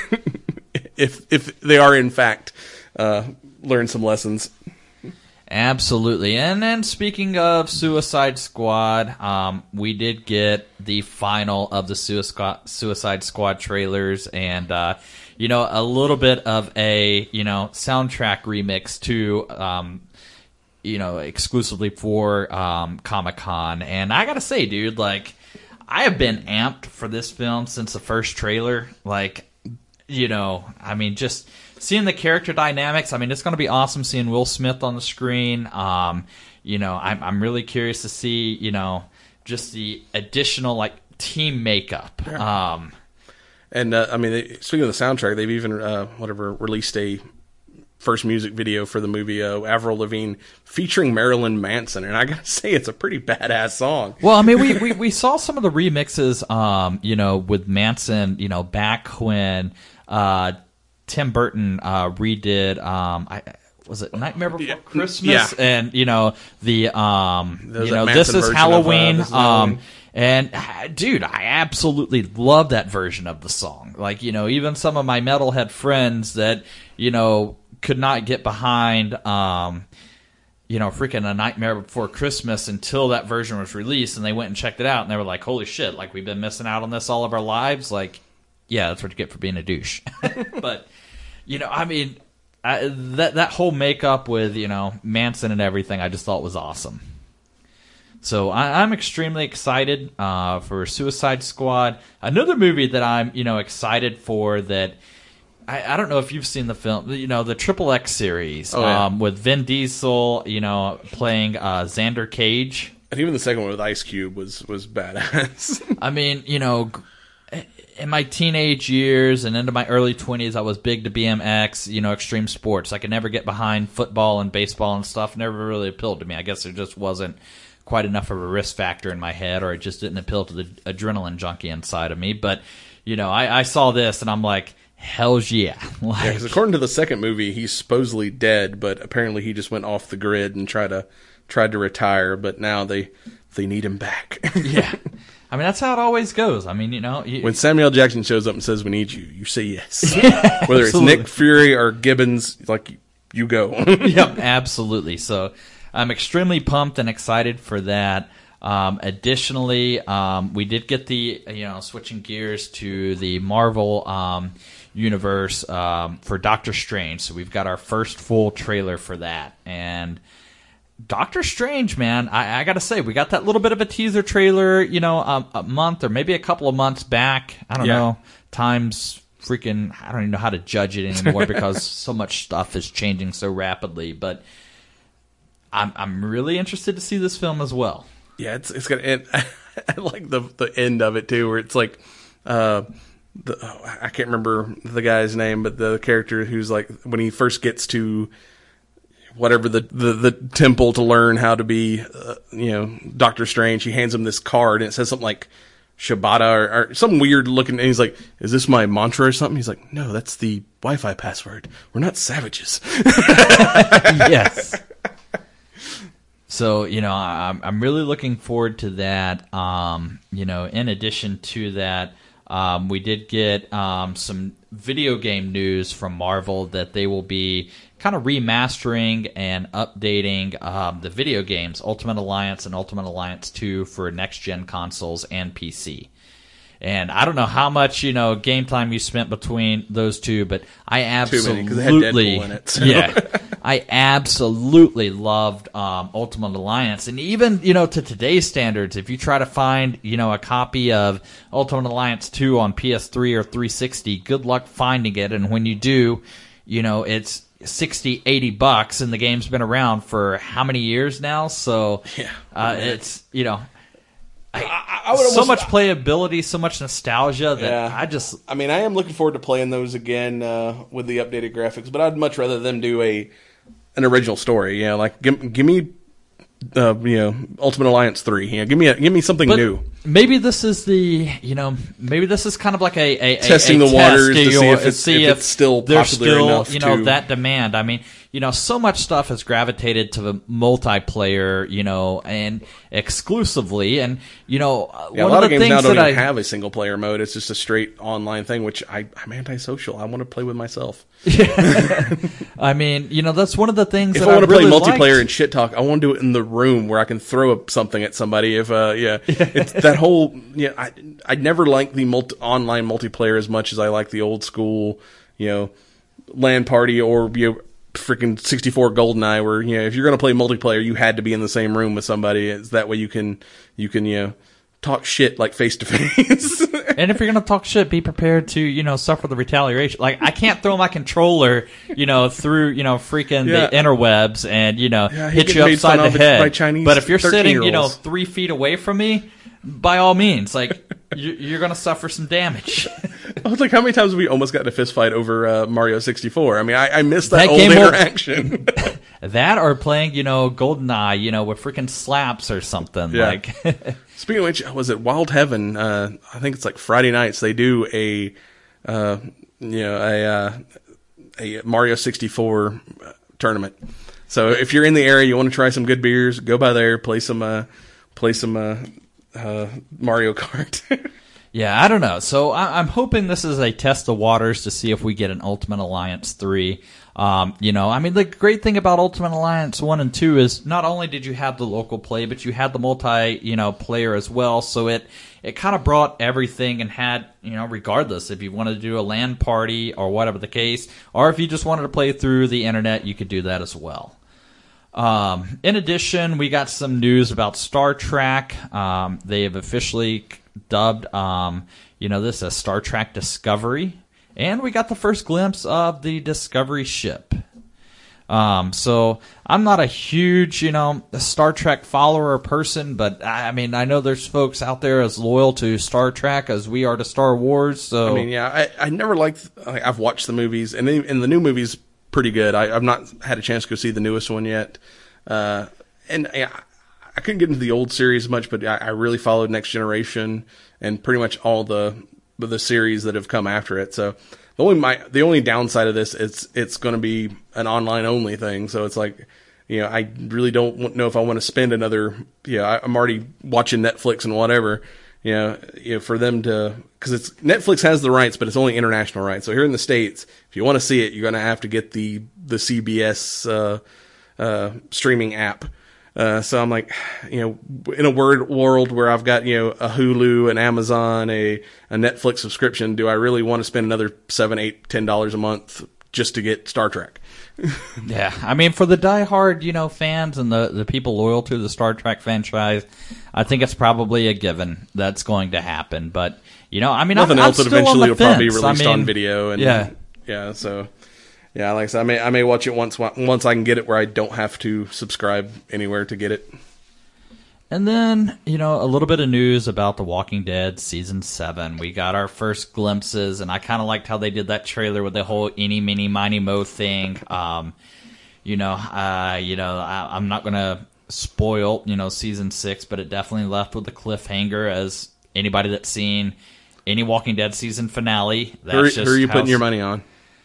if if they are, in fact, uh, learn some lessons. Absolutely. And then speaking of Suicide Squad, um, we did get the final of the Suicide Squad trailers, and... Uh, You know, a little bit of a, you know, soundtrack remix to, um, you know, exclusively for um, Comic-Con. And I gotta say, dude, like, I have been amped for this film since the first trailer. Like, you know, I mean, just seeing the character dynamics. I mean, it's gonna be awesome seeing Will Smith on the screen. Um, you know, I'm, I'm really curious to see, you know, just the additional, like, team makeup. Yeah. Um And, uh, I mean, they, speaking of the soundtrack, they've even, uh, whatever, released a first music video for the movie, uh, Avril Lavigne, featuring Marilyn Manson. And I gotta say, it's a pretty badass song. Well, I mean, we, we, we saw some of the remixes, um, you know, with Manson, you know, back when, uh, Tim Burton, uh, redid, um, I, was it Nightmare Before yeah. Christmas? Yeah. And, you know, the, um, There's you know, Manson This Is version Halloween, of, uh, This Is um, Halloween. And, dude, I absolutely love that version of the song. Like, you know, even some of my metalhead friends that, you know, could not get behind, um, you know, freaking A Nightmare Before Christmas until that version was released, and they went and checked it out, and they were like, holy shit, like, we've been missing out on this all of our lives. Like, yeah, that's what you get for being a douche. But, you know, I mean, I, that, that whole makeup with, you know, Manson and everything, I just thought was awesome. So I, I'm extremely excited uh, for Suicide Squad. Another movie that I'm, you know, excited for that I, I don't know if you've seen the film, you know, the Triple X series oh, yeah. um, with Vin Diesel, you know, playing uh, Xander Cage. And even the second one with Ice Cube was was badass. I mean, you know, in my teenage years and into my early twenties, I was big to B M X, you know, extreme sports. I could never get behind football and baseball and stuff. Never really appealed to me. I guess there just wasn't quite enough of a risk factor in my head, or it just didn't appeal to the adrenaline junkie inside of me. But, you know, I, I saw this and I'm like, hell's yeah. Like, yeah, because according to the second movie, he's supposedly dead, but apparently he just went off the grid and tried to tried to retire, but now they they need him back. Yeah. I mean, that's how it always goes. I mean, you know. You, when Samuel Jackson shows up and says, we need you, you say yes. Yeah, whether it's Nick Fury or Gibbons, like, you go. Yep, absolutely. So I'm extremely pumped and excited for that. Um, additionally, um, we did get the, you know, switching gears to the Marvel um, universe um, for Doctor Strange. So we've got our first full trailer for that. And Doctor Strange, man, I, I got to say, we got that little bit of a teaser trailer, you know, a, a month or maybe a couple of months back. I don't yeah. know. Time's freaking, I don't even know how to judge it anymore because so much stuff is changing so rapidly. But I'm I'm really interested to see this film as well. Yeah, it's it's gonna end. I like the the end of it too, where it's like, uh, the oh, I can't remember the guy's name, but the character who's like when he first gets to whatever the the, the temple to learn how to be, uh, you know, Doctor Strange. He hands him this card and it says something like Shibata or, or some weird looking. And he's like, "Is this my mantra or something?" He's like, "No, that's the Wi-Fi password. We're not savages." Yes. So, you know, I'm I'm really looking forward to that. Um, you know, in addition to that, um, we did get um, some video game news from Marvel that they will be kind of remastering and updating um, the video games Ultimate Alliance and Ultimate Alliance two for next-gen consoles and P C. And I don't know how much, you know, game time you spent between those two, but I absolutely, Too many, 'cause it had Deadpool in it, so. yeah, I absolutely loved um, Ultimate Alliance. And even, you know, to today's standards, if you try to find, you know, a copy of Ultimate Alliance two on P S three or three sixty, good luck finding it. And when you do, you know, it's sixty, eighty bucks, and the game's been around for how many years now? So yeah, uh, it's, you know, I, I, I would almost, so much playability, so much nostalgia that yeah. I just... I mean, I am looking forward to playing those again uh, with the updated graphics, but I'd much rather them do a an original story. You know, like give, give me, uh, you know, Ultimate Alliance three. You know, give me a, give me something but new. Maybe this is the, you know, maybe this is kind of like a, a testing a, a the test waters to see if it's, see if if it's still there's popular still, enough you know, to... that demand. I mean, you know, so much stuff has gravitated to the multiplayer, you know, and exclusively, and you know, yeah, one a lot of the of games now things don't that even I have a single player mode. It's just a straight online thing, which I, I'm antisocial. I want to play with myself. I mean, you know, that's one of the things. If that I want to really play multiplayer liked. and shit talk, I want to do it in the room where I can throw up something at somebody. If uh, yeah, it's that whole yeah. I I never liked the multi- online multiplayer as much as I like the old school, you know, LAN party or you know, freaking sixty-four GoldenEye, where you know if you're going to play multiplayer, you had to be in the same room with somebody. It's that way you can you can you know talk shit like face to face. And if you're going to talk shit, be prepared to, you know, suffer the retaliation. Like, I can't throw my controller, you know, through, you know, freaking Yeah. the interwebs and, you know, Yeah, he hit gets you made upside fun the of head. by Chinese But if you're sitting, you know, thirteen-year-olds. three feet away from me, by all means, like, you, you're going to suffer some damage. I was like, how many times have we almost got in a fist fight over uh, Mario sixty-four? I mean, I, I missed that, That old game will- interaction. That or playing, you know, GoldenEye, you know, with freaking slaps or something. Yeah. Like, Speaking of which, was it Wild Heaven? Uh, I think it's like Friday nights. They do a, uh, you know, a uh, a Mario sixty-four tournament. So if you're in the area, you want to try some good beers, go by there, play some, uh, play some uh, uh, Mario Kart. yeah, I don't know. So I, I'm hoping this is a test of waters to see if we get an Ultimate Alliance three. Um, you know, I mean, the great thing about Ultimate Alliance one and two is not only did you have the local play, but you had the multi, you know, player as well. So it, it kind of brought everything and had, you know, regardless if you wanted to do a LAN party or whatever the case, or if you just wanted to play through the internet, you could do that as well. Um, in addition, we got some news about Star Trek. Um, they have officially dubbed, um, you know, this as Star Trek Discovery. And we got the first glimpse of the Discovery ship. Um, so I'm not a huge, you know, Star Trek follower or person, but I mean, I know there's folks out there as loyal to Star Trek as we are to Star Wars. So I mean, yeah, I, I never liked. Like, I've watched the movies, and the, and the new movie's pretty good. I, I've not had a chance to go see the newest one yet, uh, and yeah, I couldn't get into the old series much, but I, I really followed Next Generation and pretty much all the. the series that have come after it. So the only my the only downside of this is it's going to be an online only thing. So it's like, you know, I really don't know if I want to spend another. You know, I, I'm already watching Netflix and whatever. You know, you know for them to because it's Netflix has the rights, but it's only international rights. So here in the States, if you want to see it, you're going to have to get the the C B S uh, uh, streaming app. Uh, so I'm like, you know, in a word world where I've got, you know, a Hulu, an Amazon, a, a Netflix subscription, do I really want to spend another seven, eight, ten dollars a month just to get Star Trek? Yeah, I mean, for the diehard, you know, fans and the, the people loyal to the Star Trek franchise, I think it's probably a given that's going to happen. But, you know, I mean, nothing I'm, else I'm that still eventually on the will probably be fence. released I mean, on video. And yeah. Yeah, so... Yeah, like I said, I may I may watch it once once I can get it where I don't have to subscribe anywhere to get it. And then, you know, a little bit of news about The Walking Dead Season seven. We got our first glimpses, and I kind of liked how they did that trailer with the whole eeny, meeny, miny, mo thing. Um, you know, uh, you know, I, I'm not going to spoil, you know, Season six, but it definitely left with a cliffhanger as anybody that's seen any Walking Dead season finale. That's who, are, just who are you how putting your money on?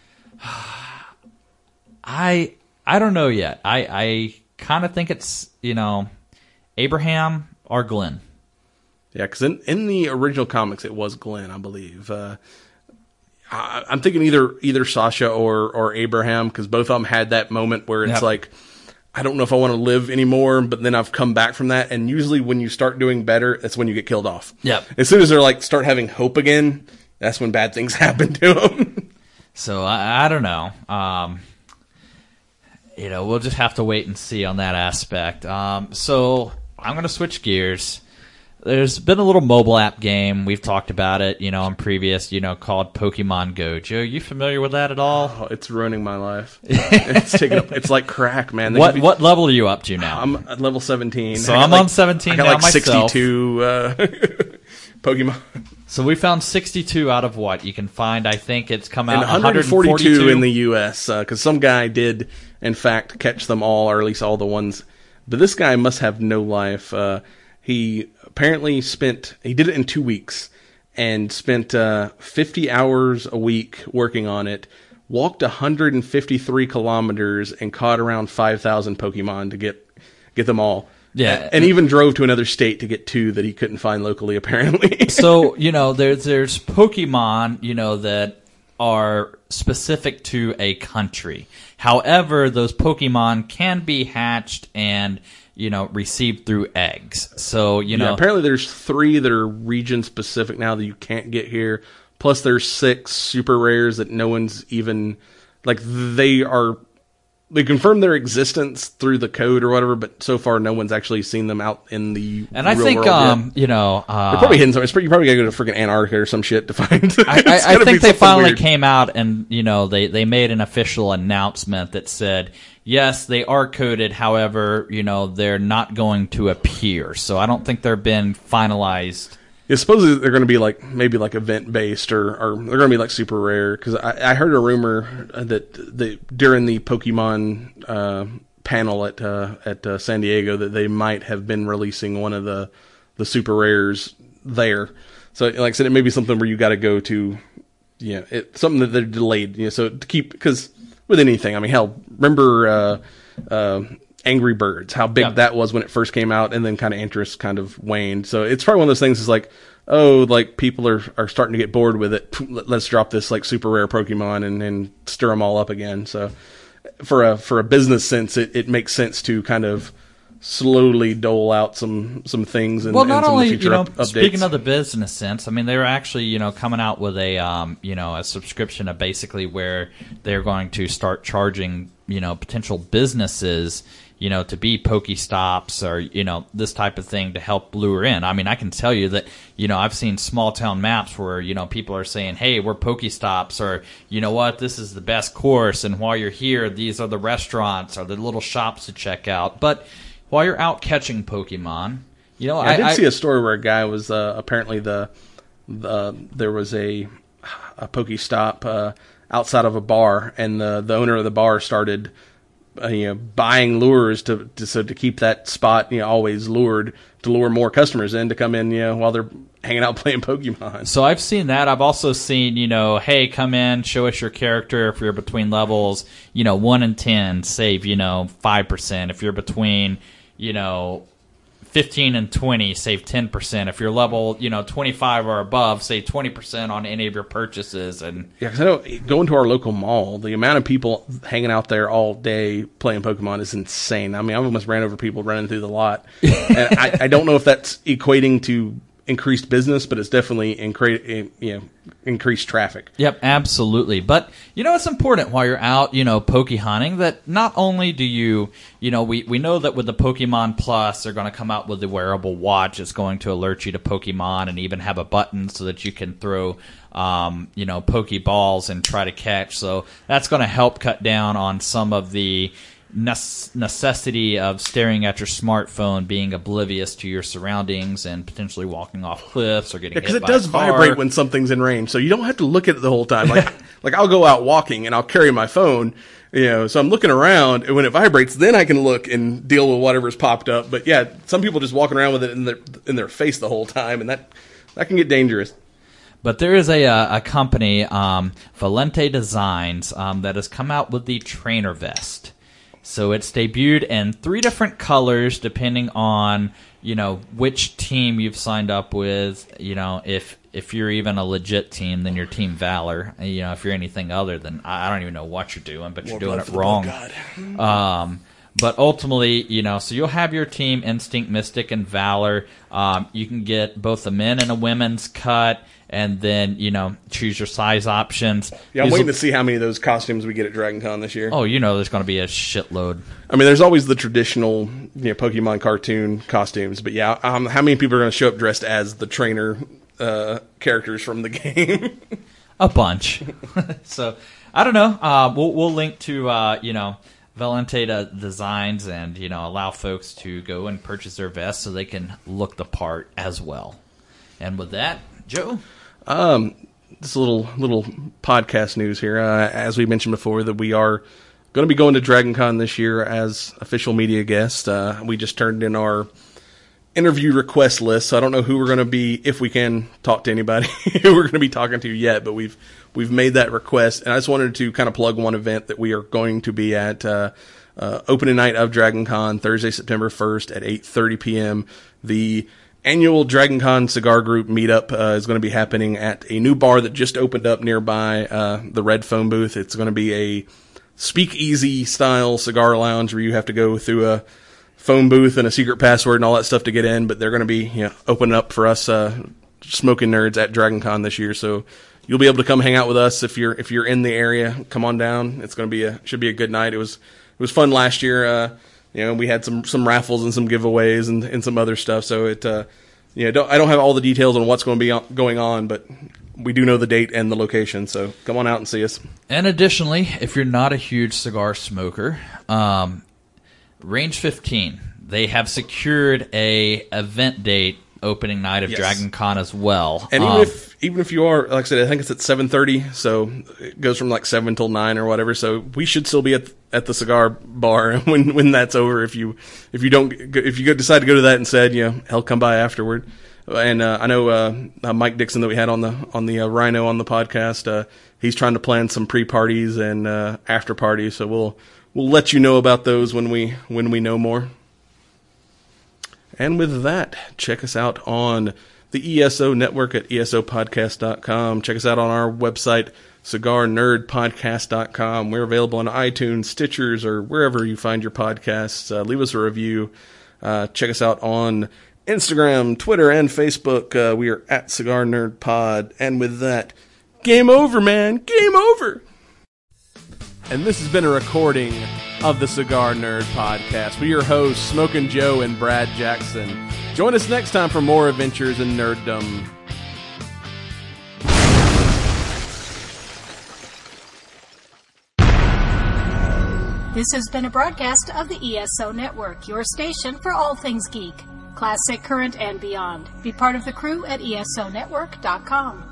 I I don't know yet. I, I kind of think it's, you know, Abraham or Glenn. Yeah, because in, in the original comics, it was Glenn, I believe. Uh, I, I'm thinking either either Sasha or, or Abraham, because both of them had that moment where it's Yep. like, I don't know if I want to live anymore, but then I've come back from that. And usually when you start doing better, that's when you get killed off. Yep. As soon as they're like, start having hope again, that's when bad things happen to them. So I, I don't know. Um, you know, we'll just have to wait and see on that aspect. Um, so I'm going to switch gears. There's been a little mobile app game. We've talked about it, you know, in previous, you know, called Pokemon Go. Joe, you familiar with that at all? Oh, it's ruining my life. It's taking up. It's like crack, man. They What be, what level are you up to now? I'm at level seventeen. So I got I'm like, on seventeen I got now like myself. sixty-two uh, Pokemon. So we found sixty-two out of what you can find. I think it's come out and one forty-two in the U S because uh, some guy did, in fact, catch them all, or at least all the ones. But this guy must have no life. Uh, he apparently spent, he did it in two weeks and spent uh, fifty hours a week working on it, walked one hundred fifty-three kilometers, and caught around five thousand Pokemon to get get them all. Yeah. And, and even drove to another state to get two that he couldn't find locally, apparently. So, you know, there's, there's Pokemon, you know, that are specific to a country. However, those Pokemon can be hatched and, you know, received through eggs. So, you know. Yeah, apparently there's three that are region specific now that you can't get here. Plus there's six super rares that no one's even, like, they are, they confirm their existence through the code or whatever, but so far no one's actually seen them out in the And real I think, world um, yet. you know. Uh, They're probably hidden somewhere. It's pretty, you probably gotta go to freaking Antarctica or some shit to find. I, I, I think they finally weird. came out and, you know, they, they made an official announcement that said, yes, they are coded. However, you know, they're not going to appear. So I don't think they're been finalized. Yeah, supposedly they're going to be like maybe like event based, or, or they're going to be like super rare. Because I, I heard a rumor that the during the Pokemon uh, panel at uh, at uh, San Diego that they might have been releasing one of the the super rares there. So, like I said, it may be something where you got to go to, you know, it, something that they're delayed. You know, so to keep, because with anything, I mean, hell, remember uh, uh, Angry Birds, how big Yep. that was when it first came out, and then kind of interest kind of waned. So it's probably one of those things. Is like, oh, like people are, are starting to get bored with it. Let's drop this like super rare Pokemon and, and stir them all up again. So for a for a business sense, it, it makes sense to kind of slowly dole out some some things. And, Well, and not some only, of the future you know, up, updates. speaking of the business sense, I mean, they were actually, you know, coming out with a, um, you know, a subscription of basically where they're going to start charging, you know, potential businesses, you know, to be Pokestops or, you know, this type of thing to help lure in. I mean, I can tell you that, you know, I've seen small town maps where, you know, people are saying, hey, we're Pokestops, or, you know what, this is the best course, and while you're here, these are the restaurants or the little shops to check out. But while you're out catching Pokemon, you know, Yeah, I, I did I, see a story where a guy was uh, apparently the the there was a a Pokestop uh, outside of a bar, and the the owner of the bar started uh, you know buying lures to, to so to keep that spot, you know, always lured, to lure more customers in to come in, you know, while they're hanging out playing Pokemon. So I've seen that. I've also seen, you know, hey, come in, show us your character. If you're between levels, you know, one and ten, save, you know, five percent. If you're between, you know, fifteen and twenty, save ten percent. If you're level, you know, twenty-five or above, save twenty percent on any of your purchases. And Yeah, because I know going to our local mall, the amount of people hanging out there all day playing Pokemon is insane. I mean, I almost ran over people running through the lot. And I, I don't know if that's equating to increased business, but it's definitely incre- you know, increased traffic. Yep, absolutely. But, you know, it's important while you're out, you know, Poke hunting, that not only do you, you know, we, we know that with the Pokemon Plus, they're going to come out with the wearable watch that's going to alert you to Pokemon, and even have a button so that you can throw, um, you know, Pokeballs and try to catch. So that's going to help cut down on some of the necessity of staring at your smartphone, being oblivious to your surroundings, and potentially walking off cliffs or getting Yeah, because hit it by does a car. vibrate when something's in range, so you don't have to look at it the whole time. Like, like I'll go out walking and I'll carry my phone, you know, so I'm looking around, and when it vibrates, then I can look and deal with whatever's popped up. But yeah, some people just walking around with it in their in their face the whole time, and that that can get dangerous. But there is a uh, a company, um, Valente Designs, um, that has come out with the trainer vest. So it's debuted in three different colors, depending on, you know, which team you've signed up with. You know, if if you're even a legit team, then you're Team Valor. You know, if you're anything other than, I don't even know what you're doing, but you're More doing blood it for the wrong. blood god. Um, But ultimately, you know, so you'll have your team, Instinct, Mystic, and Valor. Um, you can get both a men and a women's cut, and then, you know, choose your size options. Yeah, I'm These waiting will- to see how many of those costumes we get at Dragon Con this year. Oh, you know there's going to be a shitload. I mean, there's always the traditional, you know, Pokemon cartoon costumes, but yeah, um, how many people are going to show up dressed as the trainer uh, characters from the game? A bunch. So, I don't know. Uh, we'll, we'll link to, uh, you know, Valente Designs and, you know, allow folks to go and purchase their vests so they can look the part as well. And with that, Joe? Um, this little little podcast news here. Uh, as we mentioned before, that we are going to be going to Dragon Con this year as official media guests. Uh, we just turned in our interview request list, so I don't know who we're going to be, if we can talk to anybody, who we're going to be talking to yet, but we've we've made that request, and I just wanted to kind of plug one event that we are going to be at, uh, uh, opening night of Dragon Con, Thursday, September first at eight thirty p.m. The annual Dragon Con Cigar Group meetup uh, is going to be happening at a new bar that just opened up nearby uh, the Red Phone booth. It's going to be a speakeasy style cigar lounge where you have to go through a phone booth and a secret password and all that stuff to get in, but they're going to be, you know, opening up for us uh, smoking nerds at Dragon Con this year, so you'll be able to come hang out with us if you're if you're in the area. Come on down. It's going to be a should be a good night. It was it was fun last year. Uh, you know, we had some some raffles and some giveaways and, and some other stuff. So it uh, you know, don't, I don't have all the details on what's going to be on, going on, but we do know the date and the location. So come on out and see us. And additionally, if you're not a huge cigar smoker, um, Range fifteen, they have secured a event date opening night of Yes. Dragon Con as well. And even Um, if even if you are, like I said, I think it's at seven thirty, so it goes from like seven till nine or whatever. So we should still be at at the cigar bar when when that's over. If you if you don't if you go, decide to go to that instead, you know, hell, come by afterward. And uh, I know uh, uh, Mike Dixon that we had on the on the uh, Rhino on the podcast. Uh, he's trying to plan some pre parties and uh, after parties. So we'll we'll let you know about those when we when we know more. And with that, check us out on the E S O network at E S O podcast dot com. Check us out on our website, cigar nerd podcast dot com. We're available on iTunes, Stitchers, or wherever you find your podcasts. Uh, leave us a review. Uh, check us out on Instagram, Twitter, and Facebook. Uh, we are at Cigar Nerd Pod. And with that, game over, man. Game over. And this has been a recording of the Cigar Nerd Podcast. We're your hosts, Smokin' Joe and Brad Jackson. Join us next time for more adventures in nerddom. This has been a broadcast of the E S O Network, your station for all things geek, classic, current, and beyond. Be part of the crew at E S O network dot com.